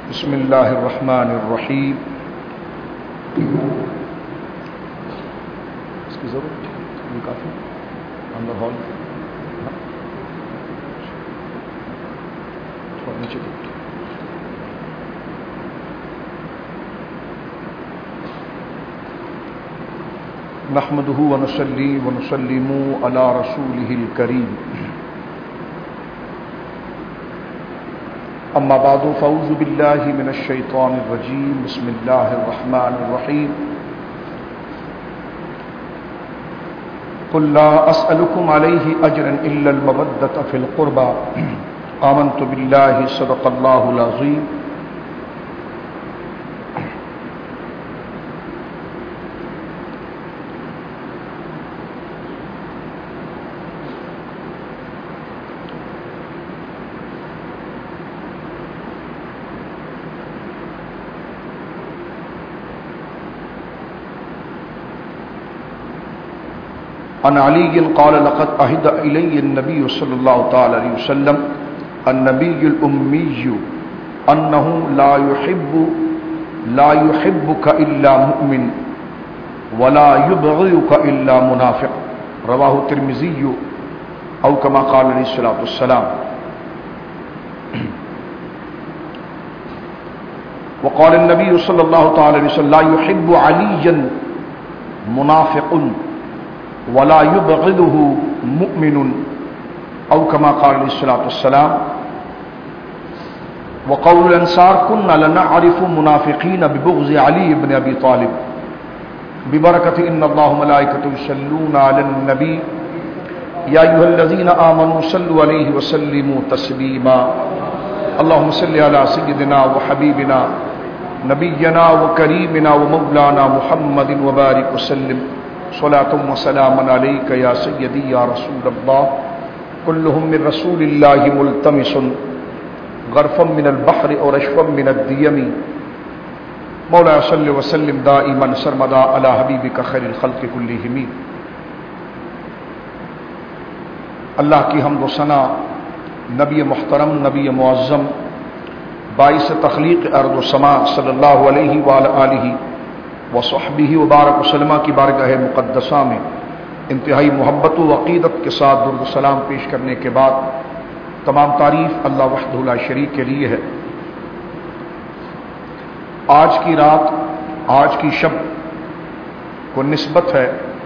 بسم اللہ الرحمن الرحیم. اس کی ضرورت یہ کافی اندر ہال تھوڑا نیچے دیکھ. نحمده ونصلي ونسلم على رسوله الكريم. اما بعد فاعوذ بالله من الشيطان الرجيم. بسم الله الرحمن الرحيم. قل لا اسالكم عليه اجرا الا المودة في القربى. آمنت بالله صدق الله العظيم. عن علي قال لقد عهد إلي النبي صلى الله تعالى عليه وسلم النبي الأمي أنه لا يحبك إلا مؤمن ولا يبغضك إلا منافق. رواه الترمذي أو كما قال عليه الصلاة والسلام. وقال النبي صلى الله تعالى عليه وسلم لا يحب عليا منافق ولا يبغضه مؤمن او كما قال عليه الصلاه والسلام. وقول الانصار كنا لنعرف منافقين ببغض علي بن ابي طالب ببركه ان الله وملائكته يصلون على النبي يا ايها الذين امنوا صلوا عليه وسلموا تسليما. اللهم صل على سيدنا وحبيبنا نبينا وكريمنا ومولانا محمد وبارك وسلم صلاة وسلام عليك يا سيدي يا رسول الله. كلهم من رسول الله ملتمس غرفا من البحر اور رشفا من الديم. مولاي صل وسلم دائما سرمدا على حبيبك خير الخلق كلهم. اللہ کی حمد و ثنا نبی محترم نبی معظم باعث تخلیق ارض و سما صلی اللہ علیہ وآلہ وصحبہ وبارک وسلم کی بارگاہ مقدسہ میں انتہائی محبت و عقیدت کے ساتھ درود و سلام پیش کرنے کے بعد تمام تعریف اللہ وحدہ لا شریک کے لیے ہے. آج کی رات آج کی شب کو نسبت ہے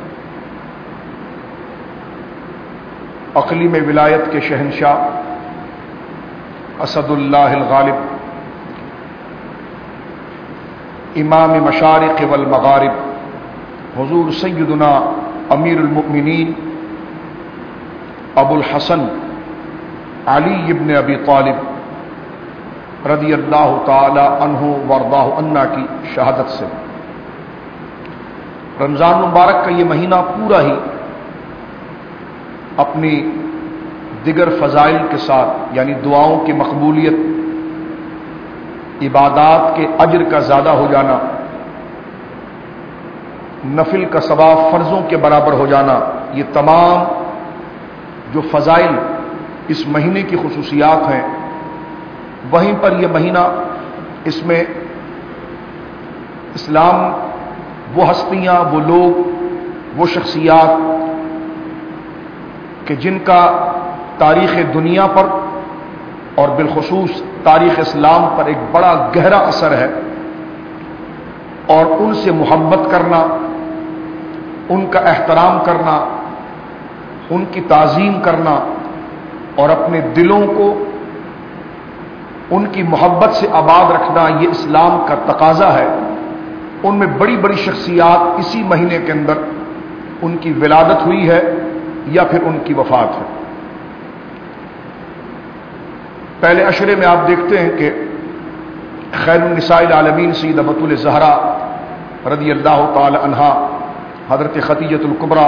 اقلیم ولایت کے شہنشاہ اسد اللہ الغالب امام مشارق والمغارب حضور سیدنا امیر المؤمنین ابو الحسن علی ابن ابی طالب رضی اللہ تعالی عنہ وارضاہ عنا کی شہادت سے رمضان مبارک کا یہ مہینہ پورا ہی اپنی دیگر فضائل کے ساتھ یعنی دعاؤں کی مقبولیت، عبادات کے اجر کا زیادہ ہو جانا، نفل کا ثواب فرضوں کے برابر ہو جانا، یہ تمام جو فضائل اس مہینے کی خصوصیات ہیں، وہیں پر یہ مہینہ اس میں اسلام وہ ہستیاں، وہ لوگ، وہ شخصیات کہ جن کا تاریخ دنیا پر اور بالخصوص تاریخ اسلام پر ایک بڑا گہرا اثر ہے، اور ان سے محبت کرنا، ان کا احترام کرنا، ان کی تعظیم کرنا اور اپنے دلوں کو ان کی محبت سے آباد رکھنا یہ اسلام کا تقاضا ہے. ان میں بڑی بڑی شخصیات اسی مہینے کے اندر ان کی ولادت ہوئی ہے یا پھر ان کی وفات ہے. پہلے عشرے میں آپ دیکھتے ہیں کہ خیر النساء العالمین سیدہ بطول زہرا رضی اللہ تعالی عنہا، حضرت خدیجۃ الکبریٰ،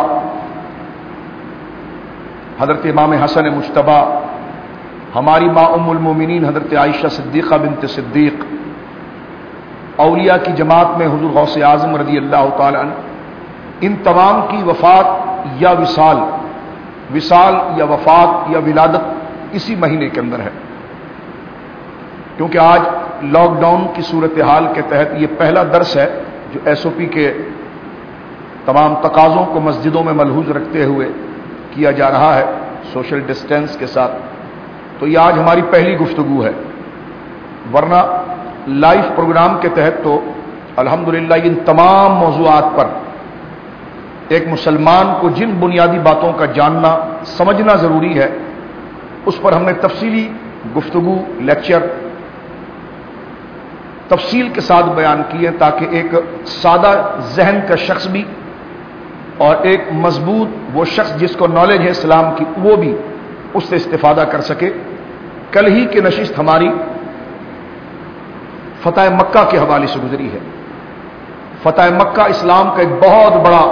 حضرت امام حسن مجتبیٰ، ہماری ماں ام المومنین حضرت عائشہ صدیقہ بنت صدیق، اولیاء کی جماعت میں حضور غوث اعظم رضی اللہ تعالی عنہ، ان تمام کی وفات یا وصال یا وفات یا ولادت اسی مہینے کے اندر ہے. کیونکہ آج لاک ڈاؤن کی صورتحال کے تحت یہ پہلا درس ہے جو ایس او پی کے تمام تقاضوں کو مسجدوں میں ملحوظ رکھتے ہوئے کیا جا رہا ہے سوشل ڈسٹینس کے ساتھ. تو یہ آج ہماری پہلی گفتگو ہے، ورنہ لائیو پروگرام کے تحت تو الحمدللہ ان تمام موضوعات پر ایک مسلمان کو جن بنیادی باتوں کا جاننا سمجھنا ضروری ہے اس پر ہم نے تفصیلی گفتگو لیکچر تفصیل کے ساتھ بیان کیے تاکہ ایک سادہ ذہن کا شخص بھی اور ایک مضبوط وہ شخص جس کو نالج ہے اسلام کی وہ بھی اس سے استفادہ کر سکے. کل ہی کی نشست ہماری فتح مکہ کے حوالے سے گزری ہے. فتح مکہ اسلام کا ایک بہت بڑا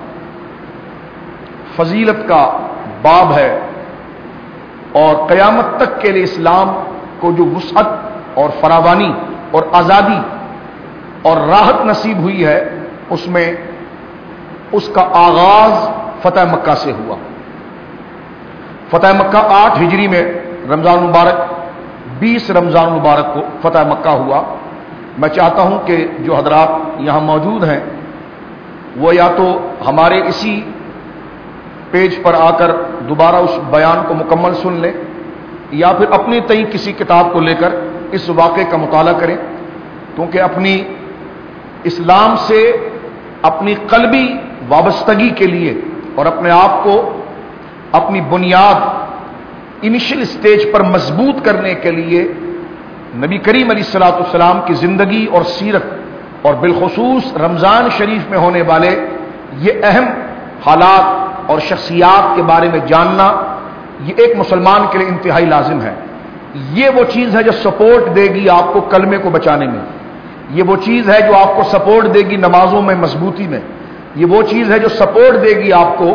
فضیلت کا باب ہے اور قیامت تک کے لیے اسلام کو جو وسعت اور فراوانی اور آزادی اور راحت نصیب ہوئی ہے اس میں اس کا آغاز فتح مکہ سے ہوا. فتح مکہ 8 ہجری میں رمضان مبارک 20 رمضان مبارک کو فتح مکہ ہوا. میں چاہتا ہوں کہ جو حضرات یہاں موجود ہیں وہ یا تو ہمارے اسی پیج پر آ کر دوبارہ اس بیان کو مکمل سن لیں یا پھر اپنی تئیں کسی کتاب کو لے کر اس واقعے کا مطالعہ کریں، کیونکہ اپنی اسلام سے اپنی قلبی وابستگی کے لیے اور اپنے آپ کو اپنی بنیاد انیشل سٹیج پر مضبوط کرنے کے لیے نبی کریم علیہ الصلوۃ والسلام کی زندگی اور سیرت اور بالخصوص رمضان شریف میں ہونے والے یہ اہم حالات اور شخصیات کے بارے میں جاننا یہ ایک مسلمان کے لیے انتہائی لازم ہے. یہ وہ چیز ہے جو سپورٹ دے گی آپ کو کلمے کو بچانے میں، یہ وہ چیز ہے جو آپ کو سپورٹ دے گی نمازوں میں مضبوطی میں، یہ وہ چیز ہے جو سپورٹ دے گی آپ کو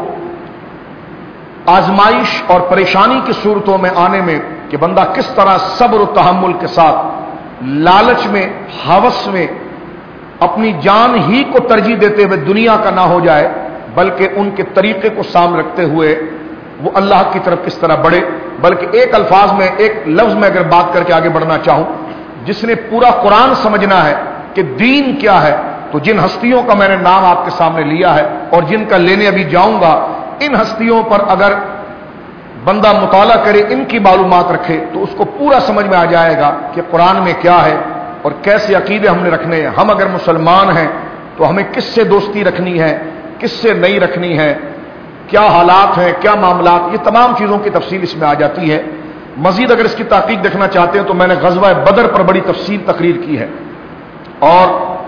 آزمائش اور پریشانی کی صورتوں میں آنے میں کہ بندہ کس طرح صبر و تحمل کے ساتھ لالچ میں ہوس میں اپنی جان ہی کو ترجیح دیتے ہوئے دنیا کا نہ ہو جائے بلکہ ان کے طریقے کو سامنے رکھتے ہوئے وہ اللہ کی طرف کس طرح بڑھے. بلکہ ایک الفاظ میں ایک لفظ میں اگر بات کر کے آگے بڑھنا چاہوں، جس نے پورا قرآن سمجھنا ہے کہ دین کیا ہے تو جن ہستیوں کا میں نے نام آپ کے سامنے لیا ہے اور جن کا لینے ابھی جاؤں گا، ان ہستیوں پر اگر بندہ مطالعہ کرے، ان کی معلومات رکھے تو اس کو پورا سمجھ میں آ جائے گا کہ قرآن میں کیا ہے اور کیسے عقیدے ہم نے رکھنے ہیں. ہم اگر مسلمان ہیں تو ہمیں کس سے دوستی رکھنی ہے، کس سے نہیں رکھنی ہے، کیا حالات ہیں، کیا معاملات، یہ تمام چیزوں کی تفصیل اس میں آ جاتی ہے. مزید اگر اس کی تحقیق دیکھنا چاہتے ہیں تو میں نے غزوہ بدر پر بڑی تفصیل تقریر کی ہے اور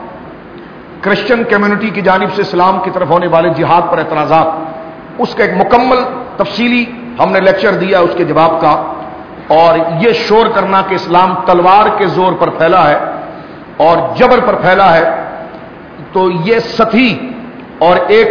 کرسچن کمیونٹی کی جانب سے اسلام کی طرف ہونے والے جہاد پر اعتراضات، اس کا ایک مکمل تفصیلی ہم نے لیکچر دیا اس کے جواب کا. اور یہ شور کرنا کہ اسلام تلوار کے زور پر پھیلا ہے اور جبر پر پھیلا ہے تو یہ سطحی اور ایک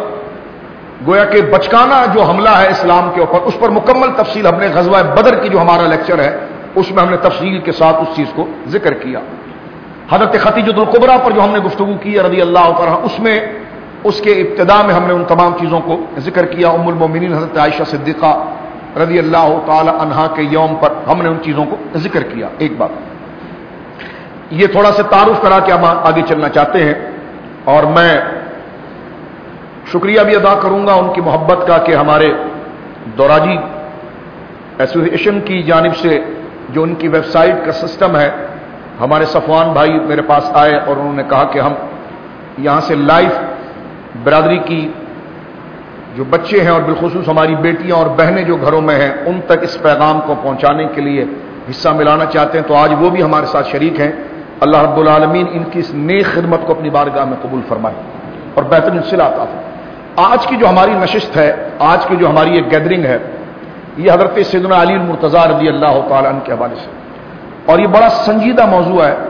گویا کہ بچکانہ جو حملہ ہے اسلام کے اوپر، اس پر مکمل تفصیل ہم نے غزوہ بدر کی جو ہمارا لیکچر ہے اس میں ہم نے تفصیل کے ساتھ اس چیز کو ذکر کیا. حضرت خدیجہ الکبریٰ پر جو ہم نے گفتگو کی رضی اللہ عنہا، اس میں اس کے ابتدا میں ہم نے ان تمام چیزوں کو ذکر کیا. ام المومنین حضرت عائشہ صدیقہ رضی اللہ تعالی عنہا کے یوم پر ہم نے ان چیزوں کو ذکر کیا. ایک بات یہ تھوڑا سا تعارف کرا کے ہم آگے چلنا چاہتے ہیں اور میں شکریہ بھی ادا کروں گا ان کی محبت کا کہ ہمارے دوراجی ایسوسیشن کی جانب سے جو ان کی ویب سائٹ کا سسٹم ہے، ہمارے صفوان بھائی میرے پاس آئے اور انہوں نے کہا کہ ہم یہاں سے لائیو برادری کی جو بچے ہیں اور بالخصوص ہماری بیٹیاں اور بہنیں جو گھروں میں ہیں ان تک اس پیغام کو پہنچانے کے لیے حصہ ملانا چاہتے ہیں، تو آج وہ بھی ہمارے ساتھ شریک ہیں. اللہ رب العالمین ان کی اس نیک خدمت کو اپنی بارگاہ میں قبول فرمائے اور بہترین صلہ عطا فرمائے. آج کی جو ہماری نشست ہے، آج کی جو ہماری ایک گیدرنگ ہے، یہ حضرت سیدنا علی المرتضیٰ رضی اللہ تعالی عنہ کے حوالے سے، اور یہ بڑا سنجیدہ موضوع ہے.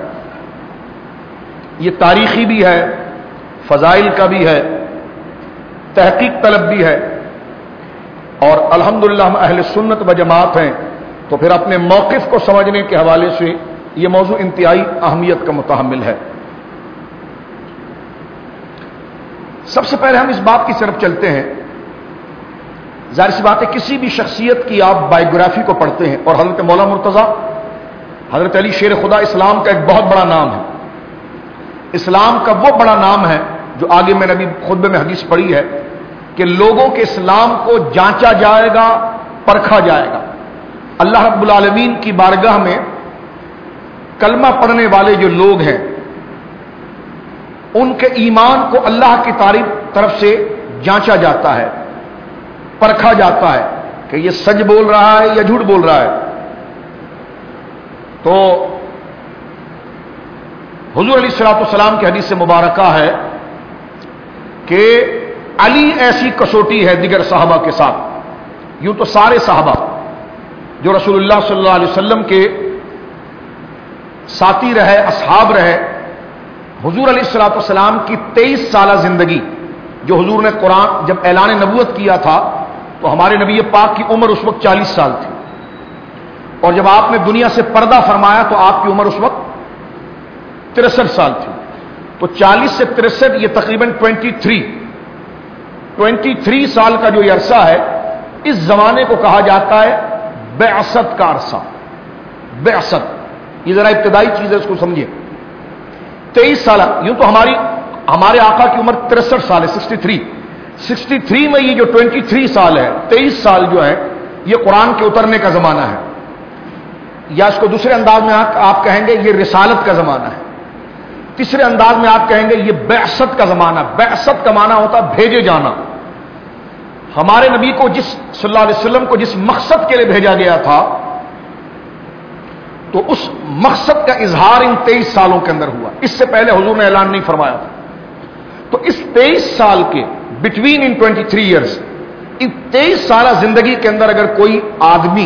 یہ تاریخی بھی ہے، فضائل کا بھی ہے، تحقیق طلب بھی ہے، اور الحمدللہ ہم اہل سنت و جماعت ہیں تو پھر اپنے موقف کو سمجھنے کے حوالے سے یہ موضوع انتہائی اہمیت کا متحمل ہے. سب سے پہلے ہم اس بات کی طرف چلتے ہیں، ظاہر سی بات ہے کسی بھی شخصیت کی آپ بائیوگرافی کو پڑھتے ہیں اور حضرت مولانا مرتضیٰ حضرت علی شیر خدا اسلام کا ایک بہت بڑا نام ہے. اسلام کا وہ بڑا نام ہے جو آگے میں نے ابھی خطبے میں حدیث پڑھی ہے کہ لوگوں کے اسلام کو جانچا جائے گا، پرکھا جائے گا. اللہ رب العالمین کی بارگاہ میں کلمہ پڑھنے والے جو لوگ ہیں ان کے ایمان کو اللہ کی طرف سے جانچا جاتا ہے، پرکھا جاتا ہے کہ یہ سچ بول رہا ہے یا جھوٹ بول رہا ہے. تو حضور علیہ الصلوۃ والسلام کی حدیث سے مبارکہ ہے کہ علی ایسی کسوٹی ہے دیگر صحابہ کے ساتھ. یوں تو سارے صحابہ جو رسول اللہ صلی اللہ علیہ وسلم کے ساتھی رہے، اصحاب رہے، حضور علیہ الصلوۃ والسلام کی 23 سالہ زندگی جو حضور نے قرآن جب اعلان نبوت کیا تھا تو ہمارے نبی پاک کی عمر اس وقت 40 سال تھی، اور جب آپ نے دنیا سے پردہ فرمایا تو آپ کی عمر اس وقت 63 سال تھی. تو 40 سے 63 یہ تقریباً 23 سال کا جو یہ عرصہ ہے، اس زمانے کو کہا جاتا ہے بعثت کا عرصہ. بعثت یہ ذرا ابتدائی چیز ہے، اس کو سمجھیے. 23 سال، یوں تو ہمارے آقا کی عمر 63 سال ہے، 63 میں یہ جو 23 سال ہے، 23 سال جو ہے یہ قرآن کے اترنے کا زمانہ ہے، یا اس کو دوسرے انداز میں آپ کہیں گے یہ رسالت کا زمانہ ہے. تیسرے انداز میں آپ کہیں گے یہ بعثت کا زمانہ. بعثت کا معنی ہوتا بھیجے جانا. ہمارے نبی کو صلی اللہ علیہ وسلم کو جس مقصد کے لیے بھیجا گیا تھا تو اس مقصد کا اظہار ان 23 سالوں کے اندر ہوا. اس سے پہلے حضور نے اعلان نہیں فرمایا تھا. تو اس 23 سال کے بٹوین ان 23 ایئرس، ان 23 سالہ زندگی کے اندر اگر کوئی آدمی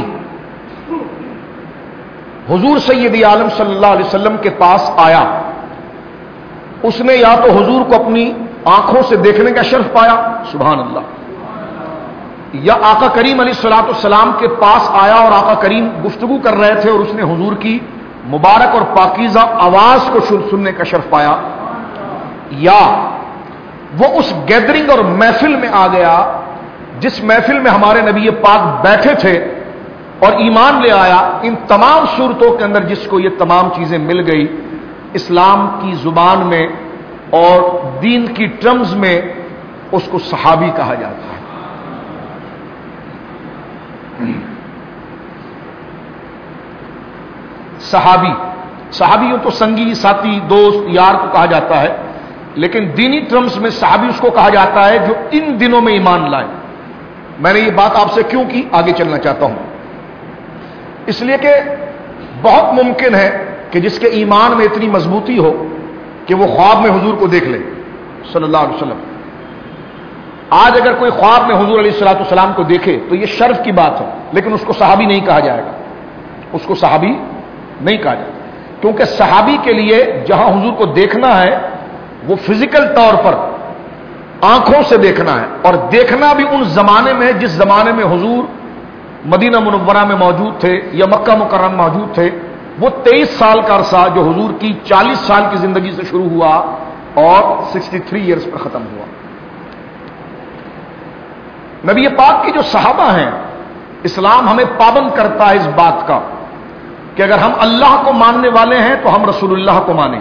حضور سید عالم صلی اللہ علیہ وسلم کے پاس آیا، اس نے یا تو حضور کو اپنی آنکھوں سے دیکھنے کا شرف پایا، سبحان اللہ، یا آقا کریم علیہ الصلوۃ والسلام کے پاس آیا اور آقا کریم گفتگو کر رہے تھے اور اس نے حضور کی مبارک اور پاکیزہ آواز کو سننے کا شرف پایا، یا وہ اس گیدرنگ اور محفل میں آ گیا جس محفل میں ہمارے نبی پاک بیٹھے تھے اور ایمان لے آیا. ان تمام صورتوں کے اندر جس کو یہ تمام چیزیں مل گئی، اسلام کی زبان میں اور دین کی ٹرمز میں اس کو صحابی کہا جاتا ہے. صحابیوں تو سنگی، ساتھی، دوست، یار کو کہا جاتا ہے، لیکن دینی ٹرمز میں صحابی اس کو کہا جاتا ہے جو ان دنوں میں ایمان لائے. میں نے یہ بات آپ سے کیوں کی، آگے چلنا چاہتا ہوں. اس لیے کہ بہت ممکن ہے کہ جس کے ایمان میں اتنی مضبوطی ہو کہ وہ خواب میں حضور کو دیکھ لے صلی اللہ علیہ وسلم. آج اگر کوئی خواب میں حضور علیہ الصلوۃ والسلام کو دیکھے تو یہ شرف کی بات ہے، لیکن اس کو صحابی نہیں کہا جائے گا. اس کو صحابی نہیں کہا جائے گا، کیونکہ صحابی کے لیے جہاں حضور کو دیکھنا ہے وہ فزیکل طور پر آنکھوں سے دیکھنا ہے، اور دیکھنا بھی ان زمانے میں جس زمانے میں حضور مدینہ منورہ میں موجود تھے یا مکہ مکرمہ موجود تھے. وہ 23 سال کا عرصہ جو حضور کی 40 سال کی زندگی سے شروع ہوا اور 63 ایئرس پر ختم ہوا. نبی پاک کی جو صحابہ ہیں، اسلام ہمیں پابند کرتا ہے اس بات کا کہ اگر ہم اللہ کو ماننے والے ہیں تو ہم رسول اللہ کو مانیں،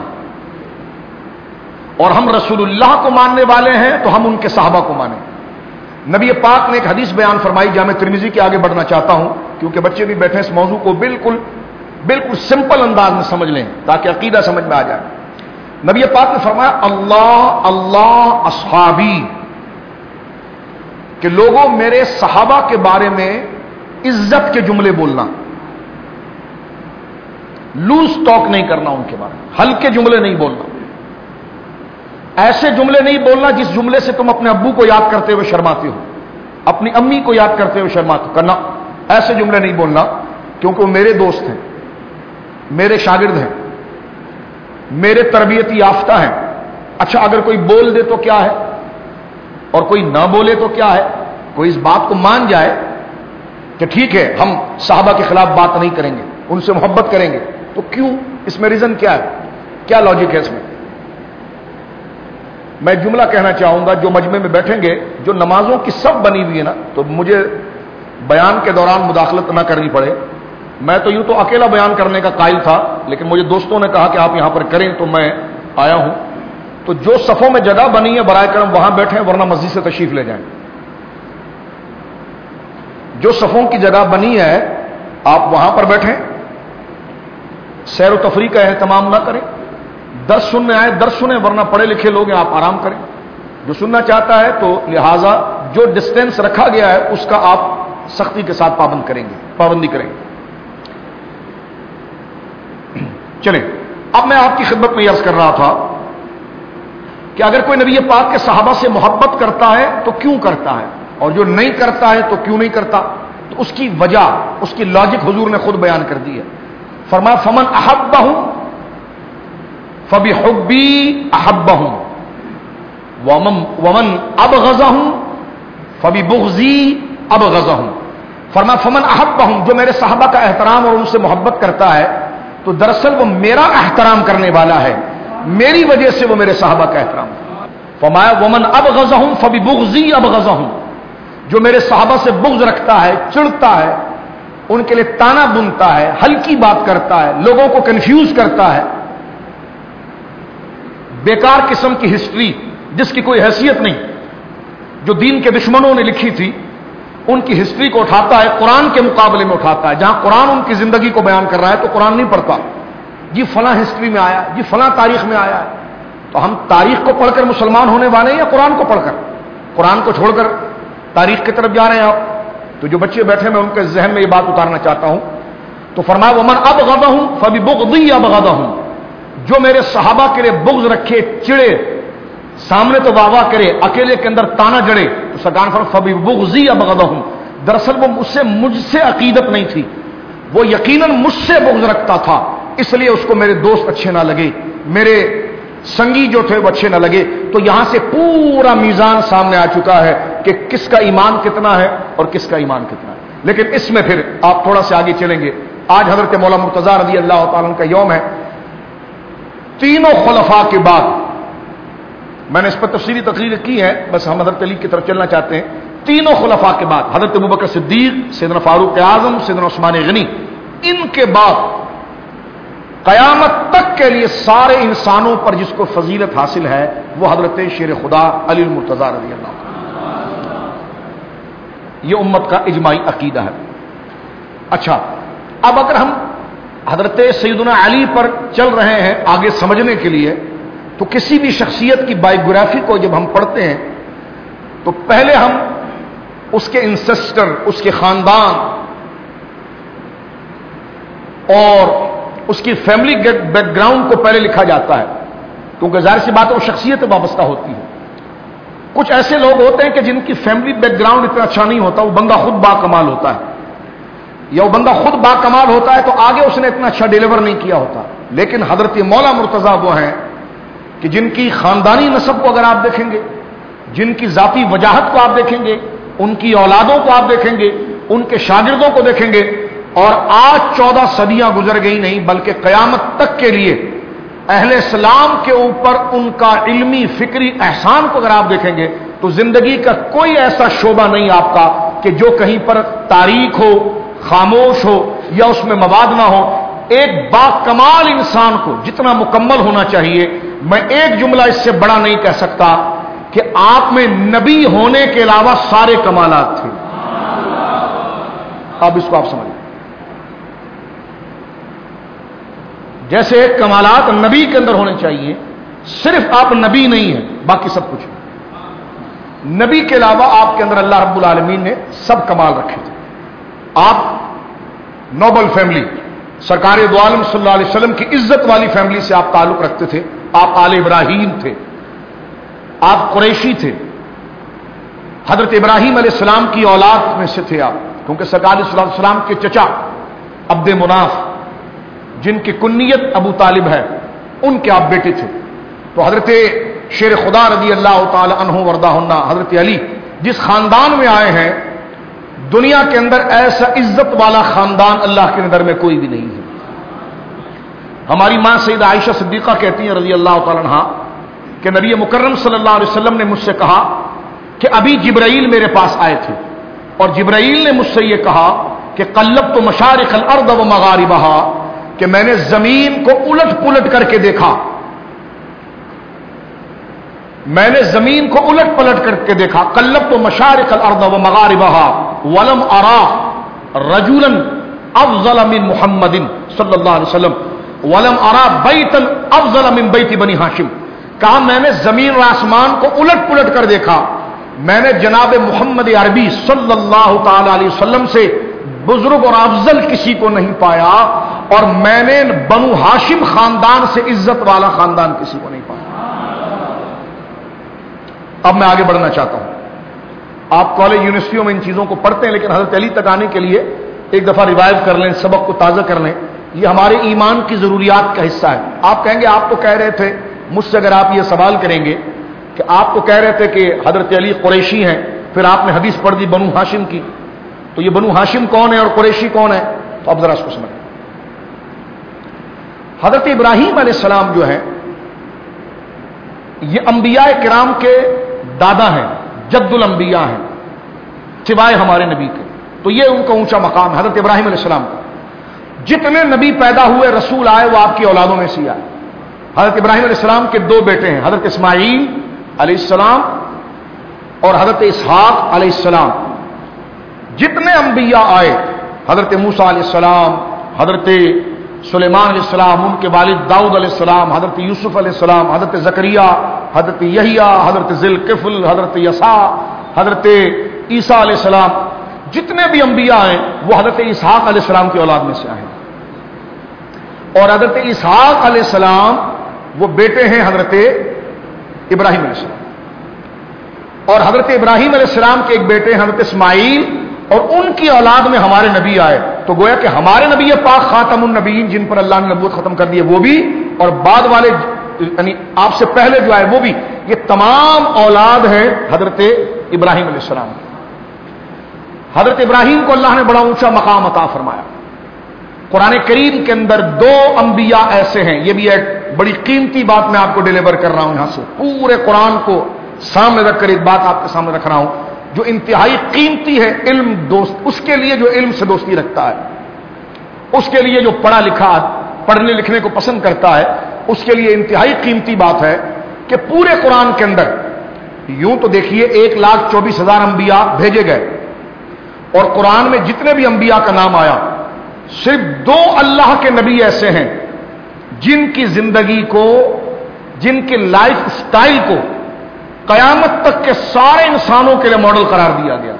اور ہم رسول اللہ کو ماننے والے ہیں تو ہم ان کے صحابہ کو مانیں. نبی پاک نے ایک حدیث بیان فرمائی، جامع ترمذی کے آگے بڑھنا چاہتا ہوں کیونکہ بچے بھی بیٹھے اس موضوع کو بالکل سمپل انداز میں سمجھ لیں تاکہ عقیدہ سمجھ میں آ جائے. نبی پاک نے فرمایا اللہ اللہ اصحابی، کہ لوگوں میرے صحابہ کے بارے میں عزت کے جملے بولنا، لوز ٹاک نہیں کرنا، ان کے بارے میں ہلکے جملے نہیں بولنا، ایسے جملے نہیں بولنا جس جملے سے تم اپنے ابو کو یاد کرتے ہوئے شرماتے ہو، اپنی امی کو یاد کرتے ہوئے شرماتے ہو. کرنا ایسے جملے نہیں بولنا، کیونکہ وہ میرے دوست ہیں، میرے شاگرد ہیں، میرے تربیتی یافتہ ہیں. اچھا اگر کوئی بول دے تو کیا ہے، اور کوئی نہ بولے تو کیا ہے؟ کوئی اس بات کو مان جائے کہ ٹھیک ہے ہم صحابہ کے خلاف بات نہیں کریں گے، ان سے محبت کریں گے، تو کیوں؟ اس میں ریزن کیا ہے، کیا لاجک ہے اس میں؟ میں جملہ کہنا چاہوں گا، جو مجمع میں بیٹھیں گے، جو نمازوں کی سب بنی ہوئی ہے نا، تو مجھے بیان کے دوران مداخلت نہ کرنی پڑے، میں تو یوں تو اکیلا بیان کرنے کا قائل تھا، لیکن مجھے دوستوں نے کہا کہ آپ یہاں پر کریں تو میں آیا ہوں. تو جو صفوں میں جگہ بنی ہے برائے کرم وہاں بیٹھیں، ورنہ مسجد سے تشریف لے جائیں. جو صفوں کی جگہ بنی ہے آپ وہاں پر بیٹھیں، سیر و تفریح کا اہتمام نہ کریں. درس سننے آئے درس سنیں، ورنہ پڑھے لکھے لوگ ہیں آپ آرام کریں. جو سننا چاہتا ہے تو لہذا جو ڈسٹینس رکھا گیا ہے اس کا آپ سختی کے ساتھ پابندی کریں گے. چلیں، اب میں آپ کی خدمت میں عرض کر رہا تھا کہ اگر کوئی نبی پاک کے صحابہ سے محبت کرتا ہے تو کیوں کرتا ہے، اور جو نہیں کرتا ہے تو کیوں نہیں کرتا. تو اس کی وجہ، اس کی لاجک حضور نے خود بیان کر دی ہے. فرمایا فمن احبہم فبحبی احبہم ومن ابغضہم فببغضی ابغضہم. فرمایا فمن احبہم، جو میرے صحابہ کا احترام اور ان سے محبت کرتا ہے تو دراصل وہ میرا احترام کرنے والا ہے، میری وجہ سے وہ میرے صحابہ کا احترام. فرمایا ومن ابغضہم فببغضی ابغضہم، جو میرے صحابہ سے بغض رکھتا ہے، چڑھتا ہے، ان کے لیے تانا بنتا ہے، ہلکی بات کرتا ہے، لوگوں کو کنفیوز کرتا ہے، بیکار قسم کی ہسٹری جس کی کوئی حیثیت نہیں، جو دین کے دشمنوں نے لکھی تھی ان کی ہسٹری کو اٹھاتا ہے، قرآن کے مقابلے میں اٹھاتا ہے. جہاں قرآن ان کی زندگی کو بیان کر رہا ہے تو قرآن نہیں پڑھتا. جی فلاں ہسٹری میں آیا، جی فلاں تاریخ میں آیا ہے. تو ہم تاریخ کو پڑھ کر مسلمان ہونے والے ہیں یا قرآن کو پڑھ کر؟ قرآن کو چھوڑ کر تاریخ کی طرف جا رہے ہیں آپ. تو جو بچے بیٹھے میں ان کے ذہن میں یہ بات اتارنا چاہتا ہوں. تو فرمایا ومن ابغضہم فببغضی ابغضہم، جو میرے صحابہ کے لیے بغض رکھے، چڑے، سامنے تو واہ واہ کرے، اکیلے کے اندر تانا جڑے، تو سرکار فرمایا فببغضی ابغضہم. دراصل وہ مجھ سے عقیدت نہیں تھی، وہ یقیناً مجھ سے بغض رکھتا تھا، اس لیے اس کو میرے دوست اچھے نہ لگے، میرے سنگی جو تھے وہ اچھے نہ لگے. تو یہاں سے پورا میزان سامنے آ چکا ہے کہ کس کا ایمان کتنا ہے اور کس کا ایمان کتنا ہے. لیکن اس میں پھر آپ تھوڑا سے آگے چلیں گے. آج حضرت مولا مرتضیٰ رضی اللہ تعالیٰ عنہ کا یوم ہے. تینوں خلفاء کے بعد میں نے اس پر تفصیلی تقریر کی ہے، بس ہم حضرت علی کی طرف چلنا چاہتے ہیں. تینوں خلفاء کے بعد حضرت ابوبکر صدیق، سیدنا فاروق اعظم، سیدنا عثمان غنی، ان کے بعد قیامت تک کے لیے سارے انسانوں پر جس کو فضیلت حاصل ہے وہ حضرت شیر خدا علی المرتضیٰ رضی اللہ عنہ. یہ امت کا اجماعی عقیدہ ہے. اچھا، اب اگر ہم حضرت سیدنا علی پر چل رہے ہیں آگے سمجھنے کے لیے، تو کسی بھی شخصیت کی بایوگرافی کو جب ہم پڑھتے ہیں تو پہلے ہم اس کے انسسٹر، اس کے خاندان اور اس کی فیملی بیک گراؤنڈ کو پہلے لکھا جاتا ہے، کیونکہ ظاہر سی بات ہے وہ شخصیت سے وابستہ ہوتی ہے. کچھ ایسے لوگ ہوتے ہیں کہ جن کی فیملی بیک گراؤنڈ اتنا اچھا نہیں ہوتا، وہ بندہ خود با کمال ہوتا ہے، یا وہ بندہ خود با کمال ہوتا ہے تو آگے اس نے اتنا اچھا ڈیلیور نہیں کیا ہوتا. لیکن حضرت مولا مرتضیٰ وہ ہیں کہ جن کی خاندانی نسب کو اگر آپ دیکھیں گے، جن کی ذاتی وجاہت کو آپ دیکھیں گے، ان کی اولادوں کو آپ دیکھیں گے، ان کے شاگردوں کو دیکھیں گے، اور آج 14 صدیاں گزر گئی نہیں بلکہ قیامت تک کے لیے اہل اسلام کے اوپر ان کا علمی فکری احسان کو اگر آپ دیکھیں گے تو زندگی کا کوئی ایسا شعبہ نہیں آپ کا کہ جو کہیں پر تاریک ہو، خاموش ہو یا اس میں مواد نہ ہو. ایک با کمال انسان کو جتنا مکمل ہونا چاہیے، میں ایک جملہ اس سے بڑا نہیں کہہ سکتا کہ آپ میں نبی ہونے کے علاوہ سارے کمالات تھے. اب اس کو آپ سمجھیں، جیسے کمالات نبی کے اندر ہونے چاہیے، صرف آپ نبی نہیں ہیں، باقی سب کچھ. نبی کے علاوہ آپ کے اندر اللہ رب العالمین نے سب کمال رکھے تھے. آپ نوبل فیملی، سرکار دو عالم صلی اللہ علیہ وسلم کی عزت والی فیملی سے آپ تعلق رکھتے تھے. آپ آل ابراہیم تھے، آپ قریشی تھے، حضرت ابراہیم علیہ السلام کی اولاد میں سے تھے آپ، کیونکہ سرکار صلی اللہ علیہ وسلم کے چچا عبد مناف جن کی کنیت ابو طالب ہے، ان کے آپ بیٹے تھے. تو حضرت شیر خدا رضی اللہ تعالی عنہ وردہ حضرت علی جس خاندان میں آئے ہیں، دنیا کے اندر ایسا عزت والا خاندان اللہ کے نظر میں کوئی بھی نہیں ہے. ہماری ماں سیدہ عائشہ صدیقہ کہتی ہیں رضی اللہ تعالی عنہ کہ نبی مکرم صلی اللہ علیہ وسلم نے مجھ سے کہا کہ ابھی جبرائیل میرے پاس آئے تھے، اور جبرائیل نے مجھ سے یہ کہا کہ قلبت مشارق الارض و مغاربہا، کہ میں نے زمین کو الٹ پلٹ کر کے دیکھا، میں نے زمین کو الٹ پلٹ کر کے دیکھا، قلبت مشارق الارض و مغاربہا ولم ارا رجلا افضل من محمد صلی اللہ علیہ وسلم ولم ارا بیتا افضل من بیت بنی ہاشم، کہا میں نے زمین و آسمان کو الٹ پلٹ کر دیکھا، میں نے جناب محمد عربی صلی اللہ تعالی علیہ وسلم سے بزرگ اور افضل کسی کو نہیں پایا، اور میں نے بنو ہاشم خاندان سے عزت والا خاندان کسی کو نہیں پایا۔ اب میں آگے بڑھنا چاہتا ہوں، آپ کالج یونیورسٹیوں میں ان چیزوں کو پڑھتے ہیں، لیکن حضرت علی تک آنے کے لیے ایک دفعہ ریوائو کر لیں، سبق کو تازہ کر لیں، یہ ہمارے ایمان کی ضروریات کا حصہ ہے۔ آپ کہیں گے آپ تو کہہ رہے تھے، مجھ سے اگر آپ یہ سوال کریں گے کہ آپ تو کہہ رہے تھے کہ حضرت علی قریشی ہیں، پھر آپ نے حدیث پڑھ دی بنو ہاشم کی، تو یہ بنو ہاشم کون ہے اور قریشی کون ہے؟ تو اب ذرا اس کو سمجھیں۔ حضرت ابراہیم علیہ السلام جو ہے یہ انبیاء کرام کے دادا ہیں، جد الانبیاء ہیں، سوائے ہمارے نبی کے، تو یہ ان کا اونچا مقام ہے حضرت ابراہیم علیہ السلام کا۔ جتنے نبی پیدا ہوئے، رسول آئے، وہ آپ کی اولادوں میں سے آئے۔ حضرت ابراہیم علیہ السلام کے دو بیٹے ہیں، حضرت اسماعیل علیہ السلام اور حضرت اسحاق علیہ السلام۔ جتنے انبیاء آئے، حضرت موسیٰ علیہ السلام، حضرت سلیمان علیہ السلام، ان کے والد داؤد علیہ السلام، حضرت یوسف علیہ السلام، حضرت زکریا، حضرت یحییٰ، حضرت ذوالکفل، حضرت یسع، حضرت عیسیٰ علیہ السلام، جتنے بھی انبیاء ہیں وہ حضرت اسحاق علیہ السلام کی اولاد میں سے آئے، اور حضرت اسحاق علیہ السلام وہ بیٹے ہیں حضرت ابراہیم علیہ السلام، اور حضرت ابراہیم علیہ السلام کے ایک بیٹے حضرت اسماعیل، اور ان کی اولاد میں ہمارے نبی آئے۔ تو گویا کہ ہمارے نبی پاک خاتم النبیین، جن پر اللہ نے نبوت ختم کر دی ہے، وہ بھی، اور بعد والے یعنی آپ سے پہلے جو آئے وہ بھی، یہ تمام اولاد ہیں حضرت ابراہیم علیہ السلام۔ حضرت ابراہیم کو اللہ نے بڑا اونچا مقام عطا فرمایا۔ قرآن کریم کے اندر دو انبیاء ایسے ہیں، یہ بھی ایک بڑی قیمتی بات میں آپ کو ڈیلیور کر رہا ہوں، یہاں سے پورے قرآن کو سامنے رکھ کر ایک بات آپ کے سامنے رکھ رہا ہوں جو انتہائی قیمتی ہے۔ علم دوست اس کے لیے جو علم سے دوستی رکھتا ہے، اس کے لیے جو پڑھا لکھا پڑھنے لکھنے کو پسند کرتا ہے، اس کے لیے انتہائی قیمتی بات ہے کہ پورے قرآن کے اندر یوں تو دیکھیے 1,24,000 انبیاء بھیجے گئے، اور قرآن میں جتنے بھی انبیاء کا نام آیا، صرف 2 اللہ کے نبی ایسے ہیں جن کی زندگی کو، جن کے لائف سٹائل کو قیامت تک کے سارے انسانوں کے لیے ماڈل قرار دیا گیا۔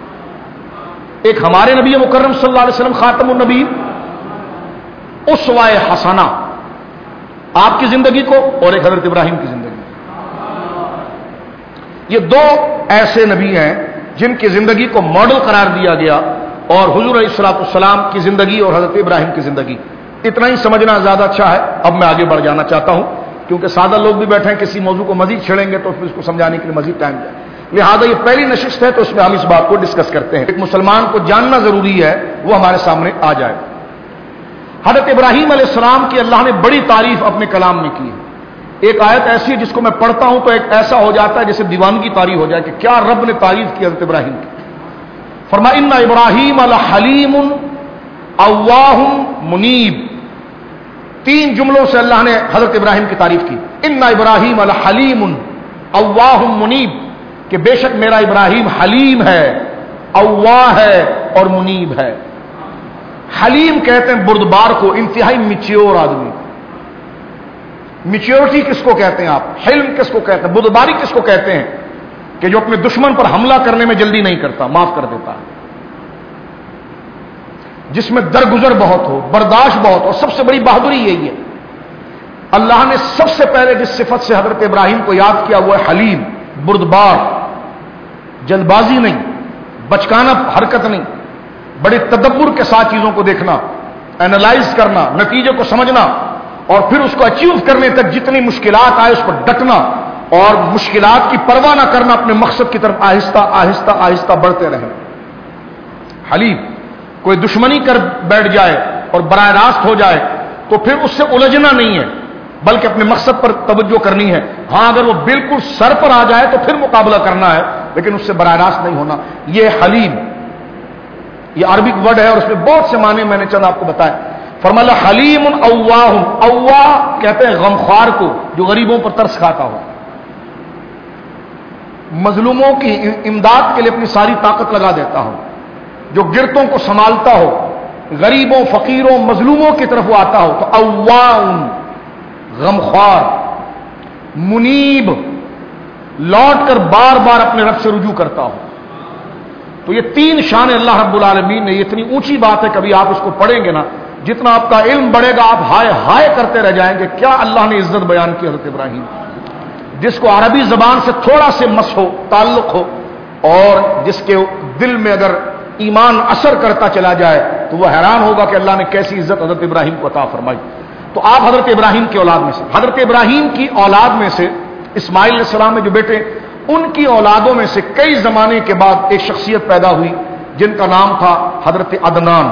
ایک ہمارے نبی مکرم صلی اللہ علیہ وسلم خاتم النبی، اسوہ حسنہ آپ کی زندگی کو، اور ایک حضرت ابراہیم کی زندگی۔ یہ 2 ایسے نبی ہیں جن کی زندگی کو ماڈل قرار دیا گیا، اور حضور علیہ الصلوۃ والسلام کی زندگی اور حضرت ابراہیم کی زندگی۔ اتنا ہی سمجھنا زیادہ اچھا ہے۔ اب میں آگے بڑھ جانا چاہتا ہوں، کیونکہ سادہ لوگ بھی بیٹھے ہیں، کسی موضوع کو مزید چھیڑیں گے تو پھر اس کو سمجھانے کے لیے مزید ٹائم جائے، لہذا یہ پہلی نشست ہے تو اس میں ہم اس بات کو ڈسکس کرتے ہیں۔ ایک مسلمان کو جاننا ضروری ہے، وہ ہمارے سامنے آ جائے۔ حضرت ابراہیم علیہ السلام کی اللہ نے بڑی تعریف اپنے کلام میں کی ہے۔ ایک آیت ایسی ہے جس کو میں پڑھتا ہوں تو ایک ایسا ہو جاتا ہے جیسے دیوانگی طاری ہو جائے کہ کیا رب نے تعریف کی حضرت ابراہیم کی۔ فرمایا ان ابراہیم لحلیم اواہ منیب۔ 3 جملوں سے اللہ نے حضرت ابراہیم کی تعریف کی۔ ان ابراہیم لحلیم اواہ منیب، کہ بے شک میرا ابراہیم حلیم ہے، اواہ ہے اور منیب ہے۔ حلیم کہتے ہیں بردبار کو، انتہائی میچیور آدمی۔ میچیورٹی کس کو کہتے ہیں آپ؟ حلم کس کو کہتے ہیں؟ بردباری کس کو کہتے ہیں؟ کہ جو اپنے دشمن پر حملہ کرنے میں جلدی نہیں کرتا، معاف کر دیتا ہے، جس میں درگزر بہت ہو، برداشت بہت ہو۔ سب سے بڑی بہادری یہی ہے۔ اللہ نے سب سے پہلے جس صفت سے حضرت ابراہیم کو یاد کیا وہ ہے حلیم، بردبار، جلد بازی نہیں، بچکانہ حرکت نہیں، بڑے تدبر کے ساتھ چیزوں کو دیکھنا، اینالائز کرنا، نتیجے کو سمجھنا، اور پھر اس کو اچیو کرنے تک جتنی مشکلات آئے اس پر ڈٹنا، اور مشکلات کی پرواہ نہ کرنا، اپنے مقصد کی طرف آہستہ آہستہ آہستہ بڑھتے رہیں۔ حلیم، کوئی دشمنی کر بیٹھ جائے اور براہ راست ہو جائے تو پھر اس سے الجھنا نہیں ہے، بلکہ اپنے مقصد پر توجہ کرنی ہے۔ ہاں اگر وہ بالکل سر پر آ جائے تو پھر مقابلہ کرنا ہے، لیکن اس سے براہ راست نہیں ہونا۔ یہ حلیم، یہ عربک ورڈ ہے اور اس میں بہت سے معنی میں نے چند آپ کو بتایا. فرمایا حلیم اواہ، اواہ کہتے ہیں غمخوار کو جو غریبوں پر ترس کھاتا ہو، مظلوموں کی امداد کے لیے اپنی ساری طاقت لگا دیتا ہو، جو گرتوں کو سنبھالتا ہو، غریبوں فقیروں مظلوموں کی طرف وہ آتا ہو. تو اواہ غمخوار، منیب لوٹ کر بار بار اپنے رب سے رجوع کرتا ہو. تو یہ تین شان اللہ رب العالمین نے، یہ اتنی اونچی بات ہے، کبھی آپ اس کو پڑھیں گے نا، جتنا آپ کا علم بڑھے گا آپ ہائے ہائے کرتے رہ جائیں گے. کیا اللہ نے عزت بیان کی حضرت ابراہیم، جس کو عربی زبان سے تھوڑا سے مس ہو، تعلق ہو، اور جس کے دل میں اگر ایمان اثر کرتا چلا جائے تو وہ حیران ہوگا کہ اللہ نے کیسی عزت حضرت ابراہیم کو عطا فرمائی. تو آپ حضرت ابراہیم کی اولاد میں سے، حضرت ابراہیم کی اولاد میں سے اسماعیل علیہ السلام میں جو بیٹے، ان کی اولادوں میں سے کئی زمانے کے بعد ایک شخصیت پیدا ہوئی جن کا نام تھا حضرت عدنان.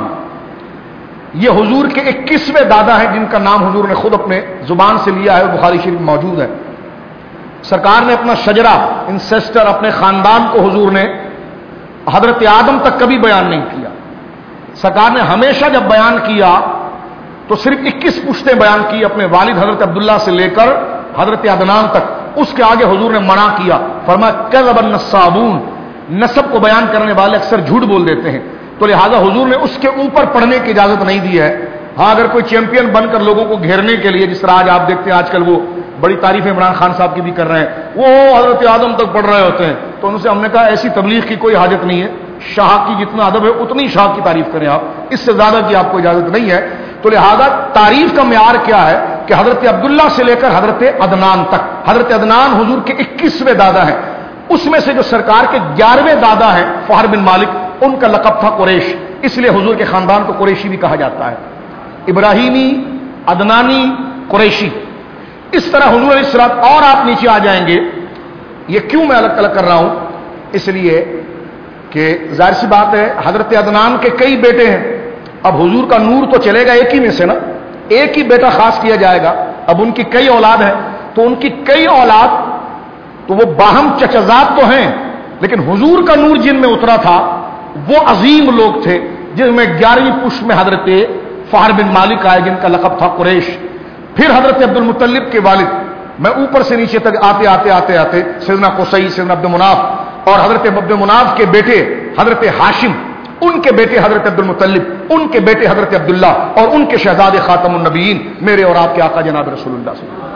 یہ حضور کے 21ویں دادا ہیں جن کا نام حضور نے خود اپنے زبان سے لیا ہے، بخاری شریف میں موجود ہے. سرکار نے اپنا شجرہ انسیسٹر اپنے خاندان کو حضور نے حضرت آدم تک کبھی بیان نہیں کیا. سرکار نے ہمیشہ جب بیان کیا تو صرف 21 پشتیں بیان کی اپنے والد حضرت عبداللہ سے لے کر حضرت عدنان تک. اس کے آگے حضور نے منع کیا، فرمایا کذب النصابون، نسب کو بیان کرنے والے اکثر جھوٹ بول دیتے ہیں. تو لہذا حضور نے اس کے اوپر پڑھنے کی اجازت نہیں دی ہے. ہاں اگر کوئی چیمپئن بن کر لوگوں کو گھیرنے کے لیے، جس طرح آج آپ دیکھتے ہیں آج کل وہ بڑی تعریف عمران خان صاحب کی بھی کر رہے ہیں، وہ حضرت آدم تک پڑھ رہے ہوتے ہیں، تو ان سے ہم نے کہا ایسی تبلیغ کی کوئی حاجت نہیں ہے. شاہ کی جتنا ادب ہے اتنی شاہ کی تعریف کریں آپ، اس سے زیادہ کی آپ کو اجازت نہیں ہے. تو لہذا تعریف کا معیار کیا ہے کہ حضرت عبداللہ سے لے کر حضرت عدنان تک. حضرت عدنان حضور کے 21ویں دادا ہیں. اس میں سے جو سرکار کے 11ویں دادا ہیں فہر بن مالک، ان کا لقب تھا قریش، اس لیے حضور کے خاندان کو قریشی بھی کہا جاتا ہے. ابراہیمی، عدنانی، قریشی. اس طرح حضور علیہ السلام، اور آپ نیچے آ جائیں گے. یہ کیوں میں الگ الگ کر رہا ہوں؟ اس لیے کہ ظاہر سی بات ہے حضرت عدنان کے کئی بیٹے ہیں. اب حضور کا نور تو چلے گا ایک ہی میں سے نا، ایک ہی بیٹا خاص کیا جائے گا. اب ان کی کئی اولاد ہیں، تو ان کی کئی اولاد تو وہ باہم چچزاد تو ہیں، لیکن حضور کا نور جن میں اترا تھا وہ عظیم لوگ تھے، جن میں 11ویں پشت میں حضرت فہر بن مالک آئے جن کا لقب تھا قریش. پھر حضرت عبد المطلب کے والد، میں اوپر سے نیچے تک آتے آتے آتے آتے سیدنا قصی، سیدنا عبد مناف، اور حضرت عبد مناف کے بیٹے حضرت ہاشم، ان کے بیٹے حضرت عبد المطلب، ان کے بیٹے حضرت عبداللہ، اور ان کے شہزادے خاتم النبیین میرے اور آپ کے آقا جناب رسول اللہ صلی اللہ علیہ وسلم.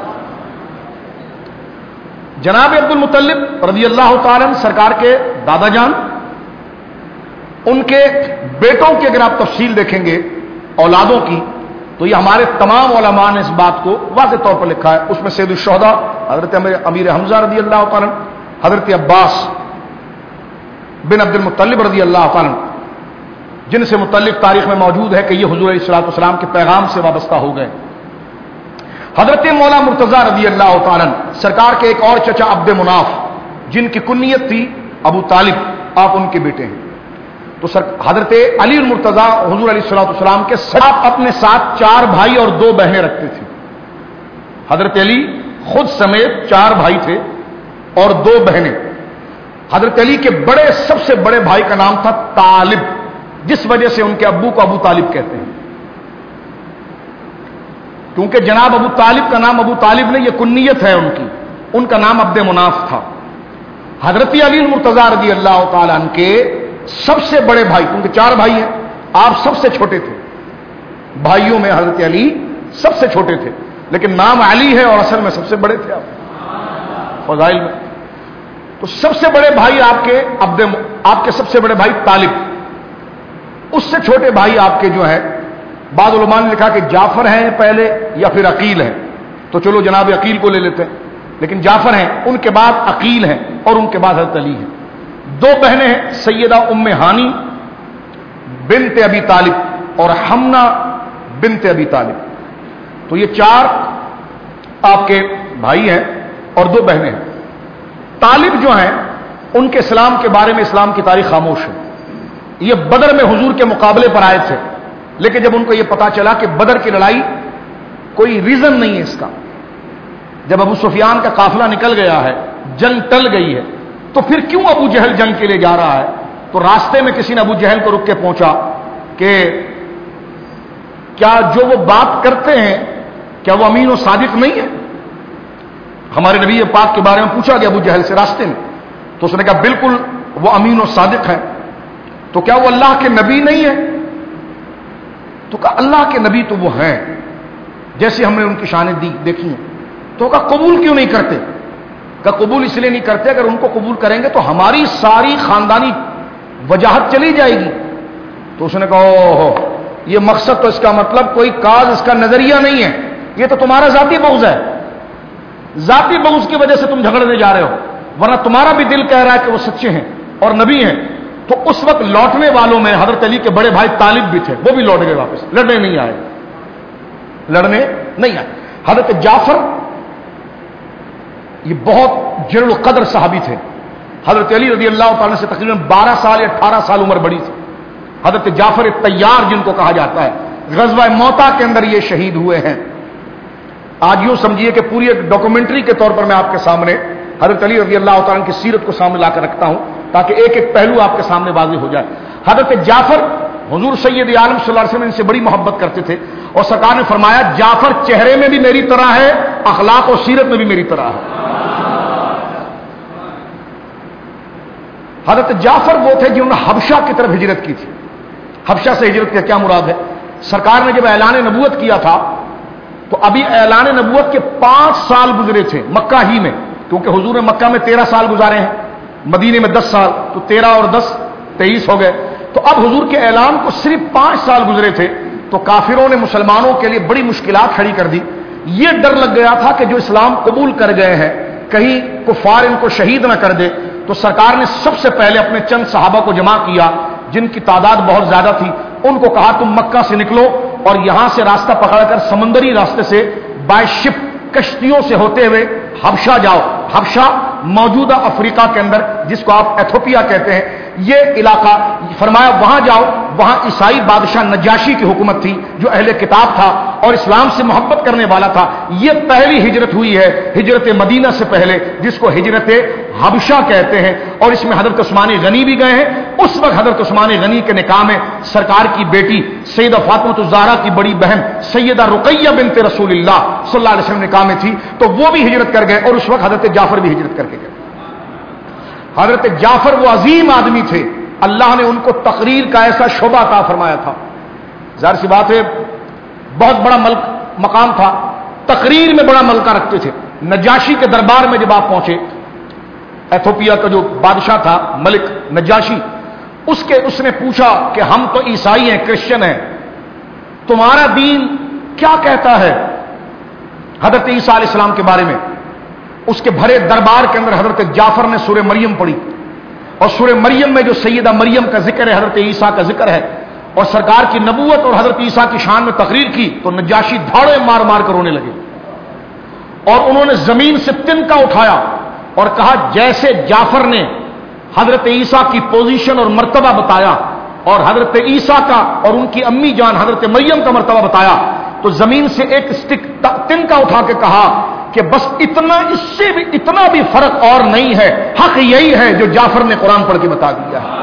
جناب عبد المطلب رضی اللہ تعالی عنہ سرکار کے دادا جان، ان کے بیٹوں کی اگر آپ تفصیل دیکھیں گے اولادوں کی، تو یہ ہمارے تمام علماء نے اس بات کو واضح طور پر لکھا ہے. اس میں سید الشہداء حضرت امیر حمزہ رضی اللہ تعالی عنہ، حضرت عباس بن عبد المطلب رضی اللہ تعالی عنہ، جن سے متعلق تاریخ میں موجود ہے کہ یہ حضور علیہ الصلوۃ والسلام کے پیغام سے وابستہ ہو گئے. حضرت مولا مرتضیٰ رضی اللہ تعالی عنہ سرکار کے ایک اور چچا عبد مناف، جن کی کنیت تھی ابو طالب، آپ ان کے بیٹے ہیں. تو حضرت علی المرتضیٰ حضور علیہ الصلوۃ والسلام کے آپ اپنے ساتھ 4 بھائی اور 2 بہنیں رکھتے تھے. حضرت علی خود سمیت 4 بھائی تھے اور 2 بہنیں. حضرت علی کے سب سے بڑے بھائی کا نام تھا طالب، جس وجہ سے ان کے ابو کو ابو طالب کہتے ہیں، کیونکہ جناب ابو طالب کا نام ابو طالب نے، یہ کنیت ہے ان کی. ان کا نام عبد مناف تھا. حضرت علی المرتضیٰ رضی اللہ تعالی عنہ کے سب سے بڑے بھائی، کیونکہ 4 بھائی ہیں، آپ سب سے چھوٹے تھے. بھائیوں میں حضرت علی سب سے چھوٹے تھے، لیکن نام علی ہے اور اصل میں سب سے بڑے تھے آپ فضائل میں. تو سب سے بڑے بھائی آپ کے سب سے بڑے بھائی طالب. اس سے چھوٹے بھائی آپ کے جو ہیں، بعض علماء نے لکھا کہ جعفر ہیں پہلے یا پھر عقیل ہیں، تو چلو جناب عقیل کو لے لیتے ہیں، لیکن جعفر ہیں، ان کے بعد عقیل ہیں، اور ان کے بعد حضرت علی ہیں. 2 بہنیں ہیں، سیدہ ام ہانی بنت ابی طالب اور حمنہ بنت ابی طالب. تو یہ 4 آپ کے بھائی ہیں اور 2 بہنیں ہیں. طالب جو ہیں ان کے اسلام کے بارے میں اسلام کی تاریخ خاموش ہے. یہ بدر میں حضور کے مقابلے پر آئے تھے، لیکن جب ان کو یہ پتا چلا کہ بدر کی لڑائی کوئی ریزن نہیں ہے اس کا، جب ابو سفیان کا قافلہ نکل گیا ہے، جنگ ٹل گئی ہے، تو پھر کیوں ابو جہل جنگ کے لیے جا رہا ہے؟ تو راستے میں کسی نے ابو جہل کو رک کے پوچھا کہ کیا جو وہ بات کرتے ہیں کیا وہ امین و صادق نہیں ہے؟ ہمارے نبی پاک کے بارے میں پوچھا گیا ابو جہل سے راستے میں، تو اس نے کہا بالکل وہ امین و صادق ہے۔ تو کیا وہ اللہ کے نبی نہیں ہے؟ تو کہا اللہ کے نبی تو وہ ہیں، جیسے ہم نے ان کی شانیں دیکھی ہیں۔ تو کہا قبول کیوں نہیں کرتے؟ کہا قبول اس لیے نہیں کرتے، اگر ان کو قبول کریں گے تو ہماری ساری خاندانی وجاہت چلی جائے گی۔ تو اس نے کہا اوہ یہ مقصد تو اس کا مطلب کوئی کاز اس کا نظریہ نہیں ہے، یہ تو تمہارا ذاتی بغض ہے، ذاتی بغض کی وجہ سے تم جھگڑنے جا رہے ہو، ورنہ تمہارا بھی دل کہہ رہا ہے کہ وہ سچے ہیں اور نبی ہیں۔ تو اس وقت لوٹنے والوں میں حضرت علی کے بڑے بھائی طالب بھی تھے، وہ بھی لوٹ گئے واپس، لڑنے نہیں آئے، لڑنے نہیں آئے۔ حضرت جعفر یہ بہت جلیل القدر صحابی تھے، حضرت علی رضی اللہ تعالیٰ سے تقریباً 12 سال یا 18 سال عمر بڑی تھی۔ حضرت جعفر طیار جن کو کہا جاتا ہے، غزوہ موتا کے اندر یہ شہید ہوئے ہیں۔ آج یوں سمجھیے کہ پوری ایک ڈاکومنٹری کے طور پر میں آپ کے سامنے حضرت علی رضی اللہ تعالیٰ کی سیرت کو سامنے لا کر رکھتا ہوں تاکہ ایک ایک پہلو آپ کے سامنے واضح ہو جائے۔ حضرت جعفر حضور سید عالم صلی اللہ علیہ وسلم ان سے بڑی محبت کرتے تھے، اور سرکار نے فرمایا جعفر چہرے میں بھی میری طرح ہے، اخلاق و سیرت میں بھی میری طرح ہے۔ حضرت جعفر وہ تھے جنہوں نے حبشہ کی طرف ہجرت کی تھی۔ حبشہ سے ہجرت کا کیا مراد ہے؟ سرکار نے جب اعلان نبوت کیا تھا تو ابھی اعلان نبوت کے 5 سال گزرے تھے مکہ ہی میں، کیونکہ حضور نے مکہ میں 13 سال گزارے ہیں، مدینے میں 10 سال، تو 13 اور 10 23 ہو گئے۔ تو اب حضور کے اعلان کو صرف 5 سال گزرے تھے، تو کافروں نے مسلمانوں کے لیے بڑی مشکلات کھڑی کر دی۔ یہ ڈر لگ گیا تھا کہ جو اسلام قبول کر گئے ہیں کہیں کفار ان کو شہید نہ کر دے، تو سرکار نے سب سے پہلے اپنے چند صحابہ کو جمع کیا جن کی تعداد بہت زیادہ تھی، ان کو کہا تم مکہ سے نکلو اور یہاں سے راستہ پکڑ کر سمندری راستے سے بائی شپ کشتیوں سے ہوتے ہوئے حبشہ جاؤ۔ حبشہ موجودہ افریقہ کے اندر جس کو آپ ایتھوپیا کہتے ہیں، یہ علاقہ، فرمایا وہاں جاؤ، وہاں عیسائی بادشاہ نجاشی کی حکومت تھی جو اہل کتاب تھا اور اسلام سے محبت کرنے والا تھا۔ یہ پہلی ہجرت ہوئی ہے ہجرت مدینہ سے پہلے، جس کو ہجرت حبشہ کہتے ہیں، اور اس میں حضرت عثمان غنی بھی گئے ہیں۔ اس وقت حضرت عثمان غنی کے نکاح میں سرکار کی بیٹی سیدہ فاطمہ الزہرا کی بڑی بہن سیدہ رقیہ بنت رسول اللہ صلی اللہ علیہ وسلم نکاح میں تھی، تو وہ بھی ہجرت کر گئے، اور اس وقت حضرت جعفر بھی ہجرت کر کے گئے۔ حضرت جعفر وہ عظیم آدمی تھے، اللہ نے ان کو تقریر کا ایسا شعبہ عطا فرمایا تھا، ظاہر سی بات ہے بہت بڑا مقام تھا، تقریر میں بڑا ملکہ رکھتے تھے۔ نجاشی کے دربار میں جب آپ پہنچے، ایتھوپیا کا جو بادشاہ تھا ملک نجاشی، اس نے پوچھا کہ ہم تو عیسائی ہیں، کرسچن ہیں، تمہارا دین کیا کہتا ہے حضرت عیسیٰ علیہ السلام کے بارے میں؟ اس کے بھرے دربار کے اندر حضرت جعفر نے سورہ مریم پڑھی، اور سورہ مریم میں جو سیدہ مریم کا ذکر ہے، حضرت عیسیٰ کا ذکر ہے، اور سرکار کی نبوت اور حضرت عیسیٰ کی شان میں تقریر کی، تو نجاشی دھاڑے مار مار کر رونے لگے، اور انہوں نے زمین سے تنکا اٹھایا اور کہا جیسے جعفر نے حضرت عیسیٰ کی پوزیشن اور مرتبہ بتایا اور حضرت عیسیٰ کا اور ان کی امی جان حضرت مریم کا مرتبہ بتایا، تو زمین سے ایک تنکا اٹھا کے کہا کہ بس اتنا، اس سے بھی اتنا بھی فرق اور نہیں ہے، حق یہی ہے جو جعفر نے قرآن پڑھ کے بتا دیا ہے۔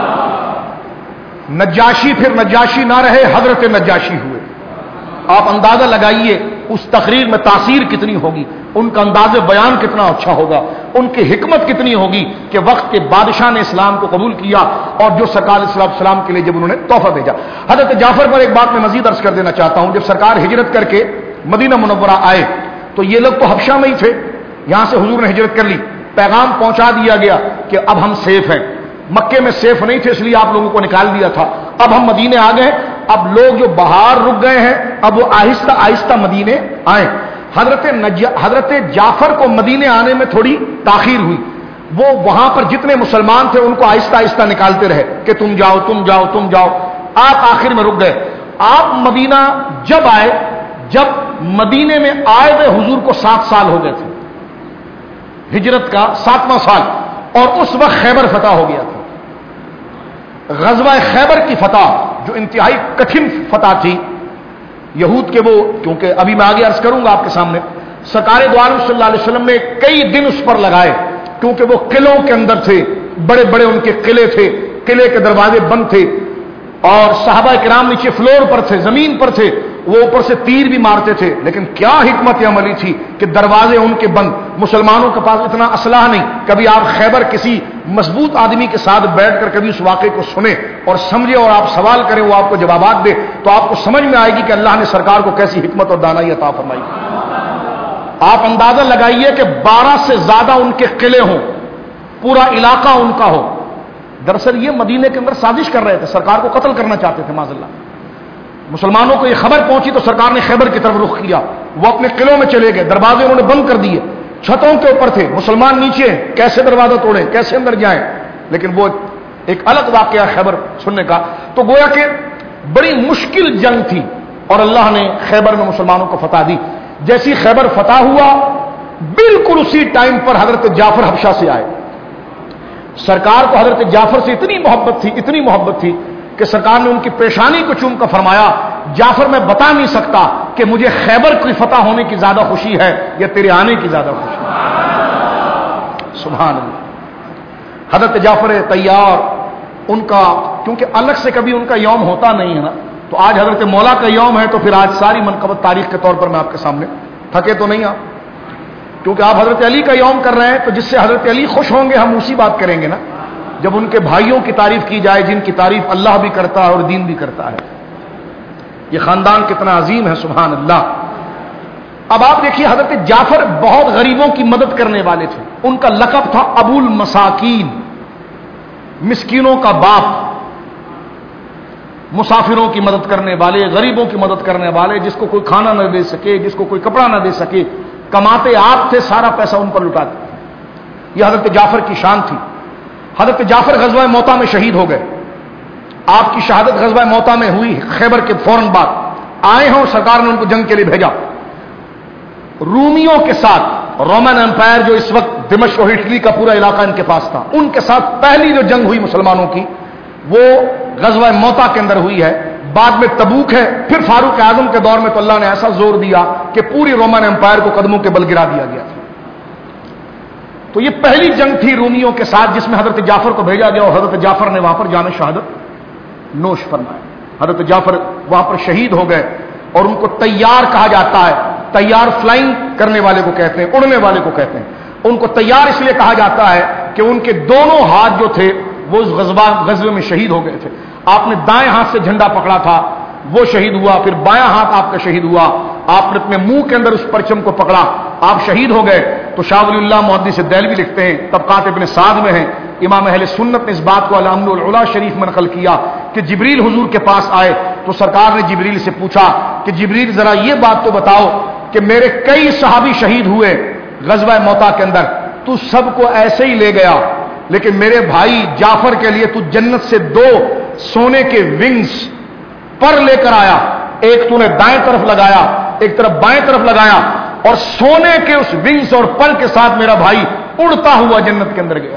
نجاشی پھر نجاشی نہ رہے، حضرت نجاشی ہوئے۔ آپ اندازہ لگائیے اس تقریر میں تاثیر کتنی ہوگی، ان کا انداز بیان کتنا اچھا ہوگا، ان کی حکمت کتنی ہوگی کہ وقت کے بادشاہ نے اسلام کو قبول کیا، اور جو سرکار علیہ السلام کے لیے جب انہوں نے تحفہ بھیجا۔ حضرت جعفر پر ایک بات میں مزید عرض کر دینا چاہتا ہوں، جب سرکار ہجرت کر کے مدینہ منورہ آئے تو یہ لوگ تو حبشہ میں ہی تھے، یہاں سے حضور نے ہجرت کر لی، پیغام پہنچا دیا گیا کہ اب ہم سیف ہیں، مکے میں سیف نہیں تھے اس لیے آپ لوگوں کو نکال دیا تھا، اب ہم مدینے آ گئے، اب لوگ جو باہر رک گئے ہیں اب وہ آہستہ آہستہ مدینے آئیں۔ حضرت جعفر کو مدینے آنے میں تھوڑی تاخیر ہوئی، وہ وہاں پر جتنے مسلمان تھے ان کو آہستہ آہستہ نکالتے رہے کہ تم جاؤ تم جاؤ تم جاؤ، آپ آخر میں رک گئے۔ آپ مدینہ جب آئے، جب مدینے میں آئے ہوئے حضور کو 7 سال ہو گئے تھے، ہجرت کا 7واں سال، اور اس وقت خیبر فتح ہو گیا تھا۔ غزوہ خیبر کی فتح جو انتہائی کٹھن فتح تھی، یہود کے وہ، کیونکہ ابھی میں آگے عرض کروں گا آپ کے سامنے، سرکار دو عالم صلی اللہ علیہ وسلم نے کئی دن اس پر لگائے، کیونکہ وہ قلعوں کے اندر تھے، بڑے بڑے ان کے قلعے تھے، قلعے کے دروازے بند تھے اور صحابہ کرام نیچے فلور پر تھے، زمین پر تھے، وہ اوپر سے تیر بھی مارتے تھے، لیکن کیا حکمت عملی تھی کہ دروازے ان کے بند، مسلمانوں کے پاس اتنا اسلحہ نہیں۔ کبھی آپ خیبر کسی مضبوط آدمی کے ساتھ بیٹھ کر کبھی اس واقعے کو سنیں اور سمجھے اور آپ سوال کریں، وہ آپ کو جوابات دے، تو آپ کو سمجھ میں آئے گی کہ اللہ نے سرکار کو کیسی حکمت اور دانائی عطا فرمائی۔ آپ اندازہ لگائیے کہ 12 سے زیادہ ان کے قلعے ہوں، پورا علاقہ ان کا ہو۔ دراصل یہ مدینے کے اندر سازش کر رہے تھے، سرکار کو قتل کرنا چاہتے تھے معاذ اللہ۔ مسلمانوں کو یہ خبر پہنچی تو سرکار نے خیبر کی طرف رخ کیا، وہ اپنے قلعوں میں چلے گئے، دروازے انہوں نے بند کر دیے، چھتوں کے اوپر تھے، مسلمان نیچے، کیسے دروازہ توڑیں، کیسے اندر جائیں۔ لیکن وہ ایک الگ واقعہ خیبر سننے کا، تو گویا کہ بڑی مشکل جنگ تھی اور اللہ نے خیبر میں مسلمانوں کو فتح دی۔ جیسی خیبر فتح ہوا بالکل اسی ٹائم پر حضرت جعفر حبشہ سے آئے۔ سرکار کو حضرت جعفر سے اتنی محبت تھی کہ سرکار نے ان کی پیشانی کو چوم کر فرمایا، جعفر میں بتا نہیں سکتا کہ مجھے خیبر کی فتح ہونے کی زیادہ خوشی ہے یا تیرے آنے کی زیادہ خوشی ہے۔ سبحان اللہ۔ حضرت جعفر تیار، ان کا کیونکہ الگ سے کبھی ان کا یوم ہوتا نہیں ہے نا، تو آج حضرت مولا کا یوم ہے، تو پھر آج ساری منقبت تاریخ کے طور پر میں آپ کے سامنے، تھکے تو نہیں آپ، کیونکہ آپ حضرت علی کا یوم کر رہے ہیں، تو جس سے حضرت علی خوش ہوں گے ہم اسی بات کریں گے نا، جب ان کے بھائیوں کی تعریف کی جائے جن کی تعریف اللہ بھی کرتا ہے اور دین بھی کرتا ہے۔ یہ خاندان کتنا عظیم ہے، سبحان اللہ۔ اب آپ دیکھیے حضرت جعفر بہت غریبوں کی مدد کرنے والے تھے، ان کا لقب تھا ابو المساکین، مسکینوں کا باپ، مسافروں کی مدد کرنے والے، غریبوں کی مدد کرنے والے، جس کو کوئی کھانا نہ دے سکے، جس کو کوئی کپڑا نہ دے سکے، کماتے آپ تھے، سارا پیسہ ان پر لٹاتے۔ یہ حضرت جعفر کی شان تھی۔ حضرت جعفر غزوہ موتا میں شہید ہو گئے، آپ کی شہادت غزوہ موتا میں ہوئی، خیبر کے فوراً بعد آئے ہوں، سرکار نے ان کو جنگ کے لیے بھیجا۔ رومیوں کے ساتھ، رومن امپائر جو اس وقت دمشق اور اٹلی کا پورا علاقہ ان کے پاس تھا، ان کے ساتھ پہلی جو جنگ ہوئی مسلمانوں کی وہ غزوہ موتا کے اندر ہوئی ہے، بعد میں تبوک ہے، پھر فاروق اعظم کے دور میں تو اللہ نے ایسا زور دیا کہ پوری رومن امپائر کو قدموں کے بل گرا دیا گیا تھا۔ تو یہ پہلی جنگ تھی رومیوں کے ساتھ جس میں حضرت جعفر کو بھیجا گیا اور حضرت جعفر نے وہاں پر جام شہادت نوش فرمایا۔ حضرت جعفر وہاں پر شہید ہو گئے اور ان کو تیار کہا جاتا ہے، تیار فلائنگ کرنے والے کو کہتے ہیں، اڑنے والے کو کہتے ہیں۔ ان کو تیار اس لیے کہا جاتا ہے کہ ان کے دونوں ہاتھ جو تھے وہ اس غزوے میں شہید ہو گئے تھے۔ آپ نے دائیں ہاتھ سے جھنڈا پکڑا تھا، وہ شہید ہوا، پھر بایاں ہاتھ آپ کا شہید ہوا، آپ نے اپنے منہ کے اندر اس پرچم کو پکڑا، آپ شہید ہو گئے۔ تو شاہ ولی اللہ محدث دہلوی لکھتے ہیں، طبقات ابن سعد میں ہیں، امام اہل سنت نے اس بات کو الامن العلا شریف میں نقل کیا کہ جبریل حضور کے پاس آئے تو سرکار نے جبریل سے پوچھا کہ جبریل ذرا یہ بات تو بتاؤ کہ میرے کئی صحابی شہید ہوئے غزوہ موتا کے اندر، تو سب کو ایسے ہی لے گیا، لیکن میرے بھائی جعفر کے لیے تو جنت سے 2 سونے کے ونگز پر لے کر آیا، ایک تو نے دائیں طرف لگایا، ایک طرف بائیں طرف لگایا، اور سونے کے اس ونگز اور پر کے ساتھ میرا بھائی اڑتا ہوا جنت کے اندر گیا۔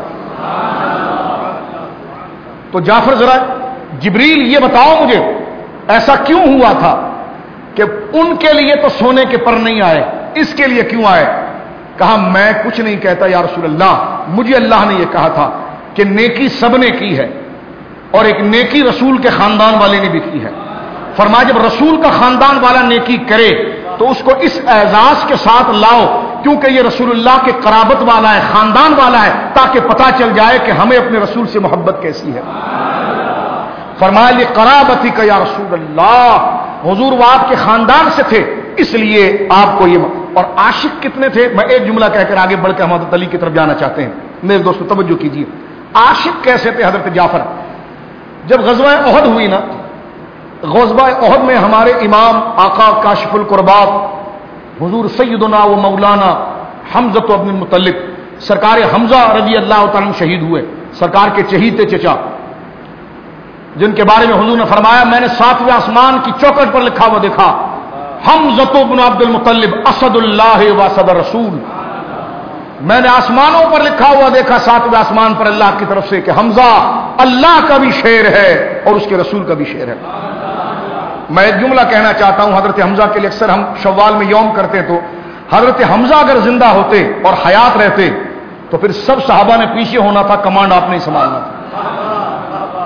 تو جعفر ذرا جبریل یہ بتاؤ مجھے ایسا کیوں ہوا تھا کہ ان کے لیے تو سونے کے پر نہیں آئے، اس کے لیے کیوں آئے؟ کہا میں کچھ نہیں کہتا یا رسول اللہ، مجھے اللہ نے یہ کہا تھا کہ نیکی سب نے کی ہے اور ایک نیکی رسول کے خاندان والے نے بھی کی ہے۔ فرمایا جب رسول کا خاندان والا نیکی کرے تو اس کو اس اعزاز کے ساتھ لاؤ کیونکہ یہ رسول اللہ کے قرابت والا ہے، خاندان والا ہے، تاکہ پتہ چل جائے کہ ہمیں اپنے رسول سے محبت کیسی ہے۔ فرمایا یہ قرابتی کا یا رسول اللہ، حضور وہ آپ کے خاندان سے تھے اس لیے آپ کو یہ۔ اور عاشق کتنے تھے؟ میں ایک جملہ کہہ کر آگے بڑھ کے حضرت علی کی طرف جانا چاہتے ہیں، میرے دوستو توجہ کیجیے۔ عاشق کیسے تھے حضرت جعفر؟ جب غزوہ احد ہوئی نا، غزوہ احد میں ہمارے امام آقا کاشف القربات حضور سیدنا و مولانا حمزہ بن المطلب سرکار حمزہ رضی اللہ تعالیٰ شہید ہوئے، سرکار کے چہیتے چچا، جن کے بارے میں حضور نے فرمایا میں نے 7ویں آسمان کی چوکھٹ پر لکھا ہوا دیکھا، حمزہ بن عبد المطلب اسد اللہ و اسد رسول۔ میں نے آسمانوں پر لکھا ہوا دیکھا 7ویں آسمان پر اللہ کی طرف سے کہ حمزہ اللہ کا بھی شیر ہے اور اس کے رسول کا بھی شیر ہے۔ میں ایک جملہ کہنا چاہتا ہوں، حضرت حمزہ کے لیے اکثر ہم شوال میں یوم کرتے تو حضرت حمزہ اگر زندہ ہوتے اور حیات رہتے تو پھر سب صحابہ نے پیچھے ہونا تھا، کمانڈ آپ نے سنبھالنا تھا۔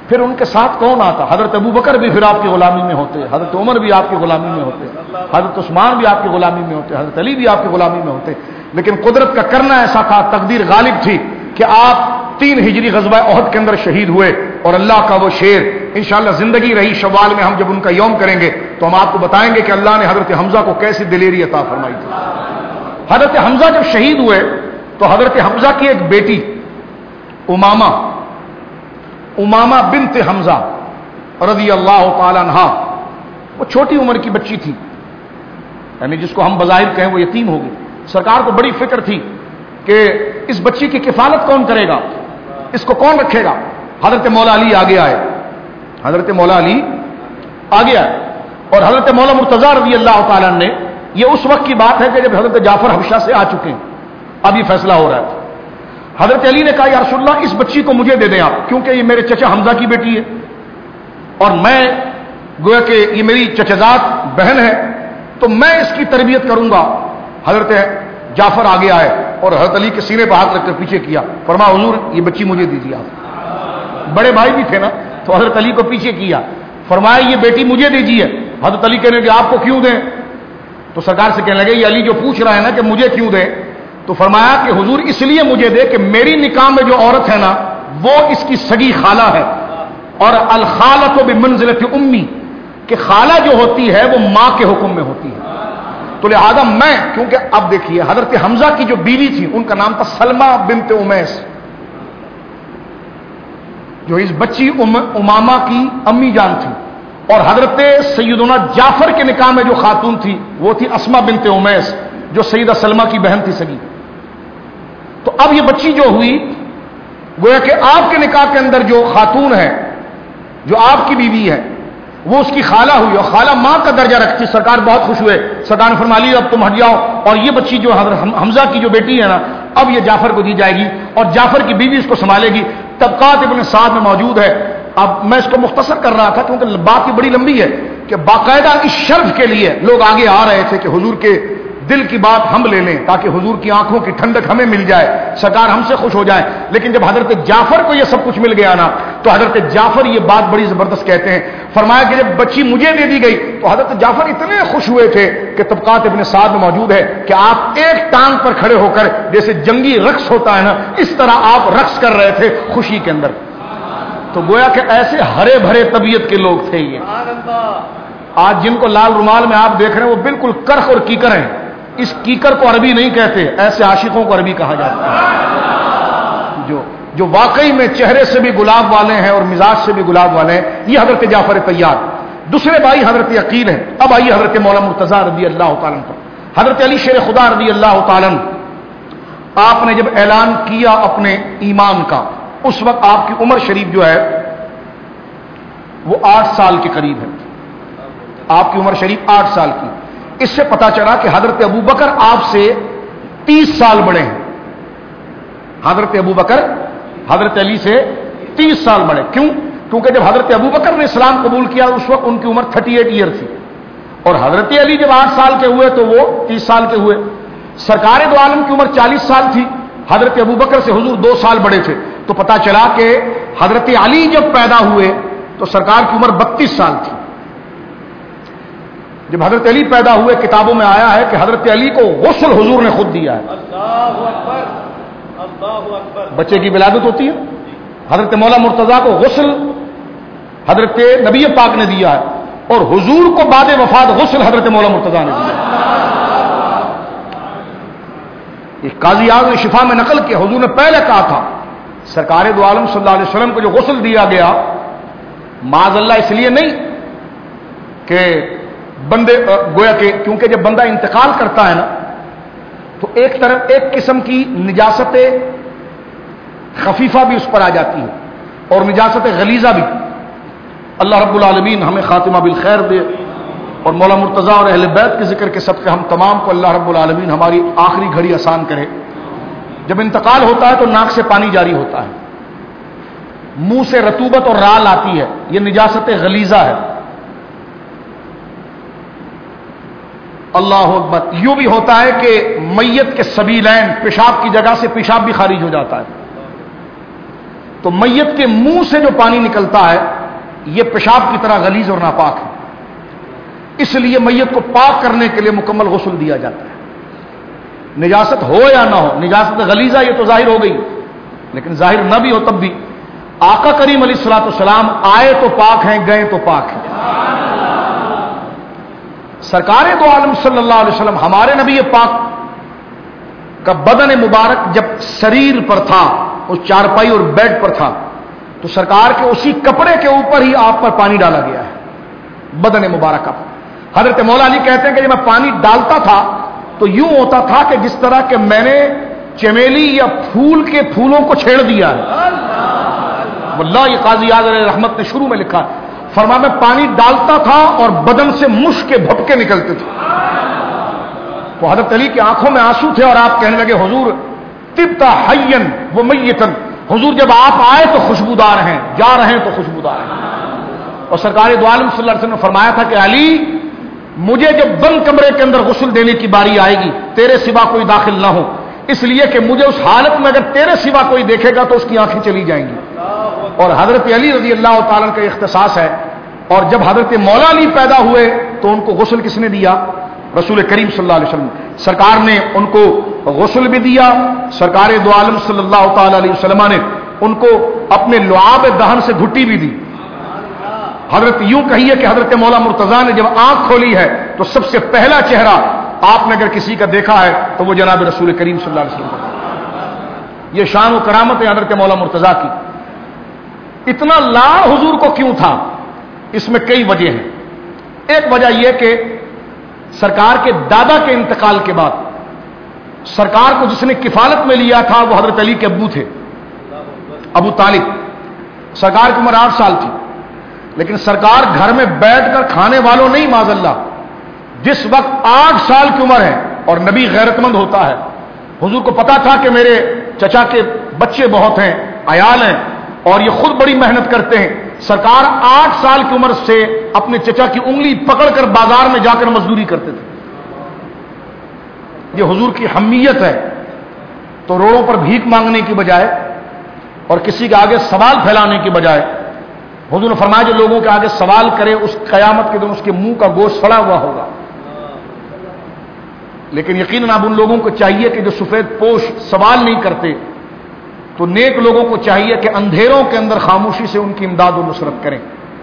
پھر ان کے ساتھ کون آتا؟ حضرت ابو بکر بھی پھر آپ کی غلامی میں ہوتے، حضرت عمر بھی آپ کی غلامی میں ہوتے، حضرت عثمان بھی آپ کی غلامی میں ہوتے، حضرت علی بھی آپ کی غلامی میں ہوتے. لیکن قدرت کا کرنا ایسا تھا، تقدیر غالب تھی کہ آپ 3 ہجری غزوہ احد کے اندر شہید ہوئے. اور اللہ کا وہ شیر انشاءاللہ زندگی رہی شوال میں ہم جب ان کا یوم کریں گے تو ہم آپ کو بتائیں گے کہ اللہ نے حضرت حمزہ کو کیسی دلیری عطا فرمائی تھی. حضرت حمزہ جب شہید ہوئے تو حضرت حمزہ کی ایک بیٹی امامہ بنت حمزہ رضی اللہ تعالی عنہا، وہ چھوٹی عمر کی بچی تھی، یعنی جس کو ہم بظاہر کہیں وہ یتیم ہوگی. سرکار کو بڑی فکر تھی کہ اس بچی کی کفالت کون کرے گا، اس کو کون رکھے گا. حضرت مولا علی آگے آئے، حضرت مولا علی آگے آئے اور حضرت مولا مرتضیٰ رضی اللہ تعالیٰ نے، یہ اس وقت کی بات ہے کہ جب حضرت جعفر حبشہ سے آ چکے ہیں، اب یہ فیصلہ ہو رہا ہے. حضرت علی نے کہا یا رسول اللہ اس بچی کو مجھے دے دیں آپ، کیونکہ یہ میرے چچا حمزہ کی بیٹی ہے اور میں گویا کہ یہ میری چچزاد بہن ہے تو میں اس کی تربیت کروں گا. حضرت جعفر آگے آئے اور حضرت علی کے سینے پہ ہاتھ رکھ کر پیچھے کیا، فرمایا حضور یہ بچی مجھے دیجیے. آپ بڑے بھائی بھی تھے نا تو حضرت علی کو پیچھے کیا، فرمایا یہ بیٹی مجھے دیجیے. حضرت علی کہنے لگے آپ کو کیوں دیں؟ تو سرکار سے کہنے لگے یہ علی جو پوچھ رہا ہے نا کہ مجھے کیوں دیں، تو فرمایا کہ حضور اس لیے مجھے دے کہ میری نکاح میں جو عورت ہے نا وہ اس کی سگی خالہ ہے، اور الخالۃ بمنزلۃ امی، کہ خالہ جو ہوتی ہے وہ ماں کے حکم میں ہوتی ہے. تو لہذا میں، کیونکہ اب دیکھیے حضرت حمزہ کی جو بیوی تھی ان کا نام تھا سلمہ بنت امیس، جو اس بچی امامہ کی امی جان تھی، اور حضرت سیدنا جعفر کے نکاح میں جو خاتون تھی وہ تھی اسماء بنت امیس جو سیدہ سلمہ کی بہن تھی سگی. تو اب یہ بچی جو ہوئی گویا کہ آپ کے نکاح کے اندر جو خاتون ہے جو آپ کی بیوی ہے وہ اس کی خالہ ہوئی، اور خالہ ماں کا درجہ رکھتی. سرکار بہت خوش ہوئے، سرکار نے فرما لی اب تم ہٹ جاؤ، اور یہ بچی جو حضرت حمزہ کی جو بیٹی ہے نا اب یہ جعفر کو دی جائے گی اور جعفر کی بیوی اس کو سنبھالے گی. طبقات ابن سعد میں موجود ہے. اب میں اس کو مختصر کر رہا تھا کیونکہ بات یہ بڑی لمبی ہے کہ باقاعدہ اس شرف کے لیے لوگ آگے آ رہے تھے کہ حضور کے دل کی بات ہم لے لیں تاکہ حضور کی آنکھوں کی ٹھنڈک ہمیں مل جائے، سرکار ہم سے خوش ہو جائے. لیکن جب حضرت جعفر کو یہ سب کچھ مل گیا نا تو حضرت جعفر یہ بات بڑی زبردست کہتے ہیں، فرمایا کہ جب بچی مجھے دے دی گئی تو حضرت جعفر اتنے خوش ہوئے تھے کہ طبقات ابن سعد میں موجود ہے کہ آپ ایک ٹانگ پر کھڑے ہو کر جیسے جنگی رقص ہوتا ہے نا اس طرح آپ رقص کر رہے تھے خوشی کے اندر. تو گویا کہ ایسے ہرے بھرے طبیعت کے لوگ تھے یہ. آج جن کو لال رومال میں آپ دیکھ رہے ہیں وہ بالکل کرخ اور کیکر ہیں. اس کیکر کو عربی نہیں کہتے، ایسے عاشقوں کو عربی کہا جاتا ہے جو واقعی میں چہرے سے بھی گلاب والے ہیں اور مزاج سے بھی گلاب والے ہیں. یہ حضرت جعفر طیار. دوسرے بھائی حضرت عقیل ہیں. اب آئیے حضرت مولا مرتضیٰ رضی اللہ تعالیٰ پر. حضرت علی شیر خدا رضی اللہ تعالیٰ آپ نے جب اعلان کیا اپنے ایمان کا اس وقت آپ کی عمر شریف جو ہے وہ 8 سال کے قریب ہے. آپ کی عمر شریف 8 سال کی. اس سے پتا چلا کہ حضرت ابو بکر آپ سے 30 سال بڑے ہیں. حضرت ابو بکر حضرت علی سے 30 سال بڑے. کیوں؟ کیونکہ جب حضرت ابو بکر نے اسلام قبول کیا اس وقت ان کی عمر 38 ایئر تھی اور حضرت علی جب 8 سال کے ہوئے تو وہ 30 سال کے ہوئے. سرکار دو عالم کی عمر 40 سال تھی، حضرت ابو بکر سے حضور 2 سال بڑے تھے. تو پتا چلا کہ حضرت علی جب پیدا ہوئے تو سرکار کی عمر 32 سال تھی. جب حضرت علی پیدا ہوئے کتابوں میں آیا ہے کہ حضرت علی کو غسل حضور نے خود دیا ہے. اللہ اکبر اللہ اکبر. بچے کی ولادت ہوتی ہے، حضرت مولا مرتضیٰ کو غسل حضرت نبی پاک نے دیا ہے اور حضور کو بعد وفات غسل حضرت مولا مرتضیٰ نے دیا. ایک قاضی اعظم نے شفا میں نقل کیا حضور نے پہلے کہا تھا سرکار دو عالم صلی اللہ علیہ وسلم کو جو غسل دیا گیا معاذ اللہ اس لیے نہیں کہ بندے گویا کہ کیونکہ جب بندہ انتقال کرتا ہے نا تو ایک طرف ایک قسم کی نجاست خفیفہ بھی اس پر آ جاتی ہے اور نجاست غلیظہ بھی. اللہ رب العالمین ہمیں خاتمہ بالخیر دے اور مولا مرتضیٰ اور اہل بیت کے ذکر کے صدقے ہم تمام کو اللہ رب العالمین ہماری آخری گھڑی آسان کرے. جب انتقال ہوتا ہے تو ناک سے پانی جاری ہوتا ہے، منہ سے رطوبت اور رال آتی ہے، یہ نجاست غلیظہ ہے. اللہ اکبر. یوں بھی ہوتا ہے کہ میت کے سبیلین پیشاب کی جگہ سے پیشاب بھی خارج ہو جاتا ہے. تو میت کے منہ سے جو پانی نکلتا ہے یہ پیشاب کی طرح غلیظ اور ناپاک ہے، اس لیے میت کو پاک کرنے کے لیے مکمل غسل دیا جاتا ہے، نجاست ہو یا نہ ہو۔ نجاست غلیظہ یہ تو ظاہر ہو گئی، لیکن ظاہر نہ بھی ہو تب بھی آقا کریم علیہ الصلوۃ والسلام آئے تو پاک ہیں، گئے تو پاک ہیں۔ سرکار دو عالم صلی اللہ علیہ وسلم ہمارے نبی پاک کا بدن مبارک جب سریر پر تھا، اس چارپائی اور بیڈ پر تھا، تو سرکار کے اسی کپڑے کے اوپر ہی آپ پر پانی ڈالا گیا ہے، بدن مبارک کا۔ حضرت مولا علی کہتے ہیں کہ جب میں پانی ڈالتا تھا تو یوں ہوتا تھا کہ جس طرح کہ میں نے چمیلی یا پھول کے پھولوں کو چھیڑ دیا ہے۔ واللہ یہ قاضی اعظم علیہ رحمت نے شروع میں لکھا، فرمایا میں پانی ڈالتا تھا اور بدن سے مشک کے بھپکے نکلتے تھے۔ تو حضرت علی کی آنکھوں میں آنسو تھے اور آپ کہنے لگے حضور طبتا حیًا و میتًا، حضور جب آپ آئے تو خوشبودار ہیں، جا رہے ہیں تو خوشبودار ہیں۔ اور سرکار دو عالم صلی اللہ علیہ وسلم نے فرمایا تھا کہ علی مجھے جب بند کمرے کے اندر غسل دینے کی باری آئے گی تیرے سوا کوئی داخل نہ ہو، اس لیے کہ مجھے اس حالت میں اگر تیرے سوا کوئی دیکھے گا تو اس کی آنکھیں چلی جائیں گی۔ اور حضرت علی رضی اللہ تعالیٰ کا اختصاص ہے، اور جب حضرت مولا علی پیدا ہوئے تو ان کو غسل کس نے دیا؟ رسول کریم صلی اللہ علیہ وسلم، سرکار نے ان کو غسل بھی دیا، سرکار دو عالم صلی اللہ تعالی علیہ وسلم نے ان کو اپنے لعاب دہن سے گھٹی بھی دی۔ حضرت یوں کہیے کہ حضرت مولا مرتضیٰ نے جب آنکھ کھولی ہے تو سب سے پہلا چہرہ آپ نے اگر کسی کا دیکھا ہے تو وہ جناب رسول کریم صلی اللہ علیہ وسلم کا۔ یہ شان و کرامت ہے حضرت مولا مرتضیٰ کی۔ اتنا لاڑ حضور کو کیوں تھا؟ اس میں کئی وجہ ہیں۔ ایک وجہ یہ کہ سرکار کے دادا کے انتقال کے بعد سرکار کو جس نے کفالت میں لیا تھا وہ حضرت علی کے ابو تھے، ابو طالب۔ سرکار کی عمر 8 سال تھی، لیکن سرکار گھر میں بیٹھ کر کھانے والوں نہیں، معاذ اللہ، جس وقت 8 سال کی عمر ہے اور نبی غیرت مند ہوتا ہے، حضور کو پتا تھا کہ میرے چچا کے بچے بہت ہیں، عیال ہیں، اور یہ خود بڑی محنت کرتے ہیں۔ سرکار 8 سال کی عمر سے اپنے چچا کی انگلی پکڑ کر بازار میں جا کر مزدوری کرتے تھے۔ یہ حضور کی حمیت ہے۔ تو روڑوں پر بھیک مانگنے کی بجائے اور کسی کے آگے سوال پھیلانے کی بجائے حضور نے فرمایا جو لوگوں کے آگے سوال کرے اس قیامت کے دن اس کے منہ کا گوشت سڑا ہوا ہوگا۔ لیکن یقیناً اب ان لوگوں کو چاہیے کہ جو سفید پوش سوال نہیں کرتے، تو نیک لوگوں کو چاہیے کہ اندھیروں کے اندر خاموشی سے ان کی امداد و نصرت کریں۔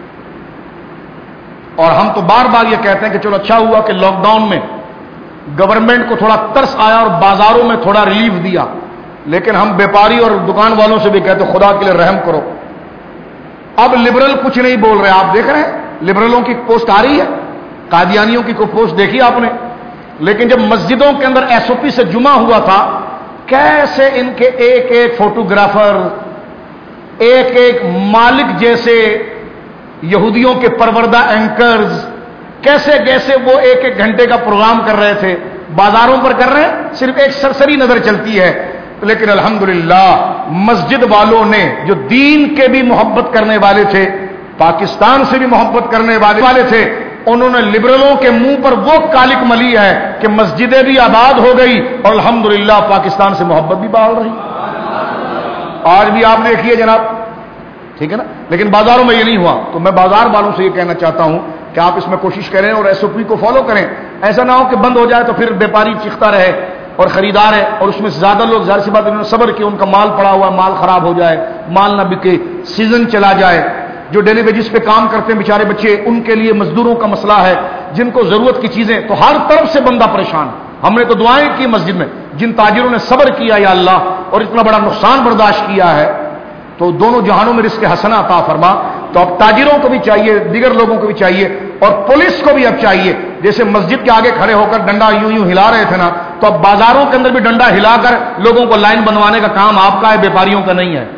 اور ہم تو بار بار یہ کہتے ہیں کہ چلو اچھا ہوا کہ لاک ڈاؤن میں گورنمنٹ کو تھوڑا ترس آیا اور بازاروں میں تھوڑا ریلیف دیا، لیکن ہم بیپاری اور دکان والوں سے بھی کہتے خدا کے لیے رحم کرو۔ اب لبرل کچھ نہیں بول رہے، آپ دیکھ رہے ہیں لبرلوں کی پوسٹ آ رہی ہے، قادیانیوں کی کوئی پوسٹ دیکھی آپ نے؟ لیکن جب مسجدوں کے اندر ایس او پی سے جمعہ ہوا تھا، کیسے ان کے ایک ایک فوٹوگرافر، ایک ایک مالک جیسے یہودیوں کے پروردہ اینکرز، کیسے کیسے وہ ایک ایک گھنٹے کا پروگرام کر رہے تھے، بازاروں پر کر رہے ہیں، صرف ایک سرسری نظر چلتی ہے۔ لیکن الحمدللہ مسجد والوں نے جو دین کے بھی محبت کرنے والے تھے، پاکستان سے بھی محبت کرنے والے تھے، انہوں نے لبرلوں کے منہ پر وہ کالک ملی ہے کہ مسجدیں بھی آباد ہو گئی اور الحمدللہ پاکستان سے محبت بھی بحال رہی۔ آج بھی آپ نے دیکھی ہے جناب، ٹھیک ہے نا؟ لیکن بازاروں میں یہ نہیں ہوا۔ تو میں بازار والوں سے یہ کہنا چاہتا ہوں کہ آپ اس میں کوشش کریں اور ایس او پی کو فالو کریں۔ ایسا نہ ہو کہ بند ہو جائے تو پھر بیپاری چیختا رہے اور خریدار ہے، اور اس میں سے زیادہ لوگ ظاہر سی بات انہوں نے صبر کیا، ان کا مال پڑا ہوا، مال خراب ہو جائے، مال نہ بکے، سیزن چلا جائے۔ جو ڈیلی ویجز پہ کام کرتے ہیں بیچارے بچے، ان کے لیے مزدوروں کا مسئلہ ہے، جن کو ضرورت کی چیزیں، تو ہر طرف سے بندہ پریشان۔ ہم نے تو دعائیں کی مسجد میں، جن تاجروں نے صبر کیا یا اللہ اور اتنا بڑا نقصان برداشت کیا ہے، تو دونوں جہانوں میں رزق حسنہ عطا فرما۔ تو اب تاجروں کو بھی چاہیے، دیگر لوگوں کو بھی چاہیے، اور پولیس کو بھی اب چاہیے، جیسے مسجد کے آگے کھڑے ہو کر ڈنڈا یوں یوں ہلا رہے تھے نا، تو اب بازاروں کے اندر بھی ڈنڈا ہلا کر لوگوں کو لائن بنوانے کا کام آپ کا ہے، بیپاریوں کا نہیں ہے۔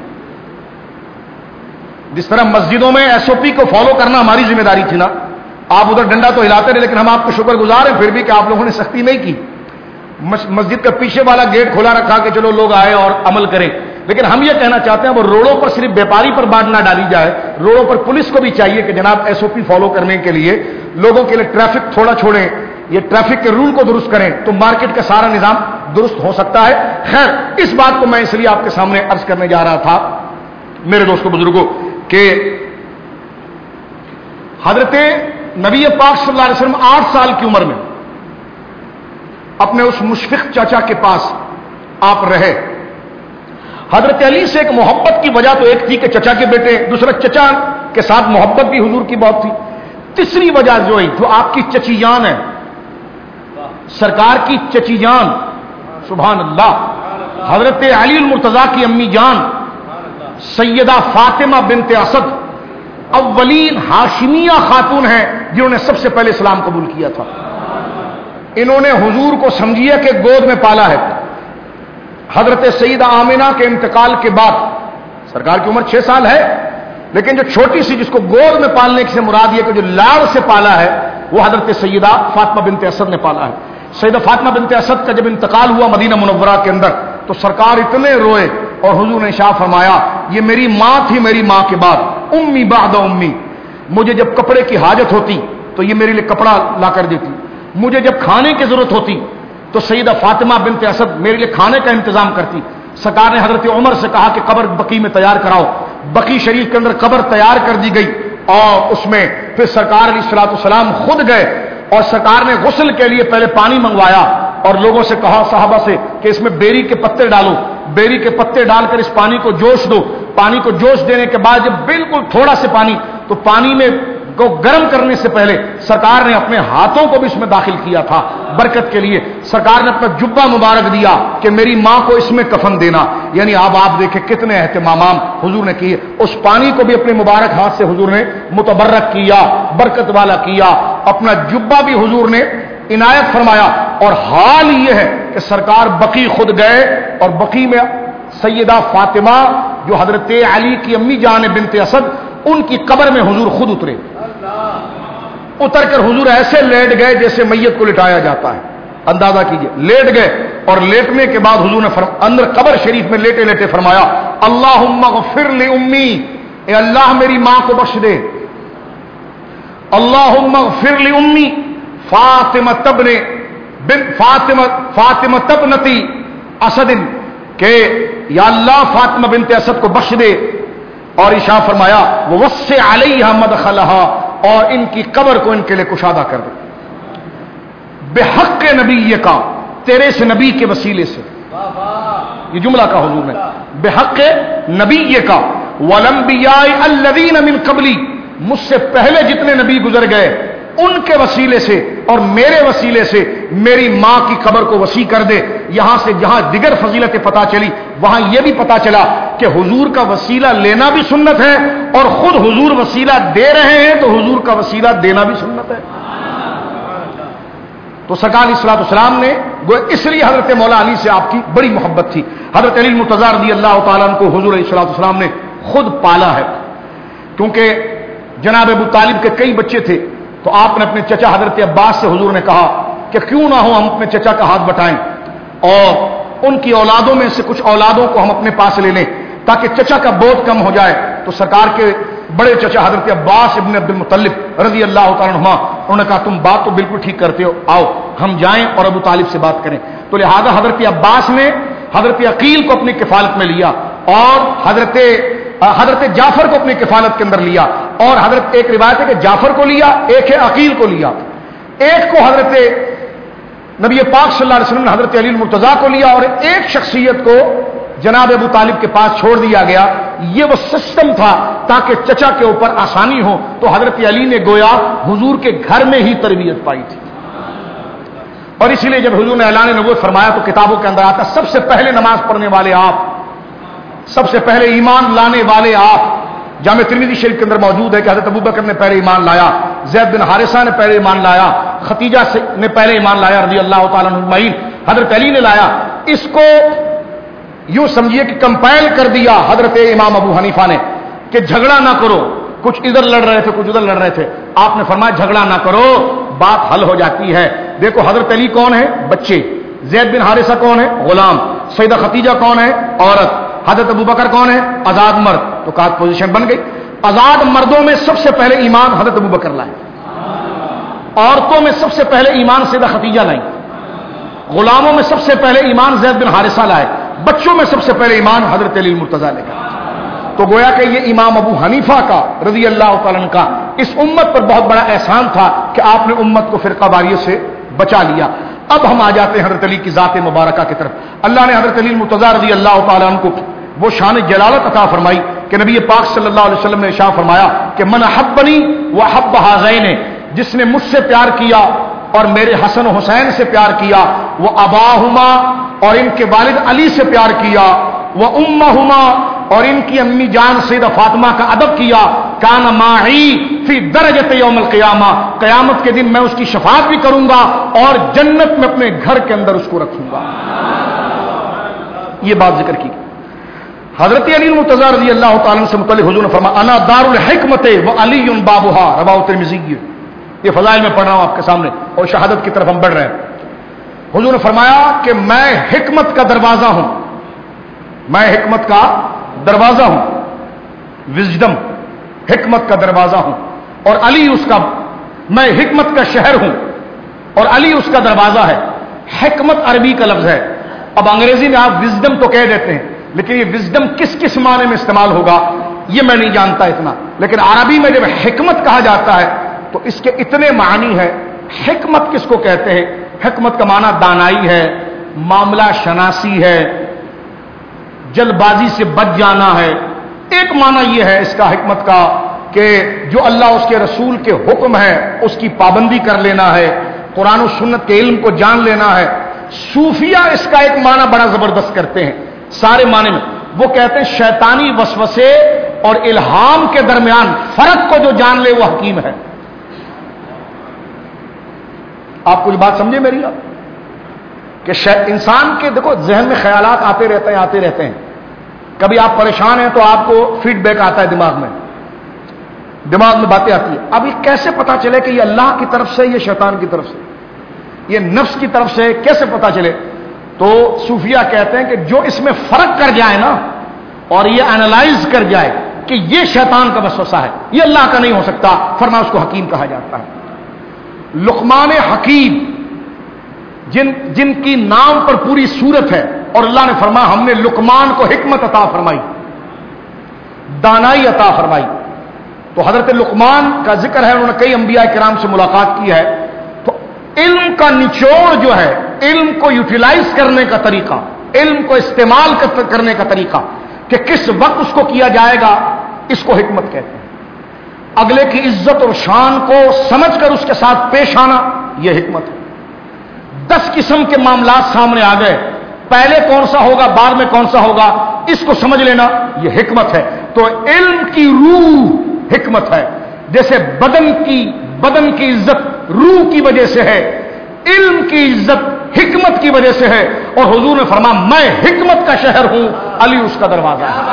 جس طرح مسجدوں میں ایس او پی کو فالو کرنا ہماری ذمہ داری تھی نا، آپ ادھر ڈنڈا تو ہلاتے رہے، لیکن ہم آپ کو شکر گزار ہیں پھر بھی کہ آپ لوگوں نے سختی نہیں کی۔ مسجد کا پیچھے والا گیٹ کھلا رکھا کہ چلو لوگ آئے اور عمل کریں، لیکن ہم یہ کہنا چاہتے ہیں وہ روڈوں پر صرف بیپاری پر بات نہ ڈالی جائے، روڈوں پر پولیس کو بھی چاہیے کہ جناب ایس او پی فالو کرنے کے لیے لوگوں کے لیے ٹریفک تھوڑا چھوڑیں، یہ ٹریفک کے رول کو درست کریں تو مارکیٹ کا سارا نظام درست ہو سکتا ہے۔ خیر، اس بات کو میں اس لیے آپ کے سامنے عرض کرنے جا رہا تھا میرے دوستوں بزرگوں کہ حضرت نبی پاک صلی اللہ علیہ وسلم 8 سال کی عمر میں اپنے اس مشفق چچا کے پاس آپ رہے. حضرت علی سے ایک محبت کی وجہ تو ایک تھی کہ چچا کے بیٹے، دوسرا چچا کے ساتھ محبت بھی حضور کی بہت تھی. تیسری وجہ جو آپ کی چچی جان ہے، سرکار کی چچی جان، سبحان اللہ، حضرت علی المرتضیٰ کی امی جان سیدہ فاطمہ بنت اسد اولین ہاشمیہ خاتون ہیں جنہوں نے سب سے پہلے اسلام قبول کیا تھا. انہوں نے حضور کو سمجھیا کہ گود میں پالا ہے. حضرت سیدہ آمنہ کے انتقال کے بعد، سرکار کی عمر 6 سال ہے، لیکن جو چھوٹی سی جس کو گود میں پالنے سے مراد یہ کہ جو لاڑ سے پالا ہے وہ حضرت سیدہ فاطمہ بنت اسد نے پالا ہے. سیدہ فاطمہ بنت اسد کا جب انتقال ہوا مدینہ منورہ کے اندر تو سرکار اتنے روئے اور حضور نے ارشاد فرمایا یہ میری ماں تھی، میری ماں کے بعد امی بعد امی. مجھے جب کپڑے کی حاجت ہوتی تو یہ میرے لیے کپڑا لا کر دیتی، مجھے جب کھانے کی ضرورت ہوتی تو سیدہ فاطمہ بنت اسد میرے لیے کھانے کا انتظام کرتی. سرکار نے حضرت عمر سے کہا کہ قبر بقی میں تیار کراؤ. بقی شریف کے اندر قبر تیار کر دی گئی اور اس میں پھر سرکار علیہ الصلوۃ والسلام خود گئے اور سرکار نے غسل کے لیے پہلے پانی منگوایا اور لوگوں سے کہا صحابہ سے کہ اس میں بیری کے پتے ڈالو. بیری کے پتے ڈال کر اس پانی کو جوش دو. پانی کو جوش دینے کے بعد جب بالکل تھوڑا سے پانی تو پانی میں کو گرم کرنے سے پہلے سرکار نے اپنے ہاتھوں کو بھی اس میں داخل کیا تھا برکت کے لیے. سرکار نے اپنا جبہ مبارک دیا کہ میری ماں کو اس میں کفن دینا. یعنی آپ دیکھیں کتنے اہتمامات حضور نے کیے. اس پانی کو بھی اپنے مبارک ہاتھ سے حضور نے متبرک کیا، برکت والا کیا. اپنا جبہ بھی حضور نے عنایت فرمایا. اور حال یہ ہے کہ سرکار بقی خود گئے اور بقی میں سیدہ فاطمہ جو حضرت علی کی امی جان بنت اسد ان کی قبر میں حضور خود اترے. اتر کر حضور ایسے لیٹ گئے جیسے میت کو لٹایا جاتا ہے. اندازہ کیجئے، لیٹ گئے اور لیٹنے کے بعد حضور نے اندر قبر شریف میں لیٹے لیٹے فرمایا اللہم اغفر لی امی، اے اللہ میری ماں کو بخش دے. اللہم اغفر لی امی فاطمہ تبنتی اسد، کہ یا اللہ فاطمہ بنت اسد کو بخش دے. اور ارشاد فرمایا ووسع علیہا مدخلہا، اور ان کی قبر کو ان کے لیے کشادہ کر دے بحق نبی کا، تیرے سے نبی کے وسیلے سے. یہ جملہ کا حضور نے بحق نبی کا والانبیاء الذین من قبلی، مجھ سے پہلے جتنے نبی گزر گئے ان کے وسیلے سے اور میرے وسیلے سے میری ماں کی قبر کو وسیع کر دے. یہاں سے جہاں دیگر فضیلتیں پتہ چلی وہاں یہ بھی پتہ چلا کہ حضور کا وسیلہ لینا بھی سنت ہے اور خود حضور وسیلہ دے رہے ہیں تو حضور کا وسیلہ دینا بھی سنت ہے. تو سرکار علیہ الصلوۃ والسلام نے اس لیے حضرت مولا علی سے آپ کی بڑی محبت تھی. حضرت علی المرتضیٰ رضی اللہ تعالیٰ عنہ کو حضور علیہ الصلوۃ والسلام نے خود پالا ہے، کیونکہ جناب ابو طالب کے کئی بچے تھے تو آپ نے اپنے چچا حضرت عباس سے حضور نے کہا کہ کیوں نہ ہو ہم اپنے چچا کا ہاتھ بٹائیں اور ان کی اولادوں میں سے کچھ اولادوں کو ہم اپنے پاس لے لیں تاکہ چچا کا بوجھ کم ہو جائے. تو سرکار کے بڑے چچا حضرت عباس ابن عبد المطلب رضی اللہ تعالیٰ عنہ انہوں نے کہا تم بات تو بالکل ٹھیک کرتے ہو، آؤ ہم جائیں اور ابو طالب سے بات کریں. تو لہذا حضرت عباس نے حضرت عقیل کو اپنی کفالت میں لیا اور حضرت جعفر کو اپنی کفالت کے اندر لیا. اور حضرت ایک روایت ہے کہ جعفر کو لیا، ایک ہے عقیل کو لیا. ایک کو حضرت نبی پاک صلی اللہ علیہ وسلم نے حضرت علی المرتضیٰ کو لیا اور ایک شخصیت کو جناب ابو طالب کے پاس چھوڑ دیا گیا. یہ وہ سسٹم تھا تاکہ چچا کے اوپر آسانی ہو. تو حضرت علی نے گویا حضور کے گھر میں ہی تربیت پائی تھی اور اسی لیے جب حضور نے اعلان نبوت فرمایا تو کتابوں کے اندر آتا سب سے پہلے نماز پڑھنے والے آپ، سب سے پہلے ایمان لانے والے آپ. جامع ترمذی شریف کے اندر موجود ہے کہ حضرت ابوبکر نے پہلے ایمان لایا، زید بن حارثہ نے پہلے ایمان لایا، ختیجہ نے پہلے ایمان لایا رضی اللہ تعالیٰ عنہ اجمعین، حضرت علی نے لایا. اس کو یوں سمجھیے کہ کمپائل کر دیا حضرت امام ابو حنیفہ نے کہ جھگڑا نہ کرو. کچھ ادھر لڑ رہے تھے کچھ ادھر لڑ رہے تھے، آپ نے فرمایا جھگڑا نہ کرو، بات حل ہو جاتی ہے. دیکھو حضرت علی کون ہے؟ بچے. زید بن حارثہ کون ہے؟ غلام. سیدہ ختیجہ کون ہے؟ عورت. حضرت ابوبکر کون ہے؟ آزاد مرد. تو کہا پوزیشن بن گئی. آزاد مردوں میں سب سے پہلے ایمان حضرت ابوبکر لائے، عورتوں میں سب سے پہلے ایمان سیدہ ختیجہ لائیں، غلاموں میں سب سے پہلے ایمان زید بن حارثہ لائے، بچوں میں سب سے پہلے ایمان حضرت علی المرتضیٰ لے گا. تو گویا کہ یہ امام ابو حنیفہ کا رضی اللہ تعالیٰ عنہ کا اس امت پر بہت بڑا احسان تھا کہ آپ نے امت کو فرقہ واریت سے بچا لیا. اب ہم آ جاتے ہیں حضرت علی کی ذات مبارکہ کی طرف. اللہ نے حضرت علی المرتضیٰ رضی اللہ تعالیٰ عنہ کو وہ شان جلالت عطا فرمائی کہ نبی پاک صلی اللہ علیہ وسلم نے ارشاد فرمایا کہ من احبنی وحب ہذین، جس نے مجھ سے پیار کیا اور میرے حسن و حسین سے پیار کیا، وہ اباہما اور ان کے والد علی سے پیار کیا، وہ امہما اور ان کی امی جان سیدہ فاطمہ کا ادب کیا، کان معی فی درجۃ یوم القیامہ، قیامت کے دن میں اس کی شفاعت بھی کروں گا اور جنت میں اپنے گھر کے اندر اس کو رکھوں گا. یہ بات ذکر کی. حضرت علی المرتضیٰ رضی اللہ تعالیٰ عنہ سے متعلق حضور نے فرمایا انا دار الحکمت و علی بابھا، رواه ترمذی. یہ فضائل میں پڑھ رہا ہوں آپ کے سامنے اور شہادت کی طرف ہم بڑھ رہے ہیں. حضور نے فرمایا کہ میں حکمت کا دروازہ ہوں، میں حکمت کا دروازہ ہوں، وزڈم حکمت کا دروازہ ہوں، اور علی اس کا، میں حکمت کا شہر ہوں اور علی اس کا دروازہ ہے. حکمت عربی کا لفظ ہے. اب انگریزی میں آپ وزڈم تو کہہ دیتے ہیں، لیکن یہ وزڈم کس کس معنی میں استعمال ہوگا یہ میں نہیں جانتا اتنا، لیکن عربی میں جب حکمت کہا جاتا ہے تو اس کے اتنے معنی ہے. حکمت کس کو کہتے ہیں؟ حکمت کا معنی دانائی ہے، معاملہ شناسی ہے، جلد بازی سے بچ جانا ہے. ایک معنی یہ ہے اس کا حکمت کا کہ جو اللہ اس کے رسول کے حکم ہے اس کی پابندی کر لینا ہے، قرآن و سنت کے علم کو جان لینا ہے. صوفیہ اس کا ایک معنی بڑا زبردست کرتے ہیں سارے معنی میں. وہ کہتے ہیں شیطانی وسوسے اور الہام کے درمیان فرق کو جو جان لے وہ حکیم ہے. آپ کچھ بات سمجھے میری؟ کہ انسان کے دیکھو ذہن میں خیالات آتے رہتے ہیں. کبھی آپ پریشان ہیں تو آپ کو فیڈ بیک آتا ہے دماغ میں باتیں آتی ہیں. اب یہ کیسے پتا چلے کہ یہ اللہ کی طرف سے، یہ شیطان کی طرف سے، یہ نفس کی طرف سے، کیسے پتا چلے؟ تو صوفیہ کہتے ہیں کہ جو اس میں فرق کر جائے نا اور یہ انالائز کر جائے کہ یہ شیطان کا وسوسہ ہے، یہ اللہ کا نہیں ہو سکتا، فرمایا اس کو حکیم کہا جاتا ہے. لقمان حکیم جن کی نام پر پوری صورت ہے، اور اللہ نے فرمایا ہم نے لقمان کو حکمت عطا فرمائی، دانائی عطا فرمائی. تو حضرت لقمان کا ذکر ہے، انہوں نے کئی انبیاء کرام سے ملاقات کی ہے. تو علم کا نچوڑ جو ہے، علم کو یوٹیلائز کرنے کا طریقہ، علم کو استعمال کرنے کا طریقہ کہ کس وقت اس کو کیا جائے گا، اس کو حکمت کہتے ہیں. اگلے کی عزت اور شان کو سمجھ کر اس کے ساتھ پیش آنا، یہ حکمت ہے. 10 قسم کے معاملات سامنے آ گئے، پہلے کون سا ہوگا بعد میں کون سا ہوگا، اس کو سمجھ لینا یہ حکمت ہے. تو علم کی روح حکمت ہے. جیسے بدن کی عزت روح کی وجہ سے ہے، علم کی عزت حکمت کی وجہ سے ہے. اور حضور نے فرمایا میں حکمت کا شہر ہوں، علی اس کا دروازہ ہے.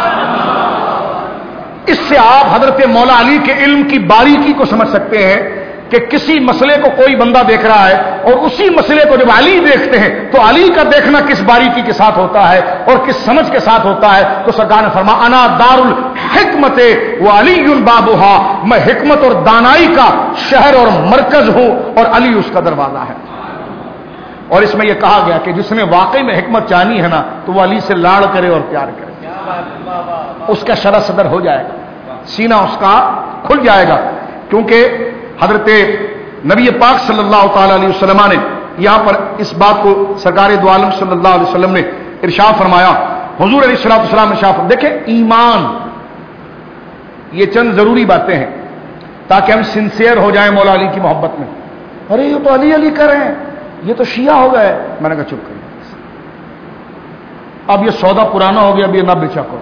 اس سے آپ حضرت مولا علی کے علم کی باریکی کو سمجھ سکتے ہیں کہ کسی مسئلے کو کوئی بندہ دیکھ رہا ہے اور اسی مسئلے کو جب علی دیکھتے ہیں تو علی کا دیکھنا کس باریکی کے ساتھ ہوتا ہے اور کس سمجھ کے ساتھ ہوتا ہے. تو سرکار نے فرمایا انا دار الحکمت و علی بابھا، میں حکمت اور دانائی کا شہر اور مرکز ہوں اور علی اس کا دروازہ ہے. اور اس میں یہ کہا گیا کہ جس نے واقعی میں حکمت چاہنی ہے نا تو وہ علی سے لاڑ کرے اور پیار کرے، اس کا شرح صدر ہو جائے گا، سینہ اس کا کھل جائے گا. کیونکہ حضرت نبی پاک صلی اللہ تعالی علیہ وسلم نے یہاں پر اس بات کو سرکار دو عالم صلی اللہ علیہ وسلم نے ارشاد فرمایا. حضور علیہ السلام نے ارشاد فرمایا، دیکھیں ایمان یہ چند ضروری باتیں ہیں تاکہ ہم سنسیئر ہو جائیں مولا علی کی محبت میں. ارے یہ تو علی علی کر رہے ہیں، یہ تو شیعہ ہو گئے. میں نے کہا چپ کریے، اب یہ سودا پرانا ہو گیا، اب یہ نہ بیچا کرو،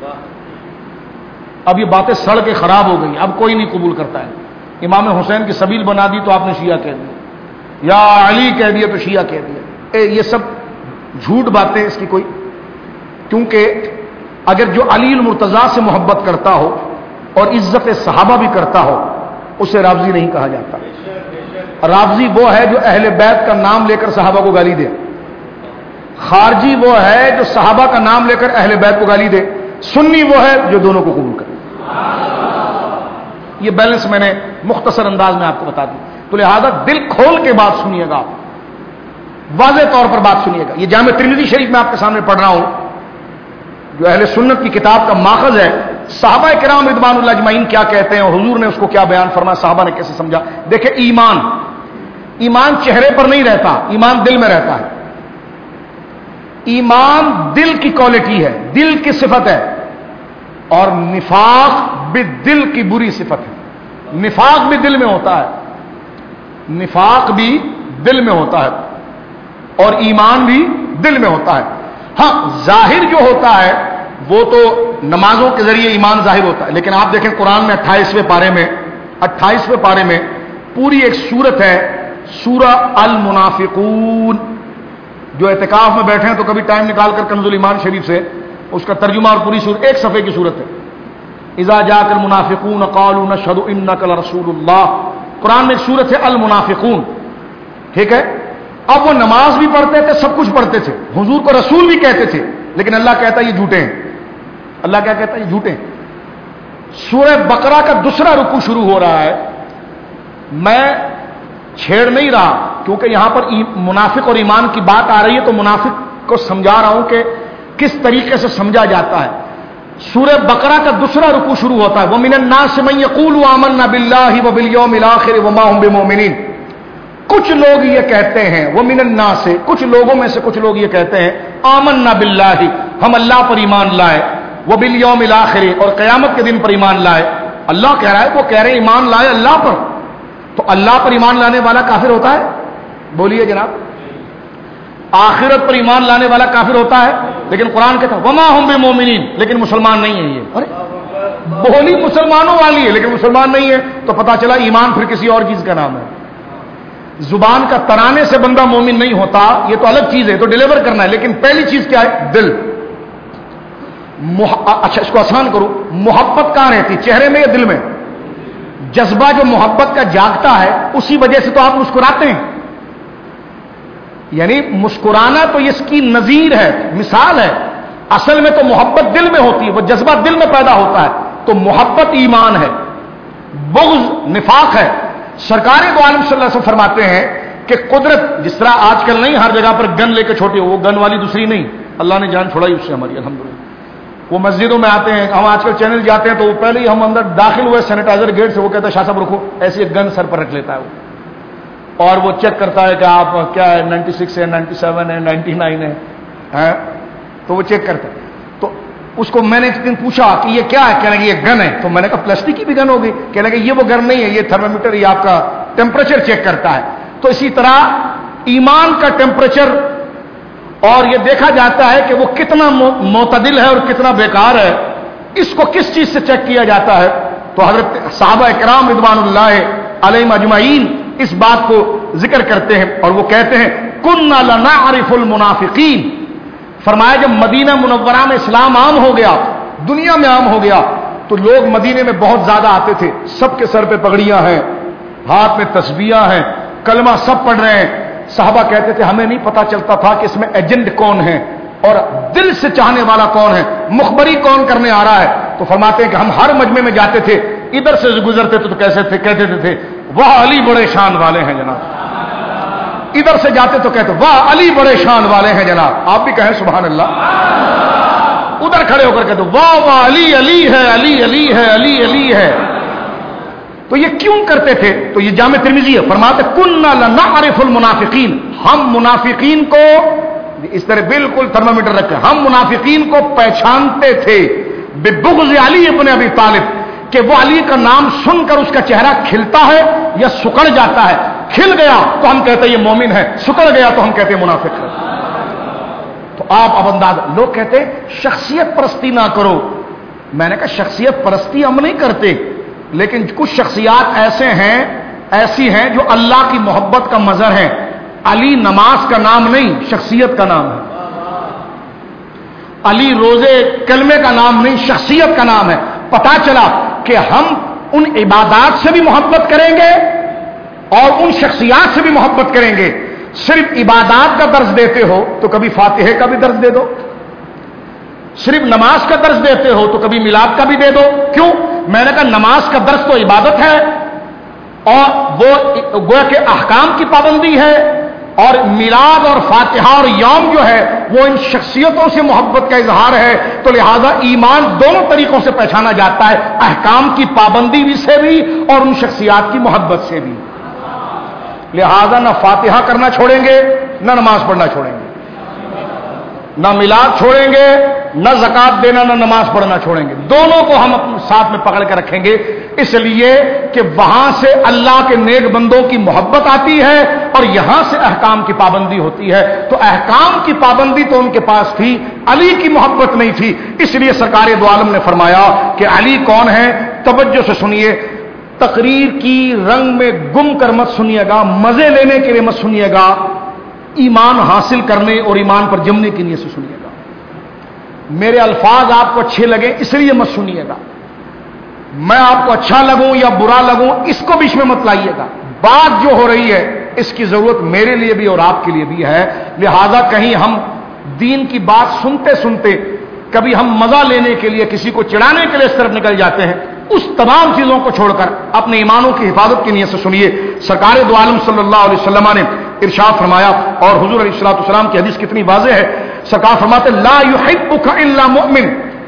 اب یہ باتیں سڑ کے خراب ہو گئی، اب کوئی نہیں قبول کرتا ہے. امام حسین کی سبیل بنا دی تو آپ نے شیعہ کہہ دیا، یا علی کہہ دیا تو شیعہ کہہ دیا. یہ سب جھوٹ باتیں، اس کی کوئی، کیونکہ اگر جو علی المرتضیٰ سے محبت کرتا ہو اور عزت صحابہ بھی کرتا ہو اسے رافضی نہیں کہا جاتا. رافضی وہ ہے جو اہل بیت کا نام لے کر صحابہ کو گالی دے، خارجی وہ ہے جو صحابہ کا نام لے کر اہل بیت کو گالی دے، سنی وہ ہے جو دونوں کو قبول کرے. یہ بیلنس میں نے مختصر انداز میں آپ کو بتا دی. تو لہذا دل کھول کے بات سنیے گا، واضح طور پر بات سنیے گا. یہ جامع ترمذی شریف میں آپ کے سامنے پڑھ رہا ہوں جو اہل سنت کی کتاب کا ماخذ ہے. صحابہ کرام رضوان اللہ اجمعین کیا کہتے ہیں اور حضور نے اس کو کیا بیان فرمایا، صحابہ نے کیسے سمجھا؟ دیکھیں ایمان چہرے پر نہیں رہتا، ایمان دل میں رہتا ہے۔ ایمان دل کی کوالٹی ہے، دل کی صفت ہے، اور نفاق بھی دل کی بری صفت ہے۔ نفاق بھی دل میں ہوتا ہے، نفاق بھی دل میں ہوتا ہے، اور ایمان بھی دل میں ہوتا ہے۔ ہاں ظاہر جو ہوتا ہے وہ تو نمازوں کے ذریعے ایمان ظاہر ہوتا ہے، لیکن آپ دیکھیں قرآن میں 28ویں پارے میں پوری ایک سورت ہے، سورہ المنافقون۔ جو اعتکاف میں بیٹھے ہیں تو کبھی ٹائم نکال کر کنز الایمان شریف سے اس کا ترجمہ اور پوری سورت ایک صفحے کی سورت ہے۔ اذا جاءك المنافقون قالوا نشهد انك لرسول اللہ، قرآن میں ایک سورت ہے المنافقون، ٹھیک ہے؟ اب وہ نماز بھی پڑھتے تھے، سب کچھ پڑھتے تھے، حضور کو رسول بھی کہتے تھے، لیکن اللہ کہتا ہے یہ جھوٹے ہیں۔ اللہ کیا کہتا ہے؟ یہ جھوٹے ہیں۔ سورہ بقرہ کا دوسرا رکوع شروع ہو رہا ہے، میں چھیڑ نہیں رہا کیونکہ یہاں پر منافق اور ایمان کی بات آ رہی ہے، تو منافق کو سمجھا رہا ہوں کہ کس طریقے سے سمجھا جاتا ہے۔ سورہ بقرہ کا دوسرا رکوع شروع ہوتا ہے، وَمِنَ النَّاسِ مَن يَقُولُ آمَنَّا بِاللَّهِ وَبِالْيَوْمِ الْآخِرِ وَمَا هُم بِمُؤْمِنِينَ۔ کچھ لوگ یہ کہتے ہیں، وَمِنَ النَّاسِ، کچھ لوگوں میں سے کچھ لوگ یہ کہتے ہیں، آمَنَّا بِاللَّهِ، ہم اللہ پر ایمان لائے، وَبِالْيَوْمِ الْآخِرِ، اور قیامت کے دن پر ایمان لائے۔ اللہ کہہ رہا ہے، وہ کہہ رہے ہیں ایمان لائے اللہ پر، تو اللہ پر ایمان لانے والا کافر ہوتا ہے؟ بولیے جناب، آخرت پر ایمان لانے والا کافر ہوتا ہے؟ لیکن قرآن کہتا ہے وما ہم بمومنین، لیکن مسلمان نہیں ہے یہ۔ ارے بولی مسلمانوں والی ہے لیکن مسلمان نہیں ہے، تو پتا چلا ایمان پھر کسی اور چیز کا نام ہے۔ زبان کا ترانے سے بندہ مومن نہیں ہوتا، یہ تو الگ چیز ہے، تو ڈیلیور کرنا ہے، لیکن پہلی چیز کیا ہے؟ دل۔ اچھا اس کو آسان کرو، محبت کہاں رہتی، چہرے میں یا دل میں؟ جذبہ جو محبت کا جاگتا ہے اسی وجہ سے تو آپ مسکراتے ہیں، یعنی مسکرانا تو اس کی نظیر ہے، مثال ہے۔ اصل میں تو محبت دل میں ہوتی ہے، وہ جذبہ دل میں پیدا ہوتا ہے، تو محبت ایمان ہے، بغض نفاق ہے۔ سرکار دو عالم صلی اللہ علیہ وسلم فرماتے ہیں کہ قدرت جس طرح آج کل نہیں ہر جگہ پر گن لے کے چھوٹے ہو، وہ گن والی دوسری نہیں، اللہ نے جان چھوڑائی اس سے ہماری الحمدللہ۔ وہ مسجدوں میں آتے ہیں، ہم آج کل چینل جاتے ہیں تو وہ پہلے ہی ہم اندر داخل ہوئے سینیٹائزر گیٹ سے، وہ کہتا ہے شاہ صاحب رکھو، ایسی ایک گن سر پر رکھ لیتا ہے وہ، اور وہ چیک کرتا ہے کہ آپ کیا ہے، 96 ہے، 97 ہے، 99 ہے، تو وہ چیک کرتا ہے۔ تو اس کو میں نے ایک دن پوچھا کہ یہ کیا ہے، کہنے لگے یہ گن ہے، تو میں نے کہا پلاسٹک کی بھی گن ہوگی، کہنے لگے یہ وہ گن نہیں ہے، یہ تھرمامیٹر، یہ آپ کا ٹیمپریچر چیک کرتا ہے۔ تو اسی طرح ایمان کا ٹیمپریچر، اور یہ دیکھا جاتا ہے کہ وہ کتنا معتدل ہے اور کتنا بیکار ہے، اس کو کس چیز سے چیک کیا جاتا ہے؟ تو حضرت صحابہ کرام رضوان اللہ علیہم اجمعین اس بات کو ذکر کرتے ہیں، اور وہ کہتے ہیں کُنَّا لَنَعْرِفُ الْمُنَافِقِينَ، فرمایا جب مدینہ منورہ میں اسلام عام ہو گیا، دنیا میں عام ہو گیا، تو لوگ مدینے میں بہت زیادہ آتے تھے، سب کے سر پہ پگڑیاں ہیں، ہاتھ میں تسبیحاں ہیں، کلمہ سب پڑھ رہے ہیں۔ صحابہ کہتے تھے ہمیں نہیں پتا چلتا تھا کہ اس میں ایجنٹ کون ہے اور دل سے چاہنے والا کون ہے، مخبری کون کرنے آ رہا ہے۔ تو فرماتے ہیں کہ ہم ہر مجمع میں جاتے تھے، ادھر سے گزرتے تھے تو کیسے تھے، کہتے تھے واہ علی بڑے شان والے ہیں جناب، ادھر سے جاتے تو کہتے واہ علی بڑے شان والے ہیں جناب، آپ بھی کہیں سبحان اللہ، ادھر کھڑے ہو کر کہتے واہ واہ علی علی ہے، علی علی ہے، علی علی ہے۔ تو یہ کیوں کرتے تھے؟ تو یہ جامع ترمذی ہے، فرماتے کُنَّا لَنَعْرِفُ الْمُنَافِقِينَ، ہم منافقین کو اس طرح بالکل تھرمامیٹر رکھے، ہم منافقین کو پہچانتے تھے بِبُغْضِ علی ابن ابی طالب، کہ وہ علی کا نام سن کر اس کا چہرہ کھلتا ہے یا سکڑ جاتا ہے، کھل گیا تو ہم کہتے ہیں یہ مومن ہے، سکڑ گیا تو ہم کہتے ہیں منافق ہے۔ تو آپ اب انداز، لوگ کہتے ہیں شخصیت پرستی نہ کرو، میں نے کہا شخصیت پرستی ہم نہیں کرتے، لیکن کچھ شخصیات ایسی ہیں جو اللہ کی محبت کا مظہر ہیں۔ علی نماز کا نام نہیں، شخصیت کا نام ہے۔ علی روزے کلمے کا نام نہیں، شخصیت کا نام ہے۔ پتا چلا کہ ہم ان عبادات سے بھی محبت کریں گے اور ان شخصیات سے بھی محبت کریں گے۔ صرف عبادات کا درس دیتے ہو تو کبھی فاتحے کا بھی درس دے دو، صرف نماز کا درس دیتے ہو تو کبھی میلاد کا بھی دے دو۔ کیوں؟ میں نے کہا نماز کا درس تو عبادت ہے اور وہ گویا کہ احکام کی پابندی ہے، اور میلاد اور فاتحہ اور یوم جو ہے وہ ان شخصیتوں سے محبت کا اظہار ہے، تو لہذا ایمان دونوں طریقوں سے پہچانا جاتا ہے، احکام کی پابندی بھی سے بھی اور ان شخصیات کی محبت سے بھی۔ لہذا نہ فاتحہ کرنا چھوڑیں گے، نہ نماز پڑھنا چھوڑیں گے، نہ میلاد چھوڑیں گے، نہ زکات دینا، نہ نماز پڑھنا چھوڑیں گے، دونوں کو ہم اپنے ساتھ میں پکڑ کے رکھیں گے، اس لیے کہ وہاں سے اللہ کے نیک بندوں کی محبت آتی ہے اور یہاں سے احکام کی پابندی ہوتی ہے۔ تو احکام کی پابندی تو ان کے پاس تھی، علی کی محبت نہیں تھی، اس لیے سرکار دو عالم نے فرمایا کہ علی کون ہے؟ توجہ سے سنیے، تقریر کی رنگ میں گم کر مت سنیے گا، مزے لینے کے لیے مت سنیے گا، ایمان حاصل کرنے اور ایمان پر جمنے کی نیت سے سنیے گا۔ میرے الفاظ آپ کو اچھے لگے اس لیے مت سنیے گا، میں آپ کو اچھا لگوں یا برا لگوں اس کو بیچ میں مت لائیے گا۔ بات جو ہو رہی ہے اس کی ضرورت میرے لیے بھی اور آپ کے لیے بھی ہے، لہذا کہیں ہم دین کی بات سنتے سنتے کبھی ہم مزہ لینے کے لیے کسی کو چڑھانے کے لیے اس طرف نکل جاتے ہیں، اس تمام چیزوں کو چھوڑ کر اپنے ایمانوں کی حفاظت کی نیت سے سنیے۔ سرکار دو عالم صلی اللہ علیہ وسلم نے ارشاد فرمایا، اور حضور علیہ الصلوۃ والسلام کی حدیث کتنی واضح ہے، سرکار فرماتے لا يحبك الا مؤمن،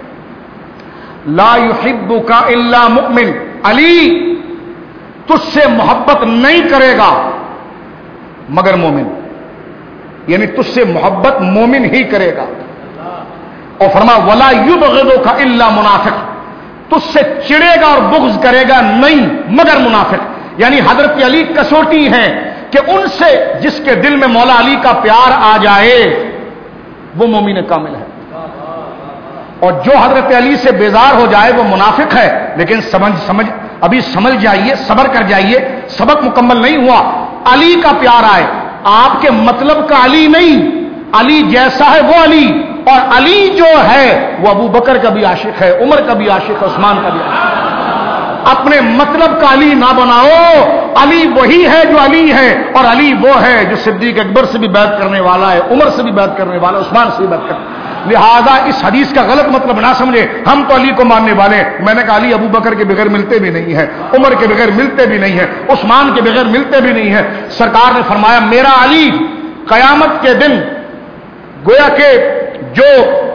لا يحبك الا مؤمن، علی تجھ سے محبت نہیں کرے گا مگر مومن، یعنی تجھ سے محبت مومن ہی کرے گا۔ اور فرمایا ولا يبغضك الا منافق، تجھ سے چڑے گا اور بغض کرے گا نہیں مگر منافق، یعنی حضرت علی کسوٹی ہیں کہ ان سے جس کے دل میں مولا علی کا پیار آ جائے وہ مومن کامل ہے، اور جو حضرت علی سے بیزار ہو جائے وہ منافق ہے۔ لیکن ابھی سمجھ جائیے، صبر کر جائیے، سبق مکمل نہیں ہوا۔ علی کا پیار آئے، آپ کے مطلب کا علی نہیں، علی جیسا ہے وہ علی، اور علی جو ہے وہ ابو بکر کا بھی عاشق ہے، عمر کا بھی عاشق ہے، عثمان کا بھی عاشق ہے۔ اپنے مطلب کا علی نہ بناؤ، علی وہی ہے جو علی ہے، اور علی وہ ہے جو صدیق اکبر سے بھی بیعت کرنے والا ہے، عمر سے بھی بیعت کرنے والا ہے، عثمان سے بھی بیعت کرنے والا ہے۔ لہذا اس حدیث کا غلط مطلب نہ سمجھے، ہم تو علی کو ماننے والے ہیں، میں نے کہا علی ابو بکر کے بغیر ملتے بھی نہیں ہیں، عمر کے بغیر ملتے بھی نہیں ہیں، عثمان کے بغیر ملتے بھی نہیں ہیں۔ سرکار نے فرمایا میرا علی قیامت کے دن گویا کہ جو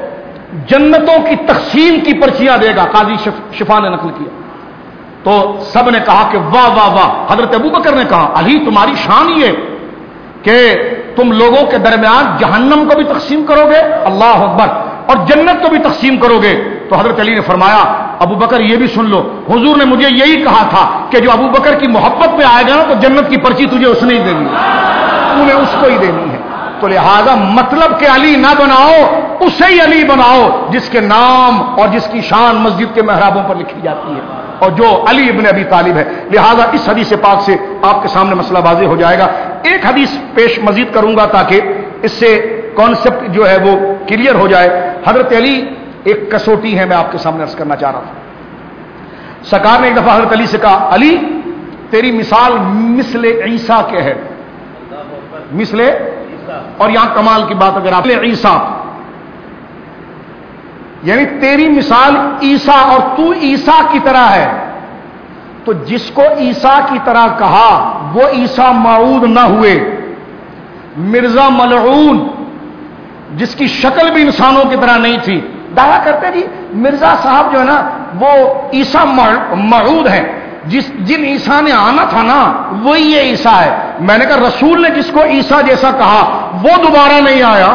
جنتوں کی تقسیم کی پرچیاں دے گا، قاضی شفا نے نقل کیا، تو سب نے کہا کہ واہ واہ واہ۔ حضرت ابو بکر نے کہا علی تمہاری شان یہ کہ تم لوگوں کے درمیان جہنم کو بھی تقسیم کرو گے، اللہ اکبر، اور جنت کو بھی تقسیم کرو گے۔ تو حضرت علی نے فرمایا ابو بکر یہ بھی سن لو، حضور نے مجھے یہی کہا تھا کہ جو ابو بکر کی محبت میں آئے گا نا تو جنت کی پرچی تجھے اس نے ہی دینی ہے، تو نے اس کو ہی دینی ہے۔ تو لہذا مطلب کہ علی نہ بناؤ، اسے ہی علی بناؤ جس کے نام اور جس کی شان مسجد کے محرابوں پر لکھی جاتی ہے، اور جو علی ابن ابی طالب ہے۔ لہذا اس حدیث پاک سے آپ کے سامنے مسئلہ واضح ہو جائے گا۔ ایک حدیث پیش مزید کروں گا تاکہ اس سے کانسیپٹ جو ہے وہ کلیئر ہو جائے۔ حضرت علی ایک کسوٹی ہے، میں آپ کے سامنے عرض کرنا چاہ رہا تھا۔ سرکار نے ایک دفعہ حضرت علی سے کہا علی تیری مثال مثل عیسیٰ کے ہے، مثل، اور یہاں کمال کی بات اگر آپ عیسیٰ، یعنی تیری مثال عیسیٰ اور تو عیسیٰ کی طرح ہے، تو جس کو عیسیٰ کی طرح کہا وہ عیسیٰ موعود نہ ہوئے، مرزا ملعون جس کی شکل بھی انسانوں کی طرح نہیں تھی، دعویٰ کرتے جی مرزا صاحب جو ہے نا وہ عیسیٰ موعود ہیں، جن عیسیٰ نے آنا تھا نا وہی یہ عیسیٰ ہے۔ میں نے کہا رسول نے جس کو عیسیٰ جیسا کہا وہ دوبارہ نہیں آیا،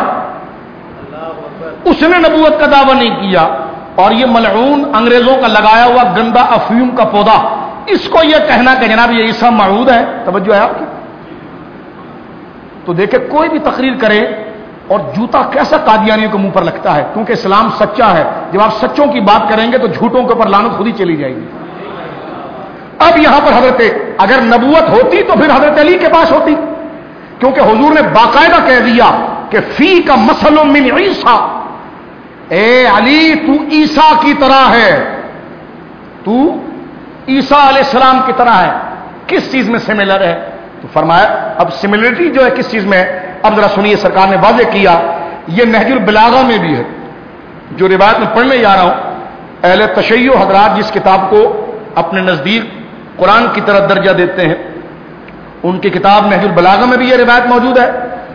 اس نے نبوت کا دعویٰ نہیں کیا، اور یہ ملعون انگریزوں کا لگایا ہوا گندا افیون کا پودا، اس کو یہ کہنا کہ جناب یہ عیسیٰ موعود ہے، توجہ ہے آپ کی؟ تو دیکھیں کوئی بھی تقریر کرے اور جوتا کیسا قادیانیوں کے منہ پر لگتا ہے، کیونکہ اسلام سچا ہے، جب آپ سچوں کی بات کریں گے تو جھوٹوں کے اوپر لعنت خود ہی چلی جائے گی۔ اب یہاں پر حضرت اگر نبوت ہوتی تو پھر حضرت علی کے پاس ہوتی، کیونکہ حضور نے باقاعدہ کہہ دیا کہ فی کا مثل من عیسیٰ، اے علی تو عیسیٰ کی طرح ہے، تو عیسیٰ علیہ السلام کی طرح ہے۔ کس چیز میں سملر ہے؟ تو فرمایا اب سملرٹی جو ہے کس چیز میں ہے؟ اب ذرا سنیے، سرکار نے واضح کیا، یہ نہج البلاغہ میں بھی ہے، جو روایت میں پڑھنے جا رہا ہوں۔ اہل تشیع حضرات جس کتاب کو اپنے نزدیک قرآن کی طرح درجہ دیتے ہیں، ان کی کتاب نہج البلاغہ میں بھی یہ روایت موجود ہے،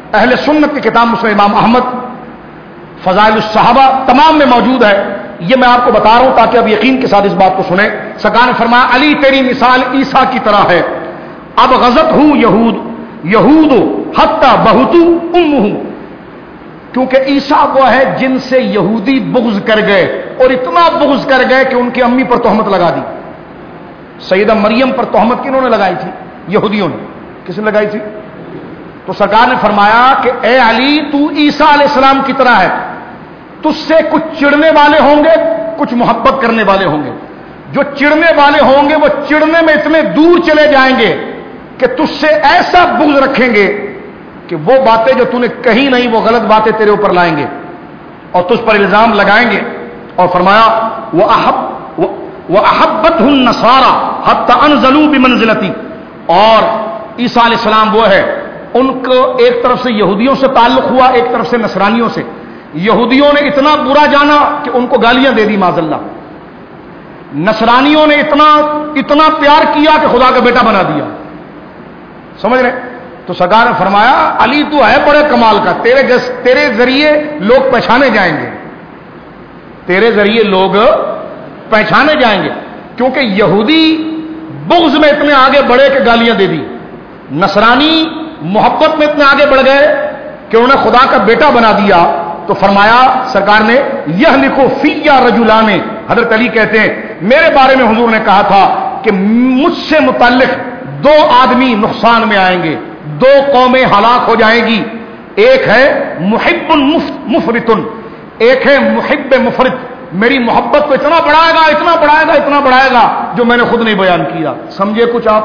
اہل سنت کی کتاب مسند امام احمد، فضائل الصحابہ تمام میں موجود ہے. یہ میں آپ کو بتا رہا ہوں تاکہ اب یقین کے ساتھ اس بات کو سنیں. سرکار نے فرمایا علی تیری مثال عیسیٰ کی طرح ہے. اب غزت ہوں یہود حتی بہتو امہ، کیونکہ عیسیٰ وہ ہے جن سے یہودی بغض کر گئے، اور اتنا بغض کر گئے کہ ان کی امی پر تہمت لگا دی. سیدہ مریم پر تہمت کنہوں نے لگائی تھی؟ یہودیوں نے. کس نے لگائی تھی؟ تو سرکار نے فرمایا کہ اے علی تو عیسیٰ علیہ السلام کی طرح ہے. تجھ سے کچھ چڑھنے والے ہوں گے، کچھ محبت کرنے والے ہوں گے. جو چڑھنے والے ہوں گے وہ چڑھنے میں اتنے دور چلے جائیں گے کہ تجھ سے ایسا بغض رکھیں گے کہ وہ باتیں جو تو نے کہی نہیں وہ غلط باتیں تیرے اوپر لائیں گے اور تجھ پر الزام لگائیں گے. اور فرمایا وَأَحَبَّتْهُ النَّصَارَى حَتَّى أَنزَلُوا بِمَنزِلَتِي، اور عیسیٰ علیہ السلام وہ ہے، ان کو ایک طرف سے یہودیوں سے تعلق ہوا، ایک طرف سے نصرانیوں سے. یہودیوں نے اتنا برا جانا کہ ان کو گالیاں دے دی معاذ اللہ. نصرانیوں نے اتنا پیار کیا کہ خدا کا بیٹا بنا دیا. سمجھ رہے؟ تو سرکار نے فرمایا علی تو ہے بڑے کمال کا، تیرے ذریعے لوگ پہچانے جائیں گے، تیرے ذریعے لوگ پہچانے جائیں گے. کیونکہ یہودی بغض میں اتنے آگے بڑھے کہ گالیاں دے دی، نصرانی محبت میں اتنے آگے بڑھ گئے کہ انہوں نے خدا کا بیٹا بنا دیا. تو فرمایا سرکار نے یہلکو فیّا رجلان، حضرت علی کہتے ہیں میرے بارے میں حضور نے کہا تھا کہ مجھ سے متعلق دو آدمی نقصان میں آئیں گے، دو قومیں ہلاک ہو جائیں گی. ایک ہے محب مفرط، ایک ہے محب مفرط. میری محبت کو اتنا بڑھائے گا اتنا بڑھائے گا اتنا بڑھائے گا جو میں نے خود نہیں بیان کیا. سمجھے کچھ آپ؟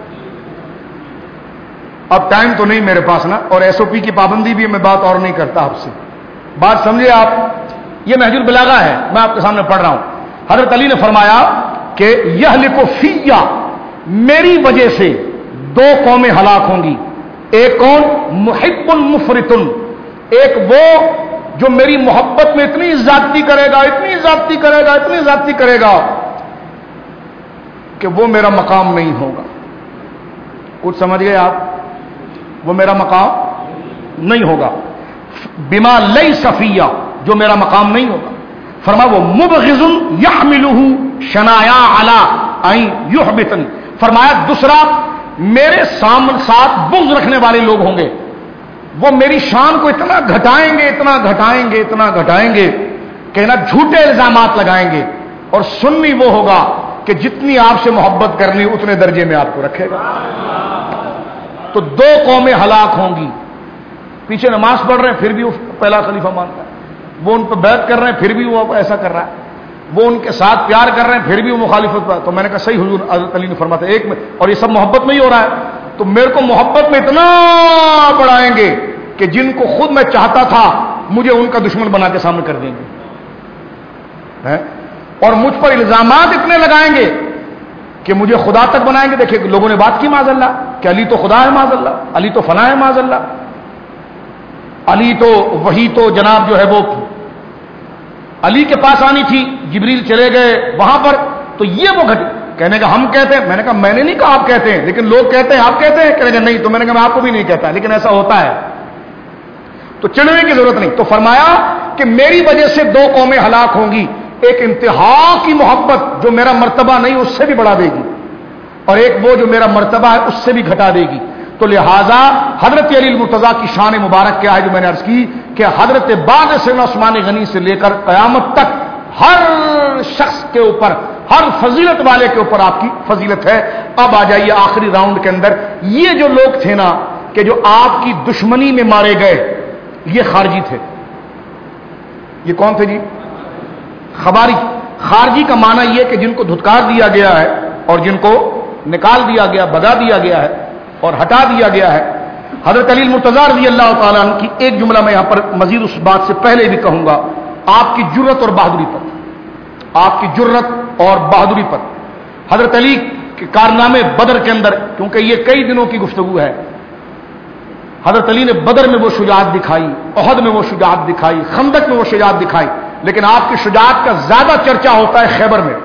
اب ٹائم تو نہیں میرے پاس نا، اور ایس او پی کی پابندی بھی میں بات اور نہیں کرتا آپ سے. بات سمجھے آپ؟ یہ نہج البلاغہ ہے، میں آپ کے سامنے پڑھ رہا ہوں. حضرت علی نے فرمایا کہ یہلک فیّا، میری وجہ سے دو قومیں ہلاک ہوں گی. ایک کون؟ محب مفرط، ایک وہ جو میری محبت میں اتنی زیادتی کرے گا اتنی زیادتی کرے گا اتنی زیادتی کرے گا کہ وہ میرا مقام نہیں ہوگا. کچھ سمجھ گئے آپ؟ وہ میرا مقام نہیں ہوگا. بما لیس فیّا، جو میرا مقام نہیں ہوگا. فرما وہ مبغض یحملہ شنایا علی ان یحبطنی. فرمایا دوسرا میرے ساتھ بغض رکھنے والے لوگ ہوں گے، وہ میری شان کو اتنا گھٹائیں گے اتنا گھٹائیں گے اتنا گھٹائیں گے کہ نا جھوٹے الزامات لگائیں گے. اور سنی وہ ہوگا کہ جتنی آپ سے محبت کرنی اتنے درجے میں آپ کو رکھے گا. تو دو قومیں ہلاک ہوں گی. پیچھے نماز پڑھ رہے ہیں پھر بھی وہ پہلا خلیفہ مانتا ہے، وہ ان پہ بیعت کر رہے ہیں پھر بھی وہ ایسا کر رہا ہے، وہ ان کے ساتھ پیار کر رہے ہیں پھر بھی وہ مخالفت پر. تو میں نے کہا صحیح حضور حضرت علی نے فرمایا ایک میں، اور یہ سب محبت میں ہی ہو رہا ہے. تو میرے کو محبت میں اتنا بڑھائیں گے کہ جن کو خود میں چاہتا تھا مجھے ان کا دشمن بنا کے سامنے کر دیں گے، اور مجھ پر الزامات اتنے لگائیں گے کہ مجھے خدا تک بنائیں گے. دیکھیں لوگوں نے بات کی معاذ اللہ کہ علی تو خدا ہے معاذ اللہ، علی تو فنا ہے معاذ اللہ، علی تو وہی تو جناب جو ہے وہ علی کے پاس آنی تھی، جبریل چلے گئے وہاں پر. تو یہ وہ گھٹی کہنے کا ہم کہتے ہیں. میں نے کہا میں نے نہیں کہا آپ کہتے ہیں، لیکن لوگ کہتے ہیں آپ کہتے ہیں. کہنے کا نہیں. تو میں نے کہا میں آپ کو بھی نہیں کہتا، لیکن ایسا ہوتا ہے تو چڑھنے کی ضرورت نہیں. تو فرمایا کہ میری وجہ سے دو قومیں ہلاک ہوں گی، ایک انتہا کی محبت جو میرا مرتبہ نہیں اس سے بھی بڑھا دے گی، اور ایک وہ جو میرا مرتبہ ہے اس سے بھی گھٹا دے گی. تو لہذا حضرت علی المرتضیٰ کی شان مبارک کیا ہے جو میں نے عرض کی کہ حضرت بعد سیدنا عثمان غنی سے لے کر قیامت تک ہر شخص کے اوپر، ہر فضیلت والے کے اوپر آپ کی فضیلت ہے. اب آ جائیے آخری راؤنڈ کے اندر. یہ جو لوگ تھے نا کہ جو آپ کی دشمنی میں مارے گئے، یہ خارجی تھے. یہ کون تھے جی؟ خوارج. خارجی کا معنی یہ کہ جن کو دھتکار دیا گیا ہے اور جن کو نکال دیا گیا، بگا دیا گیا ہے اور ہٹا دیا گیا ہے. حضرت علی المرتضیٰ رضی اللہ تعالیٰ عنہ کی ایک جملہ میں یہاں پر مزید اس بات سے پہلے بھی کہوں گا، آپ کی جرت اور بہادری پر، آپ کی جرت اور بہادری پر. حضرت علی کے کارنامے بدر کے اندر، کیونکہ یہ کئی دنوں کی گفتگو ہے، حضرت علی نے بدر میں وہ شجاعت دکھائی، احد میں وہ شجاعت دکھائی، خندق میں وہ شجاعت دکھائی، لیکن آپ کی شجاعت کا زیادہ چرچا ہوتا ہے خیبر میں.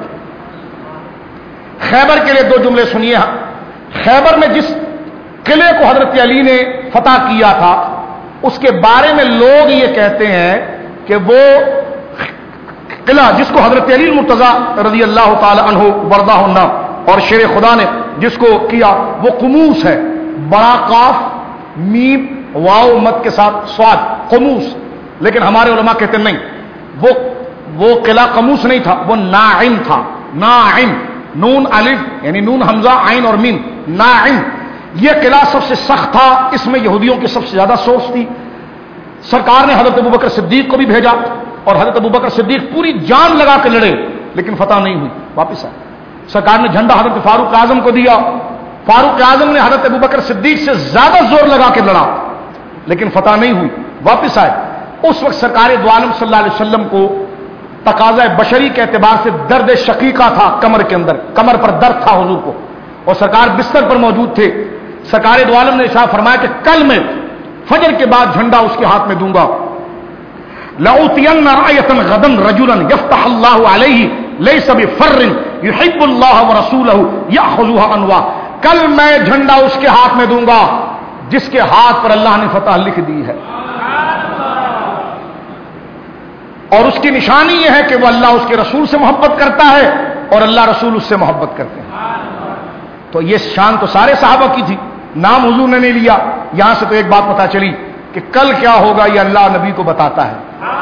خیبر کے لیے دو جملے سنیے. خیبر میں جس قلعے کو حضرت علی نے فتح کیا تھا اس کے بارے میں لوگ یہ کہتے ہیں کہ وہ قلعہ جس کو حضرت علی المرتضیٰ رضی اللہ تعالی عنہ وردہ عنہ اور شیر خدا نے جس کو کیا وہ قموس ہے، بڑا قاف میم واو مد کے ساتھ سواد قموس، لیکن ہمارے علماء کہتے ہیں نہیں، وہ قلعہ قموس نہیں تھا، وہ ناعم تھا، ناعم، نون الف یعنی نون حمزہ عین اور میم، ناعم۔ یہ قلعہ سب سے سخت تھا، اس میں یہودیوں کی سب سے زیادہ سوچ تھی۔ سرکار نے حضرت ابوبکر صدیق کو بھی بھیجا اور حضرت ابوبکر صدیق پوری جان لگا کے لڑے، لیکن فتح نہیں ہوئی، واپس آئے۔ سرکار نے جھنڈا حضرت فاروق اعظم کو دیا، فاروق اعظم نے حضرت ابوبکر صدیق سے زیادہ زور لگا کے لڑا، لیکن فتح نہیں ہوئی، واپس آئے۔ اس وقت سرکار دو عالم صلی اللہ علیہ وسلم کو تقاضا بشری کے اعتبار سے درد شقیقہ تھا، کمر کے اندر، کمر پر درد تھا حضور کو، اور سرکار بستر پر موجود تھے۔ سرکار دو عالم نے ارشاد فرمایا کہ کل میں فجر کے بعد جھنڈا اس کے ہاتھ میں دوں گا، لَأُوتِيَنَّ رَأْيَةً غَدًا رَجُلًا يَفْتَحُ اللَّهُ عَلَيْهِ لَيْسَ بِفَرٍّ يُحِبُّ اللَّهَ وَرَسُولَهُ يَأْخُذُهَا أَنْوَا، کل میں جھنڈا اس کے ہاتھ میں دوں گا جس کے ہاتھ پر اللہ نے فتح لکھ دی ہے، اور اس کی نشانی یہ ہے کہ وہ اللہ اس کے رسول سے محبت کرتا ہے اور اللہ رسول اس سے محبت کرتے ہیں۔ تو یہ شان تو سارے صحابہ کی تھی، نام حضور نے نہیں لیا۔ یہاں سے تو ایک بات پتہ چلی کہ کل کیا ہوگا یہ اللہ نبی کو بتاتا ہے۔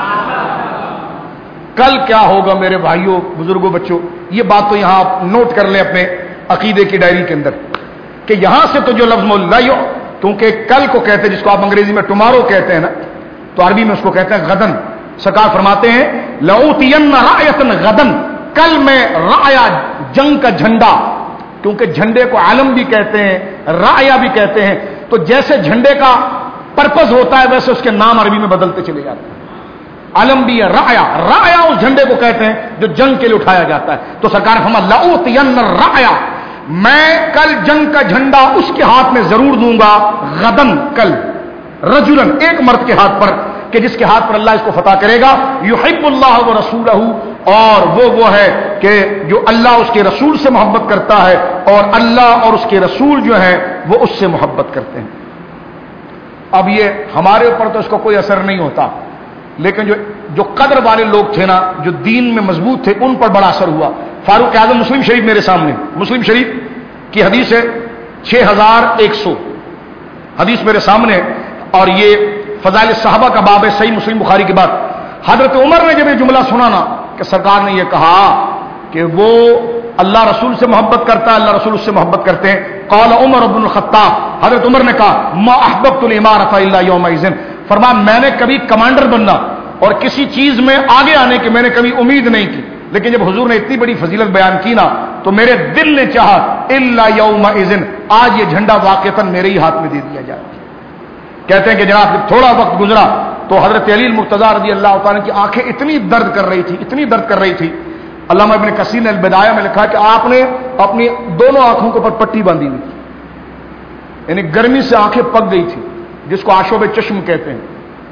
کل کیا ہوگا میرے بھائیوں، بزرگوں، بچوں، یہ بات تو یہاں آپ نوٹ کر لیں اپنے عقیدے کی ڈائری کے اندر کہ یہاں سے تو جو لفظ مولایو، کیونکہ کل کو کہتے ہیں جس کو آپ انگریزی میں ٹمارو کہتے ہیں نا، تو عربی میں اس کو کہتے ہیں غدن۔ سرکار فرماتے ہیں لَأُوتِيَنَّ رَأْيَةً غَدًا، کل میں رایا جنگ کا جھنڈا، کیونکہ جھنڈے کو علم بھی کہتے ہیں، رایا بھی کہتے ہیں، تو جیسے جھنڈے کا پرپز ہوتا ہے ویسے اس کے نام عربی میں بدلتے چلے جاتے ہیں۔ علم بھی ہے، رایا، رایا اس جھنڈے کو کہتے ہیں جو جنگ کے لیے اٹھایا جاتا ہے۔ تو سرکار فرمایا لَأُوتِيَنَّ الرَّايَ، میں کل جنگ کا جھنڈا اس کے ہاتھ میں ضرور دوں گا، غدن کل، رجلن ایک مرد کے ہاتھ پر، کہ جس کے ہاتھ پر اللہ اس کو فتح کرے گا، یحب اللہ ورسولہ، اور وہ ہے کہ جو اللہ اس کے رسول سے محبت کرتا ہے اور اللہ اور اس کے رسول جو ہیں وہ اس سے محبت کرتے ہیں۔ اب یہ ہمارے اوپر تو اس کا کوئی اثر نہیں ہوتا، لیکن جو قدر والے لوگ تھے نا، جو دین میں مضبوط تھے، ان پر بڑا اثر ہوا۔ فاروق اعظم، مسلم شریف میرے سامنے، مسلم شریف کی حدیث ہے 6100 حدیث میرے سامنے، اور یہ فضائل صحابہ کا باب ہے، صحیح مسلم بخاری کے بعد۔ حضرت عمر نے جب یہ جملہ سنا نا کہ سرکار نے یہ کہا کہ وہ اللہ رسول سے محبت کرتا ہے، اللہ رسول اس سے محبت کرتے ہیں، قال عمر بن الخطاب، حضرت عمر نے کہا ما احببت الامارۃ الا یومئذ، فرمایا میں نے کبھی کمانڈر بننا اور کسی چیز میں آگے آنے کی میں نے کبھی امید نہیں کی، لیکن جب حضور نے اتنی بڑی فضیلت بیان کی نا تو میرے دل نے چاہا الا یومئذ، آج یہ جھنڈا واقعتاً میرے ہی ہاتھ میں دے دیا جائے۔ کہتے ہیں کہ جناب جب تھوڑا وقت گزرا تو حضرت علی المرتضیٰ رضی اللہ تعالیٰ کی آنکھیں اتنی درد کر رہی تھی، اتنی درد کر رہی تھی۔ علامہ ابن کثیر نے البدایہ میں لکھا کہ آپ نے اپنی دونوں آنکھوں کے اوپر پٹی باندھی ہوئی، یعنی گرمی سے آنکھیں پک گئی تھی، جس کو آشوب چشم کہتے ہیں۔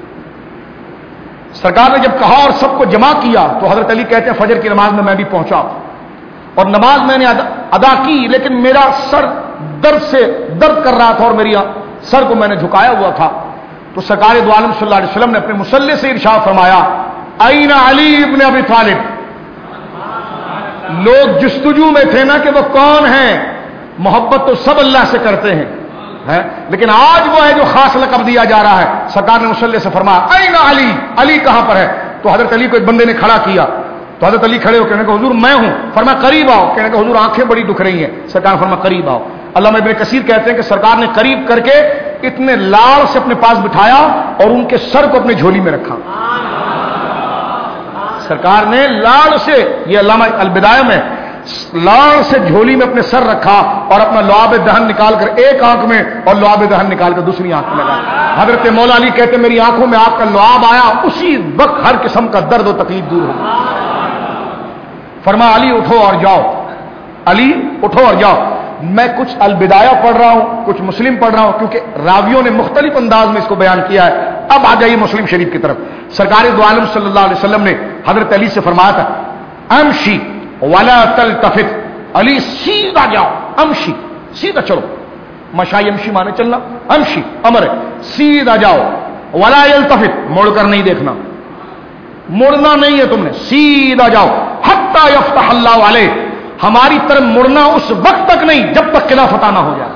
سرکار نے جب کہا اور سب کو جمع کیا تو حضرت علی کہتے ہیں فجر کی نماز میں بھی پہنچا اور نماز میں نے ادا کی، لیکن میرا سر درد سے درد کر رہا تھا اور میری سر کو میں نے جھکایا ہوا تھا۔ تو سرکار دو عالم صلی اللہ علیہ وسلم نے اپنے مصلی سے ارشاد فرمایا این علی ابن ابی طالب، لوگ جستجو میں تھے نا کہ وہ کون ہیں، محبت تو سب اللہ سے کرتے ہیں، لیکن آج وہ ہے جو خاص لقب دیا جا رہا ہے۔ سرکار نے مصلی سے فرمایا این علی، علی کہاں پر ہے؟ تو حضرت علی کو ایک بندے نے کھڑا کیا تو حضرت علی کھڑے ہو کہنے کہ حضور میں ہوں، فرمایا قریب آؤ، کہنے کہ حضور آنکھیں بڑی دکھ رہی ہیں، سرکار نے فرمایا قریب آؤ۔ علامہ ابن کثیر کہتے ہیں کہ سرکار نے قریب کر کے اتنے لاڑ سے اپنے پاس بٹھایا اور ان کے سر کو اپنی جھولی میں رکھا۔ سرکار نے لاڑ سے، یہ علامہ البدایہ میں، لاڑ سے جھولی میں اپنے سر رکھا اور اپنا لعاب دہن نکال کر ایک آنکھ میں اور لعاب دہن نکال کر دوسری آنکھ میں لگا۔ حضرت مولا علی کہتے میری آنکھوں میں آپ کا لعاب آیا، اسی وقت ہر قسم کا درد و تکلیف دور ہو گئی۔ فرمایا علی اٹھو اور جاؤ، علی اٹھو اور جاؤ۔ میں کچھ البدایہ پڑھ رہا ہوں، کچھ مسلم پڑھ رہا ہوں، کیونکہ راویوں نے مختلف انداز میں اس کو بیان کیا ہے۔ اب آ جائیے مسلم شریف کی طرف۔ سرکار دو عالم صلی اللہ علیہ وسلم نے حضرت علی سے فرمایا تھا امشی ولا تلتفت، علی سیدھا جاؤ، امشی سیدھا چلو، مشا یمشی مانے چلنا، امشی امر ہے، سیدھا جاؤ ولا یلتفت، مڑ کر نہیں دیکھنا، مڑنا نہیں ہے تم نے، سیدھا جاؤ، حتی یفتح اللہ علیہ، ہماری طرف مڑنا اس وقت تک نہیں جب تک قلعہ فتح نہ ہو جائے۔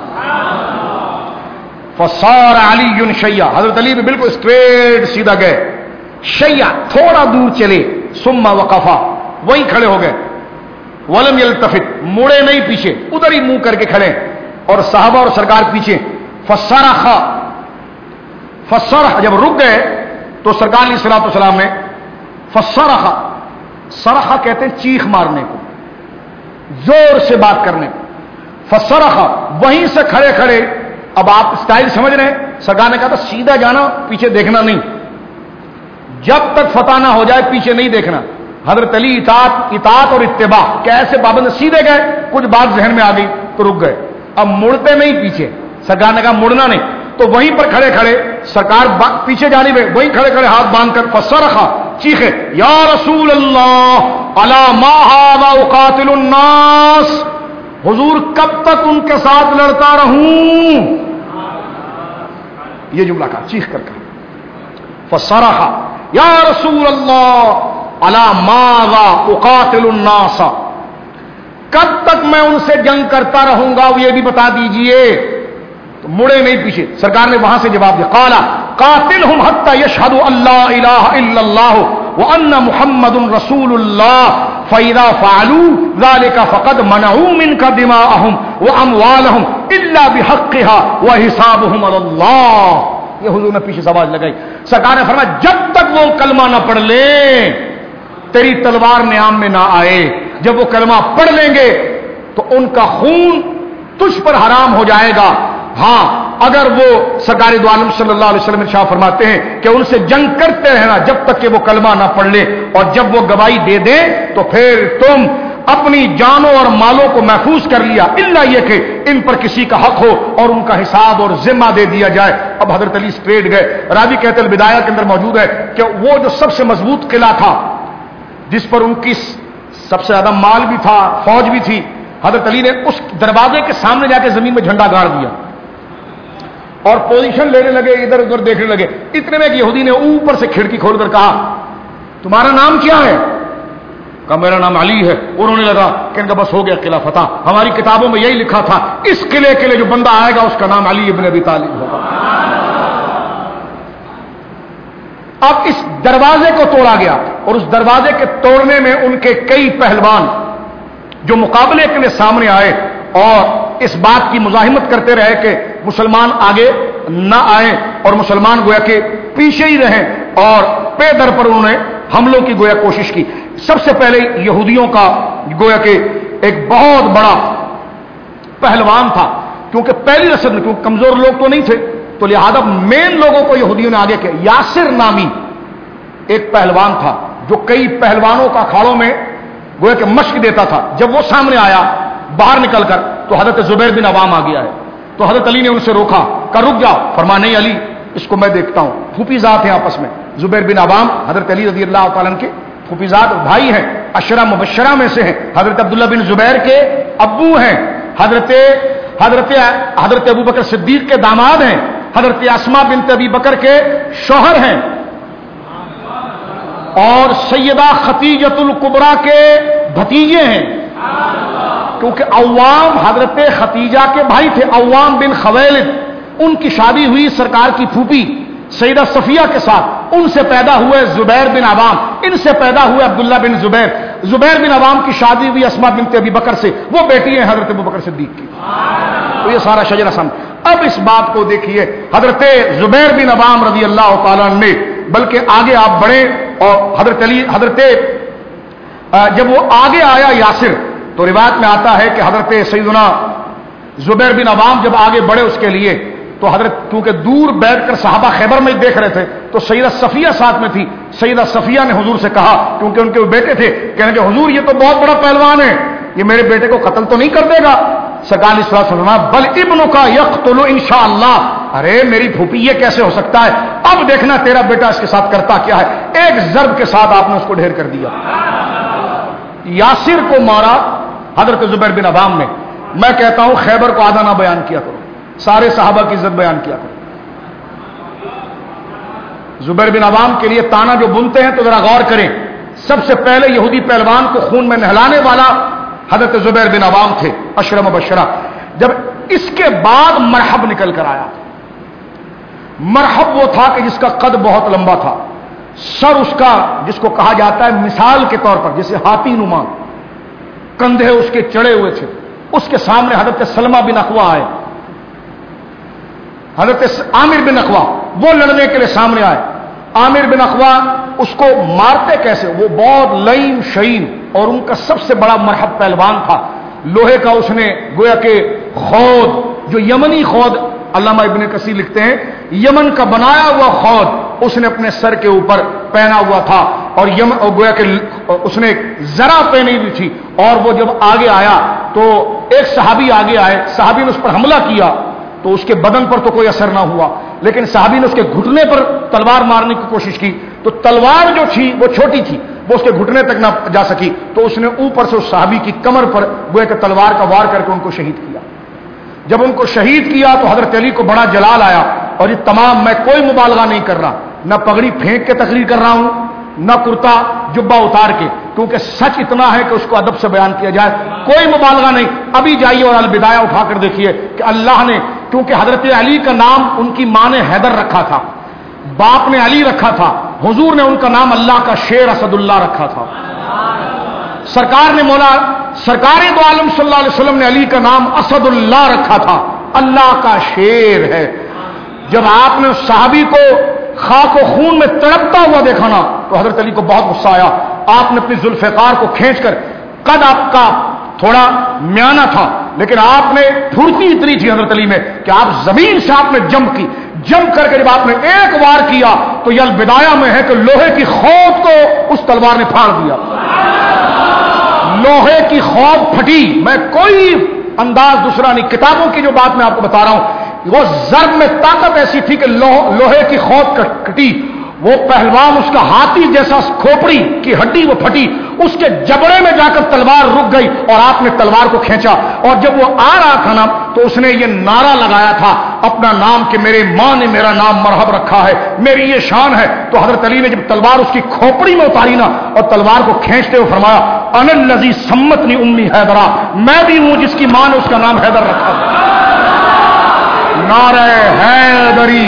فصار علی شیعہ، حضرت علی بھی بالکل اسٹریٹ سیدھا گئے، شیعہ تھوڑا دور چلے، ثم وقفا، وہیں کھڑے ہو گئے، ولم یلتفت، مڑے نہیں پیچھے، ادھر ہی منہ کر کے کھڑے، اور صحابہ اور سرکار پیچھے۔ فصرخ، جب رک گئے تو سرکار علیہ الصلوۃ والسلام نے فصرخ، صرخ کہتے ہیں چیخ مارنے کو، زور سے بات کرنے کو، فصرخ، وہیں سے کھڑے کھڑے، اب آپ اسٹائل سمجھ رہے ہیں، سرکار نے کہا تھا سیدھا جانا، پیچھے دیکھنا نہیں، جب تک فتح نہ ہو جائے پیچھے نہیں دیکھنا۔ حضرت علی اطاعت اور اتباع، کیسے پابند، سیدھے گئے، کچھ بات ذہن میں آ گئی تو رک گئے، اب مڑتے نہیں پیچھے، سرکار نے کہا مڑنا نہیں، تو وہیں پر کھڑے کھڑے سرکار پیچھے جانے میں، وہیں کھڑے کھڑے ہاتھ باندھ کر فصرخا، چیخے، یا رسول اللہ الا ما ھذا اقاتل الناس، حضور کب تک ان کے ساتھ لڑتا رہوں، یہ جملہ کہا چیخ کر کہا، فصرخا یا رسول اللہ الا ماذا اقاتل الناس، کب تک میں ان سے جنگ کرتا رہوں گا وہ یہ بھی بتا دیجئے، تو مڑے نہیں پیچھے، سرکار نے وہاں سے جواب دیا، قال قاتلهم حتى يشهدوا ان لا اله الا الله وان محمد رسول الله فاذا فعلوا ذلك فقد منعوا منك دماءهم واموالهم الا بحقها وحسابهم على الله، یہ حضور نے پیچھے سوال لگائی، سرکار نے فرمایا جب تک وہ کلمہ نہ پڑھ لیں تیری تلوار نیام میں نہ آئے، جب وہ کلمہ پڑھ لیں گے تو ان کا خون تجھ پر حرام ہو جائے گا، ہاں اگر وہ سرکار دو عالم صلی اللہ علیہ وسلم ارشاد فرماتے ہیں کہ ان سے جنگ کرتے رہنا جب تک کہ وہ کلمہ نہ پڑھ لے، اور جب وہ گواہی دے دیں تو پھر تم اپنی جانوں اور مالوں کو محفوظ کر لیا، الا یہ کہ ان پر کسی کا حق ہو اور ان کا حساب اور ذمہ دے دیا جائے۔ اب حضرت علی اسٹریٹ گئے، راوی کہتے ہیں البدایہ کے اندر موجود ہے کہ وہ جو سب سے مضبوط قلعہ تھا جس پر ان کی سب سے زیادہ مال بھی تھا، فوج بھی تھی، حضرت علی نے اس دروازے کے سامنے جا کے زمین میں جھنڈا گاڑ دیا اور پوزیشن لینے لگے، ادھر ادھر دیکھنے لگے، اتنے میں کہ یہودی نے اوپر سے کھڑکی کھول کر کہا تمہارا نام کیا ہے؟ کہا میرا نام علی ہے۔ انہوں نے لگا کہ ان کا بس ہو گیا قلعہ فتح، ہماری کتابوں میں یہی لکھا تھا اس قلعے کے لیے جو بندہ آئے گا اس کا نام علی ابن ابی طالب ہوگا۔ اب اس دروازے کو توڑا گیا، اور اس دروازے کے توڑنے میں ان کے کئی پہلوان جو مقابلے کے لیے سامنے آئے اور اس بات کی مزاحمت کرتے رہے کہ مسلمان آگے نہ آئیں اور مسلمان گویا کہ پیچھے ہی رہیں، اور پے در پر انہوں نے حملوں کی گویا کوشش کی۔ سب سے پہلے یہودیوں کا گویا کہ ایک بہت بڑا پہلوان تھا، کیونکہ پہلی رسد میں کیونکہ کمزور لوگ تو نہیں تھے تو لہذا مین لوگوں کو یہودیوں نے آگے کیا۔ یاسر نامی ایک پہلوان تھا جو کئی پہلوانوں کا اکھاڑوں میں گویا کہ مشق دیتا تھا، جب وہ سامنے آیا باہر نکل کر تو حضرت زبیر بن عوام آ گیا ہے، تو حضرت علی نے ان سے روکا، کہا رک جاؤ، فرمایا نہیں علی اس کو میں دیکھتا ہوں، پھوپھی ذات ہیں آپس میں، زبیر بن عوام حضرت علی رضی اللہ تعالیٰ عنہ کے پھوپھی ذات بھائی ہیں، عشرہ مبشرہ میں سے ہیں، حضرت عبداللہ بن زبیر کے ابو ہیں، حضرت ابو بکر صدیق کے داماد ہیں، حضرت اسماء بنت ابی بکر کے شوہر ہیں، اور سیدہ ختیجۃ الکبریٰ کے بھتیجے ہیں، کیونکہ عوام حضرت ختیجہ کے بھائی تھے، عوام بن خویلد، ان کی شادی ہوئی سرکار کی پھوپھی سیدہ صفیہ کے ساتھ، ان سے پیدا ہوئے زبیر بن عوام، ان سے پیدا ہوئے عبداللہ بن زبیر، زبیر بن عوام کی شادی ہوئی اسماء بنت ابی بکر سے، وہ بیٹی ہیں حضرت ابو بکر صدیق کی، تو یہ سارا شجرہ سامنے۔ اب اس بات کو دیکھیے، حضرت زبیر بن عوام رضی اللہ تعالیٰ عنہ نے، بلکہ آگے آپ بڑھیں، اور جب وہ آگے آیا یاسر تو روایت میں آتا ہے کہ حضرت سیدنا زبیر بن عوام جب آگے بڑھے اس کے لیے تو حضرت کیونکہ دور بیٹھ کر صحابہ خیبر میں دیکھ رہے تھے تو سیدہ صفیہ ساتھ میں تھی، سیدہ صفیہ نے حضور سے کہا، کیونکہ ان کے بیٹے تھے، کہنے کہ حضور یہ تو بہت بڑا پہلوان ہے، یہ میرے بیٹے کو قتل تو نہیں کر دے گا؟ سرکار نے فرمایا بل ابنک یقتل انشاءاللہ، ارے میری پھوپھی یہ کیسے ہو سکتا ہے، اب دیکھنا تیرا بیٹا اس کے ساتھ کرتا کیا ہے۔ ایک ضرب کے ساتھ آپ نے اس کو ڈھیر کر دیا، یاسر کو مارا حضرت زبیر بن عوام نے۔ میں کہتا ہوں خیبر کو آدھا نہ بیان کیا کرو، سارے صحابہ کی عزت بیان کیا کرو۔ زبیر بن عوام کے لیے تانا جو بنتے ہیں تو ذرا غور کریں. سب سے پہلے یہودی پہلوان کو خون میں نہلانے والا حضرت زبیر بن عوام تھے، اشرم مبشرہ. جب اس کے بعد مرحب نکل کر آیا. مرحب وہ تھا کہ جس کا قد بہت لمبا تھا، سر اس کا جس کو کہا جاتا ہے مثال کے طور پر جیسے ہاتھی نما، کندھے اس کے چڑھے ہوئے تھے. اس کے سامنے حضرت سلمہ بن اقوا آئے، حضرت عامر بن اقوا وہ لڑنے کے لیے سامنے آئے. عامر بن اقوا اس کو مارتے کیسے؟ وہ بہت لئیم شعین اور ان کا سب سے بڑا مرحب پہلوان تھا. لوہے کا اس نے گویا کہ خود، جو یمنی خود، علامہ ابن کثیر لکھتے ہیں یمن کا بنایا ہوا خود اس نے اپنے سر کے اوپر پہنا ہوا تھا، اور گویا کہ اس نے ذرا پہنی ہوئی تھی. اور وہ جب آگے آیا تو ایک صحابی آگے آئے، صحابی نے اس پر حملہ کیا تو اس کے بدن پر تو کوئی اثر نہ ہوا، لیکن صحابی نے اس کے گھٹنے پر تلوار مارنے کی کوشش کی تو تلوار جو تھی وہ چھوٹی تھی، وہ اس کے گھٹنے تک نہ جا سکی، تو اس نے اوپر سے اس صحابی کی کمر پر گویا کہ تلوار کا وار کر کے ان کو شہید کیا. جب ان کو شہید کیا تو حضرت علی کو بڑا جلال آیا. اور یہ تمام، میں کوئی مبالغہ نہیں کر رہا، نہ پگڑی پھینک کے تقریر کر رہا ہوں، نہ کرتا جبہ اتار کے، کیونکہ سچ اتنا ہے کہ اس کو ادب سے بیان کیا جائے، کوئی مبالغہ نہیں. ابھی جائیے اور البدایہ اٹھا کر دیکھیے کہ اللہ نے، کیونکہ حضرت علی کا نام ان کی ماں نے حیدر رکھا تھا، باپ نے علی رکھا تھا، حضور نے ان کا نام اللہ کا شیر اسد اللہ رکھا تھا. سرکار نے سرکار دو عالم صلی اللہ علیہ وسلم نے علی کا نام اسد اللہ رکھا تھا، اللہ کا شیر ہے. جب آپ نے اس صحابی کو خاک و خون میں تڑپتا ہوا دیکھا نا تو حضرت علی کو بہت غصہ آیا. آپ نے اپنی ذوالفقار کو کھینچ کر، قد آپ کا تھوڑا میانہ تھا لیکن آپ نے پھرتی اتنی تھی حضرت علی میں کہ آپ زمین سے آپ نے جم کر کے جب آپ نے ایک وار کیا تو یہ البدایہ میں ہے کہ لوہے کی خود کو اس تلوار نے پھاڑ دیا. لوہے کی خود پھٹی. میں کوئی انداز دوسرا نہیں، کتابوں کی جو بات میں آپ کو بتا رہا ہوں، وہ ضرب میں طاقت ایسی تھی کہ لوہے کی خود کٹی. وہ پہلوان اس کا ہاتھی جیسا کھوپڑی کی ہڈی وہ پھٹی، اس کے جبڑے میں جا کر تلوار رک گئی اور آپ نے تلوار کو کھینچا. اور جب وہ آ رہا تھا نا تو اس نے یہ نعرہ لگایا تھا اپنا نام کہ میرے ماں نے میرا نام مرحب رکھا ہے، میری یہ شان ہے. تو حضرت علی نے جب تلوار اس کی کھوپڑی میں اتاری نا اور تلوار کو کھینچتے ہوئے فرمایا انا الذی سمتنی امی حیدرا، میں بھی ہوں جس کی ماں نے اس کا نام حیدر رکھا تھا. نعرہ حیدری،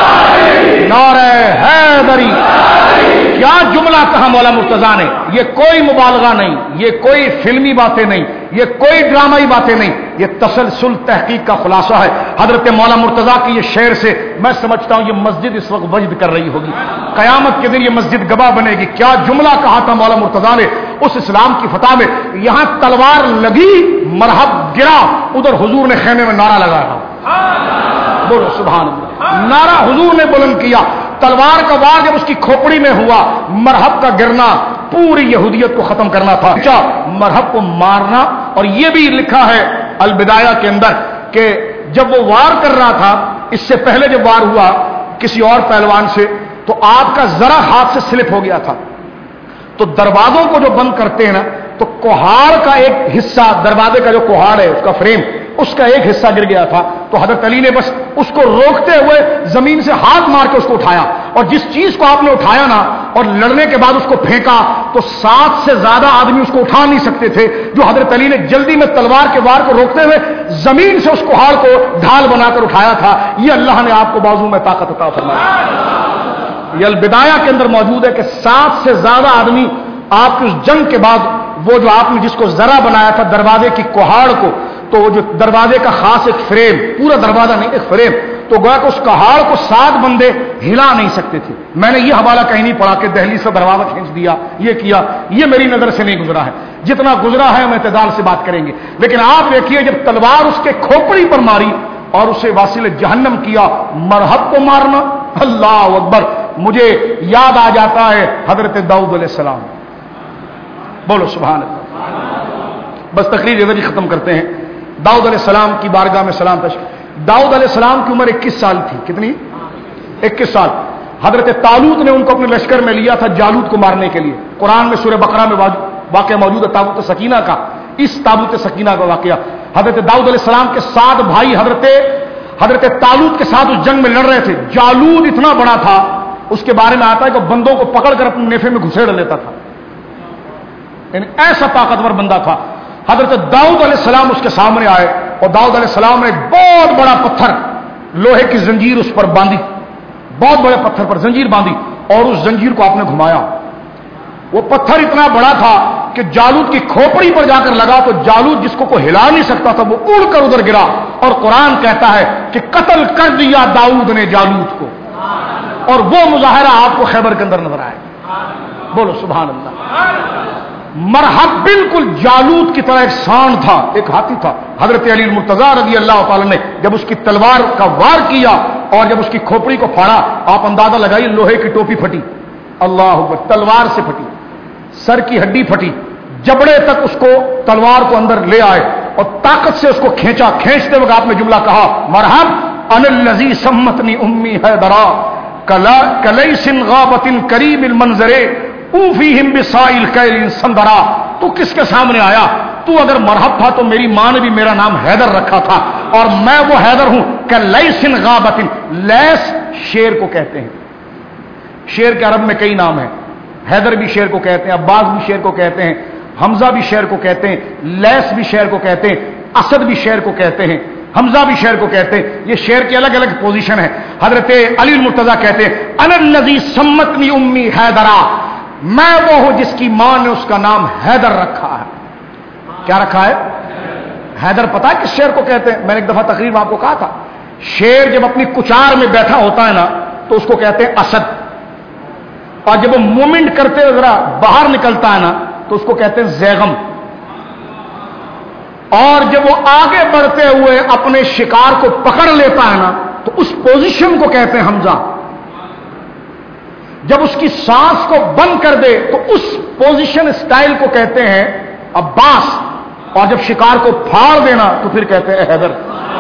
نعرہ حیدری. کیا جملہ کہا مولا مرتضیٰ نے. یہ کوئی مبالغہ نہیں، یہ کوئی فلمی باتیں نہیں، یہ کوئی ڈرامائی باتیں نہیں، یہ تسلسل تحقیق کا خلاصہ ہے. حضرت مولا مرتضیٰ کی یہ شعر سے میں سمجھتا ہوں یہ مسجد اس وقت وجد کر رہی ہوگی، قیامت کے دن یہ مسجد گواہ بنے گی. کیا جملہ کہا تھا مولا مرتضیٰ نے اس اسلام کی فتح میں. یہاں تلوار لگی، مرحب گرا، ادھر حضور نے خیمے میں نعرہ لگایا. بولو سبحان اللہ. نعرہ حضور نے بلند کیا. تلوار کا وار جب اس کی کھوپڑی میں ہوا، مرحب کا گرنا پوری یہودیت کو ختم کرنا تھا، مرحب کو مارنا. اور یہ بھی لکھا ہے البدایہ کے اندر کہ جب وہ وار کر رہا تھا، اس سے پہلے جب وار ہوا کسی اور پہلوان سے تو آپ کا ذرا ہاتھ سے سلپ ہو گیا تھا. تو دروازوں کو جو بند کرتے ہیں نا تو کوہاڑ کا ایک حصہ، دروازے کا جو کوہاڑ ہے اس کا فریم، اس کا ایک حصہ گر گیا تھا. تو حضرت علی نے بس اس کو روکتے ہوئے زمین سے ہاتھ مار کے اس کو اٹھایا. اور جس چیز کو آپ نے اٹھایا نا اور لڑنے کے بعد اس کو پھینکا تو 7 سے زیادہ آدمی اس کو اٹھا نہیں سکتے تھے. جو حضرت علی نے جلدی میں تلوار کے وار کو روکتے ہوئے زمین سے اس کوہاڑ کو ڈھال بنا کر اٹھایا تھا. یہ اللہ نے آپ کو بازو میں طاقت عطا فرمایا. یہ البدایہ کے اندر موجود ہے کہ 7 سے زیادہ آدمی آپ کی اس جنگ کے بعد، وہ جو آپ نے جس کو ذرا بنایا تھا دروازے کی کوہاڑ کو، تو وہ جو دروازے کا خاص ایک فریم، پورا دروازہ نہیں ایک فریم، تو گویا کہ اس کہاڑ کو 7 بندے ہلا نہیں سکتے تھے. میں نے یہ حوالہ کہیں نہیں پڑھا کہ دہلی سے دروازہ کھینچ دیا، یہ کیا، یہ میری نظر سے نہیں گزرا ہے. جتنا گزرا ہے ہم اعتدال سے بات کریں گے. لیکن آپ دیکھیے جب تلوار اس کے کھوپڑی پر ماری اور اسے واصل جہنم کیا، مرحب کو مارنا، اللہ اکبر. مجھے یاد آ جاتا ہے حضرت داؤد علیہ السلام. بولو سبحان اللہ. بس تقریر ادھر ہی ختم کرتے ہیں. داؤد علیہ السلام کی بارگاہ میں سلام پیش. داؤد علیہ السلام کی عمر 21 سال تھی. کتنی؟ 21 سال. حضرت طالوت نے ان کو اپنے لشکر میں لیا تھا جالوت کو مارنے کے لیے. قرآن میں سورہ بقرہ میں واقعہ موجود ہے تابوت سکینہ کا. اس تابوت سکینہ کا واقعہ حضرت داؤد علیہ السلام کے 7 بھائی حضرت طالوت کے ساتھ اس جنگ میں لڑ رہے تھے. جالوت اتنا بڑا تھا، اس کے بارے میں آتا ہے کہ بندوں کو پکڑ کر اپنے نیفے میں گھسیڑ لیتا تھا، یعنی ایسا طاقتور بندہ تھا۔ حضرت داؤد علیہ السلام اس کے سامنے آئے اور داؤد علیہ السلام نے ایک بہت بڑا پتھر، لوہے کی زنجیر اس پر باندھی، بہت بڑے پتھر پر زنجیر باندھی اور اس زنجیر کو آپ نے گھمایا۔ وہ پتھر اتنا بڑا تھا کہ جالوت کی کھوپڑی پر جا کر لگا تو جالوت جس کو کوئی ہلا نہیں سکتا تھا وہ اڑ کر ادھر گرا، اور قرآن کہتا ہے کہ قتل کر دیا داؤد نے جالوت کو، اور وہ مظاہرہ آپ کو خیبر کے اندر نظر آئے۔ بولو سبحان اللہ۔ مرحب بالکل جالوت کی طرح ایک سانڈ تھا، ایک ہاتھی تھا۔ حضرت علی المرتضی رضی اللہ تعالی نے جب اس کی تلوار کا وار کیا اور جب اس کی کھوپڑی کو پھاڑا، آپ اندازہ لگائیے لوہے کی ٹوپی پھٹی، اللہ اکبر، تلوار سے پھٹی، سر کی ہڈی پھٹی، جبڑے تک اس کو تلوار کو اندر لے آئے اور طاقت سے اس کو کھینچا۔ کھینچتے وقت آپ نے جملہ کہا، مرحب ان الذی سمتنی امی حیدرا کلیس غابت کریم المنظر اوفیہم بسائل کیل سندرا۔ تو کس کے سامنے آیا؟ تو اگر مرحب تھا تو میری ماں نے بھی میرا نام حیدر رکھا تھا، اور میں وہ حیدر ہوں کلیس غابت۔ لیس شیر کو کہتے ہیں، شیر کے عرب میں کئی نام ہیں، حیدر بھی شیر کو کہتے ہیں، عباس بھی شیر کو کہتے ہیں، حمزہ بھی شیر کو کہتے ہیں، لیس بھی شیر کو کہتے ہیں، اسد بھی شیر کو کہتے ہیں، حمزہ بھی شیر کو کہتے ہیں۔ یہ شیر کی الگ الگ پوزیشن ہے۔ حضرت علی المرتضی کہتے ہیں انا الذی سمتنی امی حیدرا، میں وہ ہوں جس کی ماں نے اس کا نام حیدر رکھا ہے۔ کیا رکھا ہے؟ حیدر۔ پتا ہے کس شیر کو کہتے ہیں؟ میں نے ایک دفعہ تقریر میں آپ کو کہا تھا، شیر جب اپنی کچار میں بیٹھا ہوتا ہے نا تو اس کو کہتے ہیں اسد، اور جب وہ مومنٹ کرتے ہوئے ذرا باہر نکلتا ہے نا تو اس کو کہتے ہیں زیغم، اور جب وہ آگے بڑھتے ہوئے اپنے شکار کو پکڑ لیتا ہے نا تو اس پوزیشن کو کہتے ہیں حمزہ، جب اس کی سانس کو بند کر دے تو اس پوزیشن اسٹائل کو کہتے ہیں عباس، اور جب شکار کو پھاڑ دینا تو پھر کہتے ہیں حیدر۔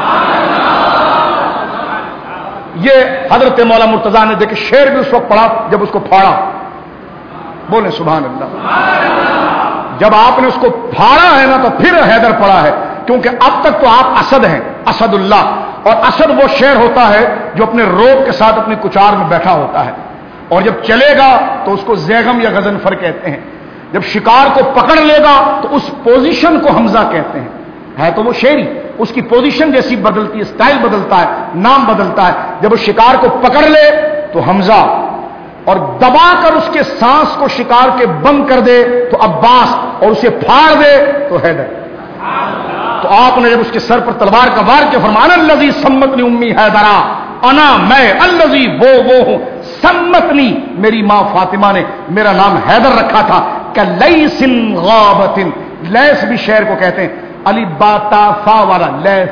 یہ حضرت مولا مرتضیٰ نے دیکھے شیر بھی اس وقت پڑھا جب اس کو پھاڑا، بولے سبحان اللہ۔ جب آپ نے اس کو پھاڑا ہے نا تو پھر حیدر پڑھا ہے، کیونکہ اب تک تو آپ اسد ہیں، اسد اللہ، اور اسد وہ شیر ہوتا ہے جو اپنے روب کے ساتھ اپنی کچار میں بیٹھا ہوتا ہے، اور جب چلے گا تو اس کو زیغم یا غضنفر کہتے ہیں، جب شکار کو پکڑ لے گا تو اس پوزیشن کو حمزہ کہتے ہیں۔ ہے تو وہ شیری، اس کی پوزیشن جیسی بدلتی ہے، اسٹائل بدلتا ہے، نام بدلتا ہے۔ جب وہ شکار کو پکڑ لے تو حمزہ، اور دبا کر اس کے سانس کو شکار کے بند کر دے تو عباس، اور اسے پھاڑ دے تو حیدر۔ تو آپ نے جب اس کے سر پر تلوار کا وار کیا فرمانا الذی سمتنی امی حیدرا، انا میں الذی وہ ہوں سمتنی میری ماں فاطمہ نے میرا نام حیدر رکھا تھا کلیس غابت۔ لیس بھی شعر کو کہتے ہیں، علی با تا فا والا لیس۔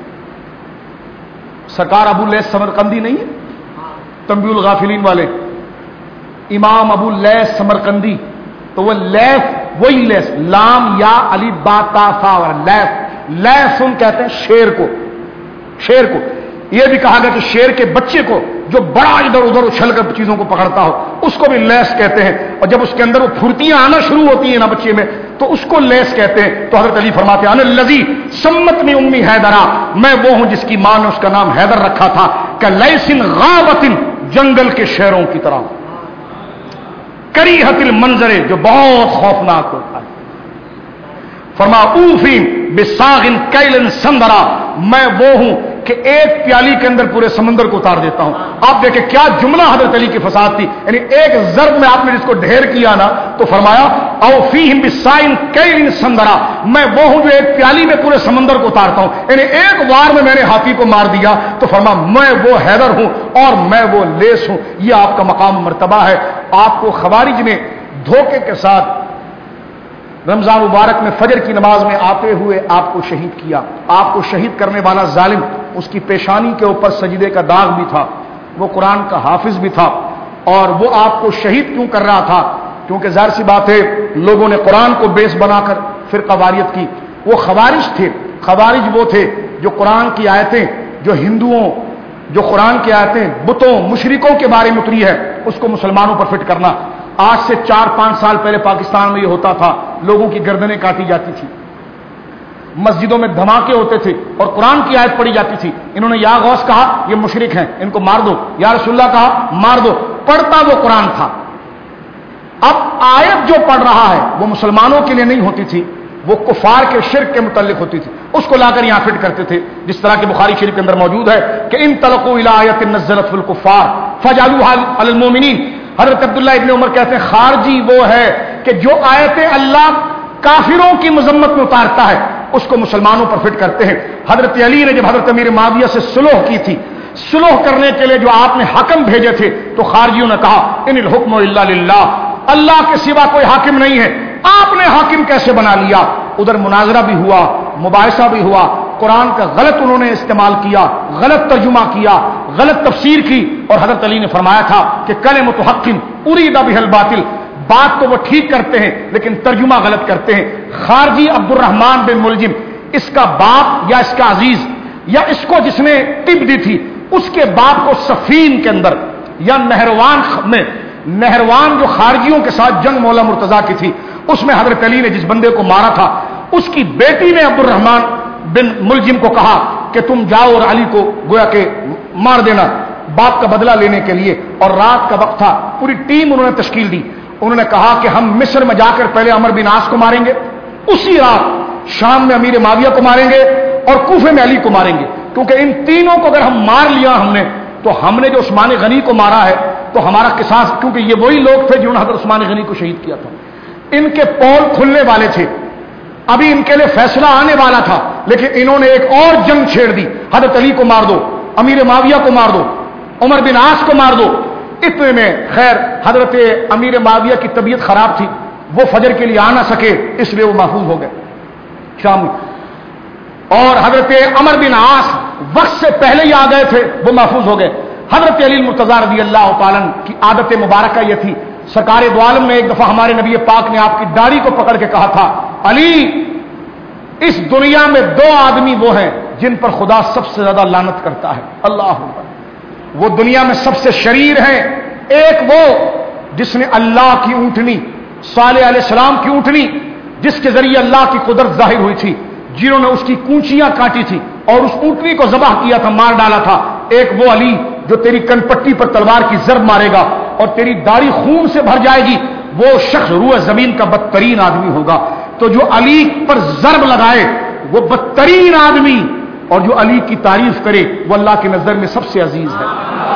سرکار ابو لیس سمرقندی نہیں ہے؟ تنبیہ الغافلین والے امام ابو لیس سمرقندی، تو وہ لیس وہی لیس، لام یا علی با تا فا والا لیس۔ لیسن کہتے ہیں شیر کو، شیر کو۔ یہ بھی کہا گیا کہ شیر کے بچے کو جو بڑا ادھر ادھر اچھل کر چیزوں کو پکڑتا ہو اس کو بھی لیس کہتے ہیں، اور جب اس کے اندر وہ پھرتیاں آنا شروع ہوتی ہیں نا بچے میں تو اس کو لیس کہتے ہیں۔ تو حضرت علی فرماتے ہیں انا الذی سمتنی امی حیدرا، میں وہ ہوں جس کی ماں نے اس کا نام حیدر رکھا تھا کلیس غابت، جنگل کے شیروں کی طرح، کریہت المنظر، جو بہت خوفناک ہوتا ہے۔ فرما اوفی بساغ کیل سندرا، میں وہ ہوں کہ ایک پیالی کے اندر پورے سمندر کو اتار دیتا ہوں۔ آپ دیکھیں کیا جملہ حضرت علی کی فساد تھی، یعنی ایک ضرب میں آپ نے جس کو ڈھیر کیا نا تو فرمایا اوفیہم بساغ کیل سندرا، میں وہ ہوں جو ایک پیالی میں پورے سمندر کو اتارتا ہوں، یعنی ایک وار میں نے ہاتھی کو مار دیا تو فرما میں وہ حیدر ہوں اور میں وہ لیس ہوں۔ یہ آپ کا مقام مرتبہ ہے۔ آپ کو خوارج نے دھوکے کے ساتھ رمضان مبارک میں فجر کی نماز میں آتے ہوئے آپ کو شہید کیا۔ آپ کو شہید کرنے والا ظالم، اس کی پیشانی کے اوپر سجدے کا داغ بھی تھا، وہ قرآن کا حافظ بھی تھا، اور وہ آپ کو شہید کیوں کر رہا تھا؟ کیونکہ ظاہر سی بات ہے لوگوں نے قرآن کو بیس بنا کر فرقہ واریت کی۔ وہ خوارج تھے، خوارج وہ تھے جو قرآن کی آیتیں، جو ہندوؤں، جو قرآن کی آیتیں بتوں مشرکوں کے بارے میں اتری ہے اس کو مسلمانوں پر فٹ کرنا۔ آج سے 4-5 سال پہلے پاکستان میں یہ ہوتا تھا، لوگوں کی گردنیں کاٹی جاتی تھی، مسجدوں میں دھماکے ہوتے تھے اور قرآن کی آیت پڑھی جاتی تھی۔ انہوں نے یا غوث کہا یہ مشرک ہیں ان کو مار دو، یا رسول اللہ کہا مار دو۔ پڑھتا وہ قرآن تھا. اب آیت جو پڑھ رہا ہے وہ مسلمانوں کے لیے نہیں ہوتی تھی، وہ کفار کے شرک کے متعلق ہوتی تھی. اس کو لا کر یہاں فٹ کرتے تھے، جس طرح کہ بخاری شریف کے اندر موجود ہے کہ ان تلقوا الی آیت نزلت فی الکفار فجعلوها علی المؤمنین. حضرت عبداللہ ابن عمر کہتے ہیں خارجی وہ ہے کہ جو آیتیں اللہ کافروں کی مذمت میں اتارتا ہے اس کو مسلمانوں پر فٹ کرتے ہیں. حضرت علی نے جب حضرت امیر معاویہ سے صلح کی تھی، صلح کرنے کے لیے جو آپ نے حکم بھیجے تھے، تو خارجیوں نے کہا ان الحکم الا للہ، اللہ کے سوا کوئی حاکم نہیں ہے، آپ نے حاکم کیسے بنا لیا؟ ادھر مناظرہ بھی ہوا، مباحثہ بھی ہوا، قرآن کا غلط انہوں نے استعمال کیا، غلط ترجمہ کیا، غلط تفسیر کی، اور حضرت علی نے فرمایا تھا کہ کلمۃ حق ارید بها الباطل، بات تو وہ ٹھیک کرتے ہیں لیکن ترجمہ غلط کرتے ہیں. خارجی عبد الرحمن بن ملجم، اس کا باپ یا اس کا عزیز یا اس کو جس نے ٹپ دی تھی، اس کے باپ کو سفین کے اندر یا نہروان میں، نہروان جو خارجیوں کے ساتھ جنگ مولا مرتضیٰ کی تھی، اس میں حضرت علی نے جس بندے کو مارا تھا، اس کی بیٹی نے عبد الرحمن بن ملجم کو کہا کہ تم جاؤ اور علی کو گویا کہ مار دینا باپ کا بدلہ لینے کے لیے. اور رات کا وقت تھا، پوری ٹیم انہوں نے تشکیل دی. انہوں نے کہا کہ ہم مصر میں جا کر پہلے عمر بن عاص کو ماریں گے، اسی رات شام میں امیر معاویہ کو ماریں گے اور کوفے میں علی کو ماریں گے، کیونکہ ان تینوں کو اگر ہم مار لیا ہم نے تو ہم نے جو عثمان غنی کو مارا ہے تو ہمارا قصاص، کیونکہ یہ وہی لوگ تھے جنہوں نے حضرت عثمان غنی کو شہید کیا تھا. ان کے پول کھلنے والے تھے، ابھی ان کے لیے فیصلہ آنے والا تھا، لیکن انہوں نے ایک اور جنگ چھیڑ دی، حضرت علی کو مار دو، امیر معاویہ کو مار دو، عمر بن عاص کو مار دو. اتنے میں خیر حضرت امیر معاویہ کی طبیعت خراب تھی، وہ فجر کے لیے آ نہ سکے، اس لیے وہ محفوظ ہو گئے شام میں. اور حضرت عمر بن عاص وقت سے پہلے ہی آ گئے تھے، وہ محفوظ ہو گئے. حضرت علی المرتضیٰ رضی اللہ تعالیٰ کی عادت مبارکہ یہ تھی، سرکار دو عالم نے ایک دفعہ ہمارے نبی پاک نے آپ کی داڑھی کو پکڑ کے کہا تھا علی اس دنیا میں دو آدمی وہ ہیں جن پر خدا سب سے زیادہ لعنت کرتا ہے. اللہ اکبر. وہ دنیا میں سب سے شریر ہیں، ایک وہ جس نے اللہ کی اونٹنی، صالح علیہ السلام کی اونٹنی جس کے ذریعے اللہ کی قدرت ظاہر ہوئی تھی، جنہوں نے اس کی کونچیاں کاٹی تھی اور اس اونٹنی کو ذبح کیا تھا، مار ڈالا تھا. ایک وہ علی جو تیری کن پٹی پر تلوار کی ضرب مارے گا اور تیری داڑھی خون سے بھر جائے گی، وہ شخص روح زمین کا بدترین آدمی ہوگا. تو جو علی پر ضرب لگائے وہ بدترین آدمی، اور جو علی کی تعریف کرے وہ اللہ کی نظر میں سب سے عزیز ہے.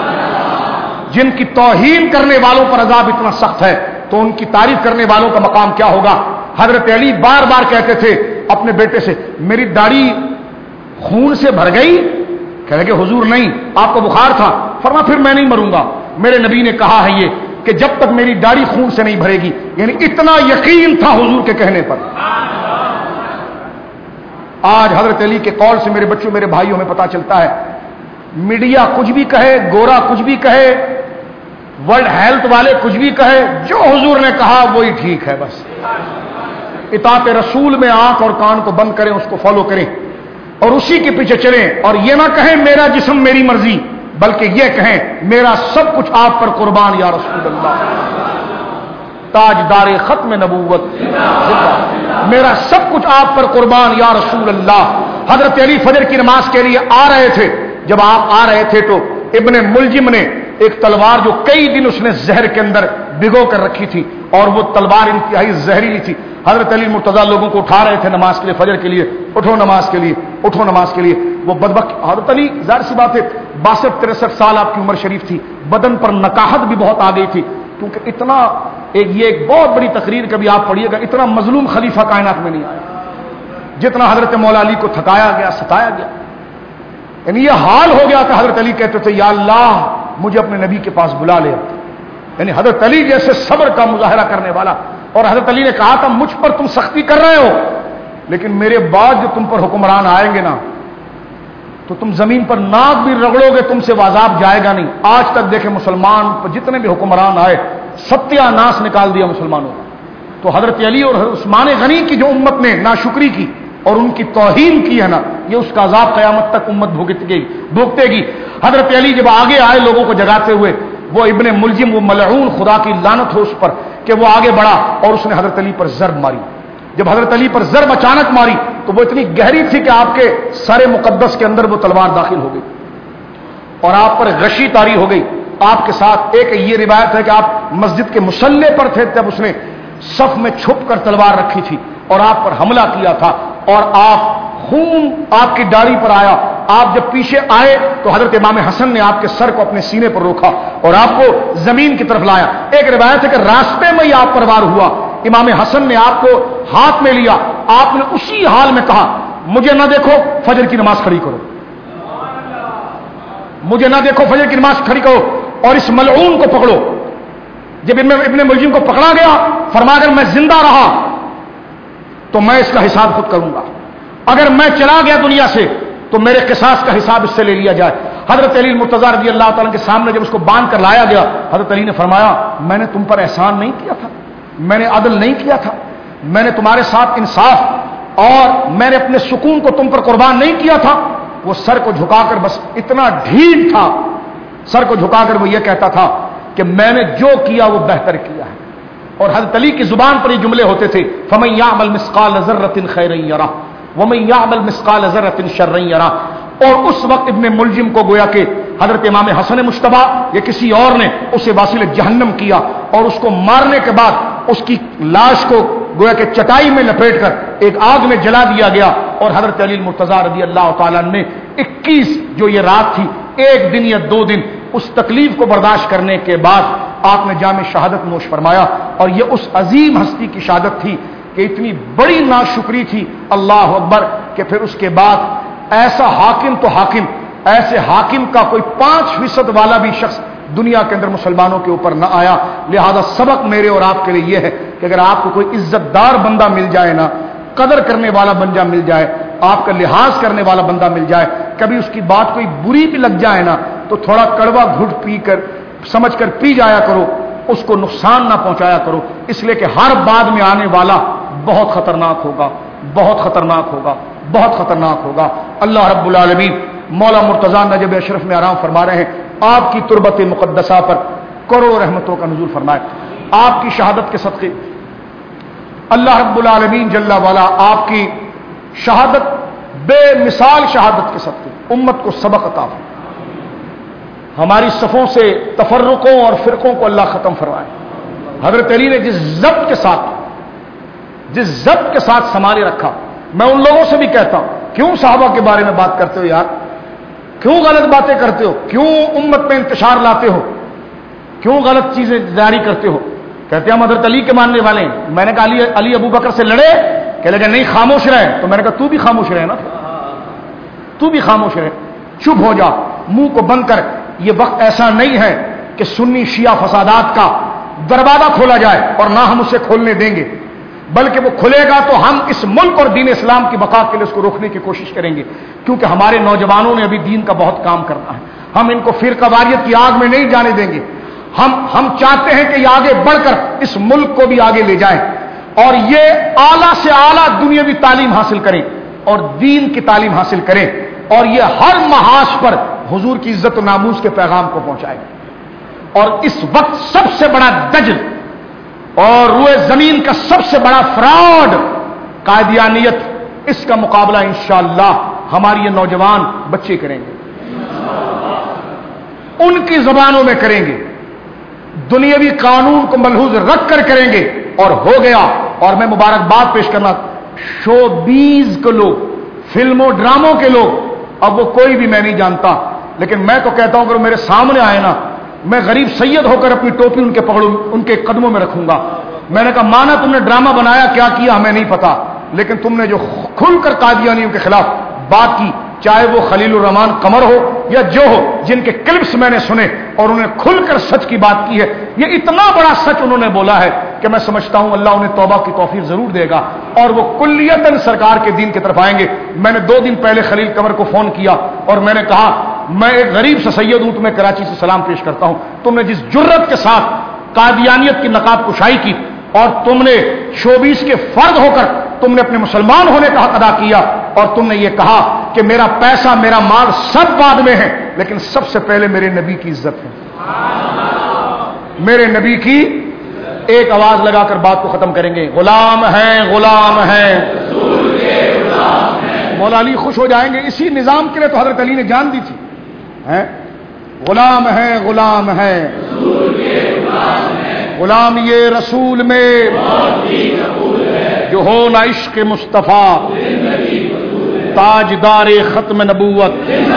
جن کی توہین کرنے والوں پر عذاب اتنا سخت ہے تو ان کی تعریف کرنے والوں کا مقام کیا ہوگا. حضرت علی بار بار کہتے تھے اپنے بیٹے سے میری داڑھی خون سے بھر گئی، کہہ رہے کہ حضور نہیں، آپ کو بخار تھا. فرمایا پھر میں نہیں مروں گا، میرے نبی نے کہا ہے یہ کہ جب تک میری داڑھی خون سے نہیں بھرے گی. یعنی اتنا یقین تھا حضور کے کہنے پر. آج حضرت علی کے قول سے میرے بچوں، میرے بھائیوں میں پتا چلتا ہے میڈیا کچھ بھی کہے، گورا کچھ بھی کہے، ورلڈ ہیلتھ والے کچھ بھی کہے، جو حضور نے کہا وہی ٹھیک ہے. بس اطاعت رسول میں آنکھ اور کان کو بند کریں، اس کو فالو کریں اور اسی کے پیچھے چلیں. اور یہ نہ کہیں میرا جسم میری مرضی، بلکہ یہ کہیں میرا سب کچھ آپ پر قربان یا رسول اللہ. تاجدار ختم نبوت میرا سب کچھ آپ پر قربان یا رسول اللہ. حضرت علی فجر کی نماز کے لیے آ رہے تھے. جب آپ آ رہے تھے تو ابن ملجم نے ایک تلوار جو کئی دن اس نے زہر کے اندر بھگو کر رکھی تھی اور وہ تلوار انتہائی زہریلی تھی. حضرت علی مرتضیٰ لوگوں کو اٹھا رہے تھے نماز کے لیے، فجر کے لیے، اٹھو نماز کے لیے، اٹھو نماز کے لیے. وہ بدبخت حضرت علی، ظاہر سی بات ہے 62-63 سال آپ کی عمر شریف تھی، بدن پر نکاحت بھی بہت آ گئی تھی، کیونکہ اتنا یہ ایک بہت بڑی تقریر کبھی آپ پڑھیے گا، اتنا مظلوم خلیفہ کائنات میں نہیں آیا جتنا حضرت مولا علی کو تھکایا گیا، ستایا گیا. یعنی یہ حال ہو گیا کہ حضرت علی کہتے تھے یا اللہ مجھے اپنے نبی کے پاس بلا لے. یعنی حضرت علی جیسے صبر کا مظاہرہ کرنے والا. اور حضرت علی نے کہا تھا مجھ پر تم سختی کر رہے ہو لیکن میرے بعد جو تم پر حکمران آئیں گے نا تو تم زمین پر ناک بھی رگڑو گے، تم سے عذاب جائے گا نہیں. آج تک دیکھیں مسلمان پر جتنے بھی حکمران آئے ستیہ ناس نکال دیا مسلمانوں. تو حضرت علی اور حضرت عثمان غنی کی جو امت نے ناشکری کی اور ان کی توہین کی ہے نا، یہ اس کا عذاب قیامت تک امت بھوگتے گی. حضرت علی جب آگے آئے لوگوں کو جگاتے ہوئے، وہ ابن ملجم، وہ ملعون، خدا کی لعنت ہو اس پر کہ وہ آگے بڑھا اور اس نے حضرت علی پر ضرب ماری. جب حضرت علی پر ضرب اچانک ماری تو وہ اتنی گہری تھی کہ آپ کے سر مقدس کے اندر وہ تلوار داخل ہو گئی اور آپ پر غشی طاری ہو گئی. آپ کے ساتھ ایک یہ روایت ہے کہ آپ مسجد کے مصلے پر تھے جب اس نے صف میں چھپ کر تلوار رکھی تھی اور آپ پر حملہ کیا تھا اور خون آپ کی داڑھی پر آیا. آپ جب پیچھے آئے تو حضرت امام حسن نے آپ کے سر کو اپنے سینے پر روکا اور آپ کو زمین کی طرف لایا. ایک روایت ہے کہ راستے میں ہی آپ پر وار ہوا. امام حسن نے آپ کو ہاتھ میں لیا. آپ نے اسی حال میں کہا مجھے نہ دیکھو فجر کی نماز کھڑی کرو, مجھے نہ دیکھو فجر کی نماز کھڑی کرو اور اس ملعون کو پکڑو. جب ابن ملجم کو پکڑا گیا فرمایا اگر میں زندہ رہا تو میں اس کا حساب خود کروں گا, اگر میں چلا گیا دنیا سے تو میرے قصاص کا حساب اس سے لے لیا جائے. حضرت علی المرتضی رضی اللہ تعالیٰ کے سامنے جب اس کو باندھ کر لایا گیا حضرت علی نے فرمایا میں نے تم پر احسان نہیں کیا تھا, میں نے عدل نہیں کیا تھا, میں نے تمہارے ساتھ انصاف اور میں نے اپنے سکون کو تم پر قربان نہیں کیا تھا. وہ سر کو جھکا کر بس اتنا ڈھیل تھا, سر کو جھکا کر وہ یہ کہتا تھا کہ میں نے جو کیا وہ بہتر کیا ہے. اور حضرت علی کی زبان پر یہ جملے ہوتے تھے فَمَن يَعْمَلْ مِثْقَالَ ذَرَّةٍ خَيْرًا يَرَهُ وَمَن يَعْمَلْ مِثْقَالَ ذَرَّةٍ شَرًّا يَرَهُ. اور اس وقت ابن ملجم کو گویا کہ حضرت امام حسن مجتبی یا کسی اور نے اسے واصل جہنم کیا اور اس کو مارنے کے بعد اس کی لاش کو گویا کہ چٹائی میں لپیٹ کر ایک آگ میں جلا دیا گیا. اور حضرت علی المرتضی رضی اللہ تعالیٰ نے 21 جو یہ رات تھی ایک دن یا 2 دن اس تکلیف کو برداشت کرنے کے بعد آپ نے جام شہادت نوش فرمایا. اور یہ اس عظیم ہستی کی شہادت تھی کہ اتنی بڑی ناشکری تھی اللہ اکبر کہ پھر اس کے بعد ایسا حاکم تو حاکم, ایسے حاکم کا کوئی 5% والا بھی شخص دنیا کے اندر مسلمانوں کے اوپر نہ آیا. لہذا سبق میرے اور آپ کے لیے یہ ہے کہ اگر آپ کو کوئی عزت دار بندہ مل جائے نا, قدر کرنے والا بندہ مل جائے, آپ کا لحاظ کرنے والا بندہ مل جائے, کبھی اس کی بات کوئی بری بھی لگ جائے نا تو تھوڑا کڑوا گھٹ پی کر سمجھ کر پی جایا کرو, اس کو نقصان نہ پہنچایا کرو, اس لیے کہ ہر بعد میں آنے والا بہت خطرناک ہوگا, بہت خطرناک ہوگا, بہت خطرناک ہوگا. اللہ رب العالمین مولا مرتضی نجب اشرف میں آرام فرما رہے ہیں, آپ کی تربت مقدسہ پر کروڑ رحمتوں کا نزول فرمائے. آپ کی شہادت کے صدقے اللہ رب العالمین جل والا آپ کی شہادت بے مثال شہادت کے صدقے امت کو سبق عطا فرمائے. ہماری صفوں سے تفرقوں اور فرقوں کو اللہ ختم فرمائے. حضرت علی نے جس ضبط کے ساتھ سنبھالے رکھا, میں ان لوگوں سے بھی کہتا ہوں کیوں صحابہ کے بارے میں بات کرتے ہو یار, کیوں غلط باتیں کرتے ہو, کیوں امت میں انتشار لاتے ہو, کیوں غلط چیزیں جاری کرتے ہو. کہتے ہیں ہم حضرت علی کے ماننے والے ہیں. میں نے کہا علی ابو بکر سے لڑے, کہ لگے نہیں خاموش رہے. تو میں نے کہا تو بھی خاموش رہے نا, تو بھی خاموش رہے, چپ ہو جا, منہ کو بند کر. یہ وقت ایسا نہیں ہے کہ سنی شیعہ فسادات کا دروازہ کھولا جائے اور نہ ہم اسے کھولنے دیں گے, بلکہ وہ کھلے گا تو ہم اس ملک اور دین اسلام کی بقا کے لیے اس کو روکنے کی کوشش کریں گے, کیونکہ ہمارے نوجوانوں نے ابھی دین کا بہت کام کرنا ہے. ہم ان کو فرقہ واریت کی آگ میں نہیں جانے دیں گے. ہم چاہتے ہیں کہ یہ آگے بڑھ کر اس ملک کو بھی آگے لے جائیں اور یہ اعلیٰ سے اعلیٰ دنیاوی تعلیم حاصل کریں اور دین کی تعلیم حاصل کریں, اور یہ ہر محاذ پر حضور کی عزت و ناموس کے پیغام کو پہنچائیں. اور اس وقت سب سے بڑا دجل اور روئے زمین کا سب سے بڑا فراڈ قادیانیت, اس کا مقابلہ انشاءاللہ ہماری یہ نوجوان بچے کریں گے, ان کی زبانوں میں کریں گے, دنیاوی قانون کو ملحوظ رکھ کر کریں گے. اور ہو گیا. اور میں مبارکباد پیش کرنا شو بیز کے لوگ, فلموں ڈراموں کے لوگ, اب وہ کوئی بھی میں نہیں جانتا, لیکن میں تو کہتا ہوں اگر میرے سامنے آئے نا, میں غریب سید ہو کر اپنی ٹوپی ان کے پکڑوں, ان کے قدموں میں رکھوں گا. میں نے کہا مانا تم نے ڈرامہ بنایا, کیا کیا ہمیں نہیں پتا, لیکن تم نے جو کھل کر قادیانیوں کے خلاف بات کی, چاہے وہ خلیل الرحمان قمر ہو یا جو ہو, جن کے کلپس میں نے سنے اور انہوں نے کھل کر سچ کی بات کی ہے, یہ اتنا بڑا سچ انہوں نے بولا ہے کہ میں سمجھتا ہوں اللہ انہیں توبہ کی توفیق ضرور دے گا اور وہ کلیتاً سرکار کے دین کی طرف آئیں گے. میں نے 2 دن پہلے خلیل قمر کو فون کیا اور میں نے کہا میں ایک غریب سے سید ہوں, تمہیں کراچی سے سلام پیش کرتا ہوں. تم نے جس جرت کے ساتھ قادیانیت کی نقاب کشائی کی اور تم نے شوبیس کے فرد ہو کر تم نے اپنے مسلمان ہونے کا حق ادا کیا اور تم نے یہ کہا کہ میرا پیسہ میرا مال سب بعد میں ہے, لیکن سب سے پہلے میرے نبی کی عزت ہے, میرے نبی کی. ایک آواز لگا کر بات کو ختم کریں گے, غلام ہیں غلام ہیں, مولا علی خوش ہو جائیں گے. اسی نظام کے لیے تو حضرت علی نے جان دی تھی. غلام ہیں غلام ہیں غلام یہ رسول میں جو ہو نہ عشق مصطفیٰ تاجدار ختم نبوت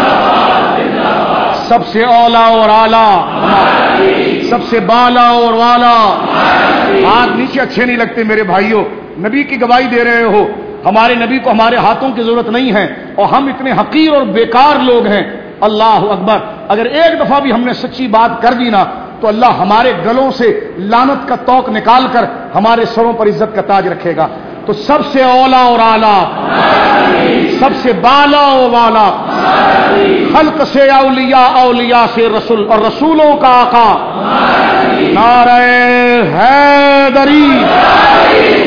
سب سے اولا اور اعلی سب سے بالا اور والا. ہاتھ نیچے اچھے نہیں لگتے میرے بھائیوں. نبی کی گواہی دے رہے ہو. ہمارے نبی کو ہمارے ہاتھوں کی ضرورت نہیں ہے اور ہم اتنے حقیر اور بیکار لوگ ہیں. اللہ اکبر. اگر ایک دفعہ بھی ہم نے سچی بات کر دی نا تو اللہ ہمارے گلوں سے لعنت کا توق نکال کر ہمارے سروں پر عزت کا تاج رکھے گا. تو سب سے اولا اور اعلیٰ سب سے بالا و والا خلق سے اولیاء اولیاء سے رسول اور رسولوں کا آقا. نعرہ حیدری.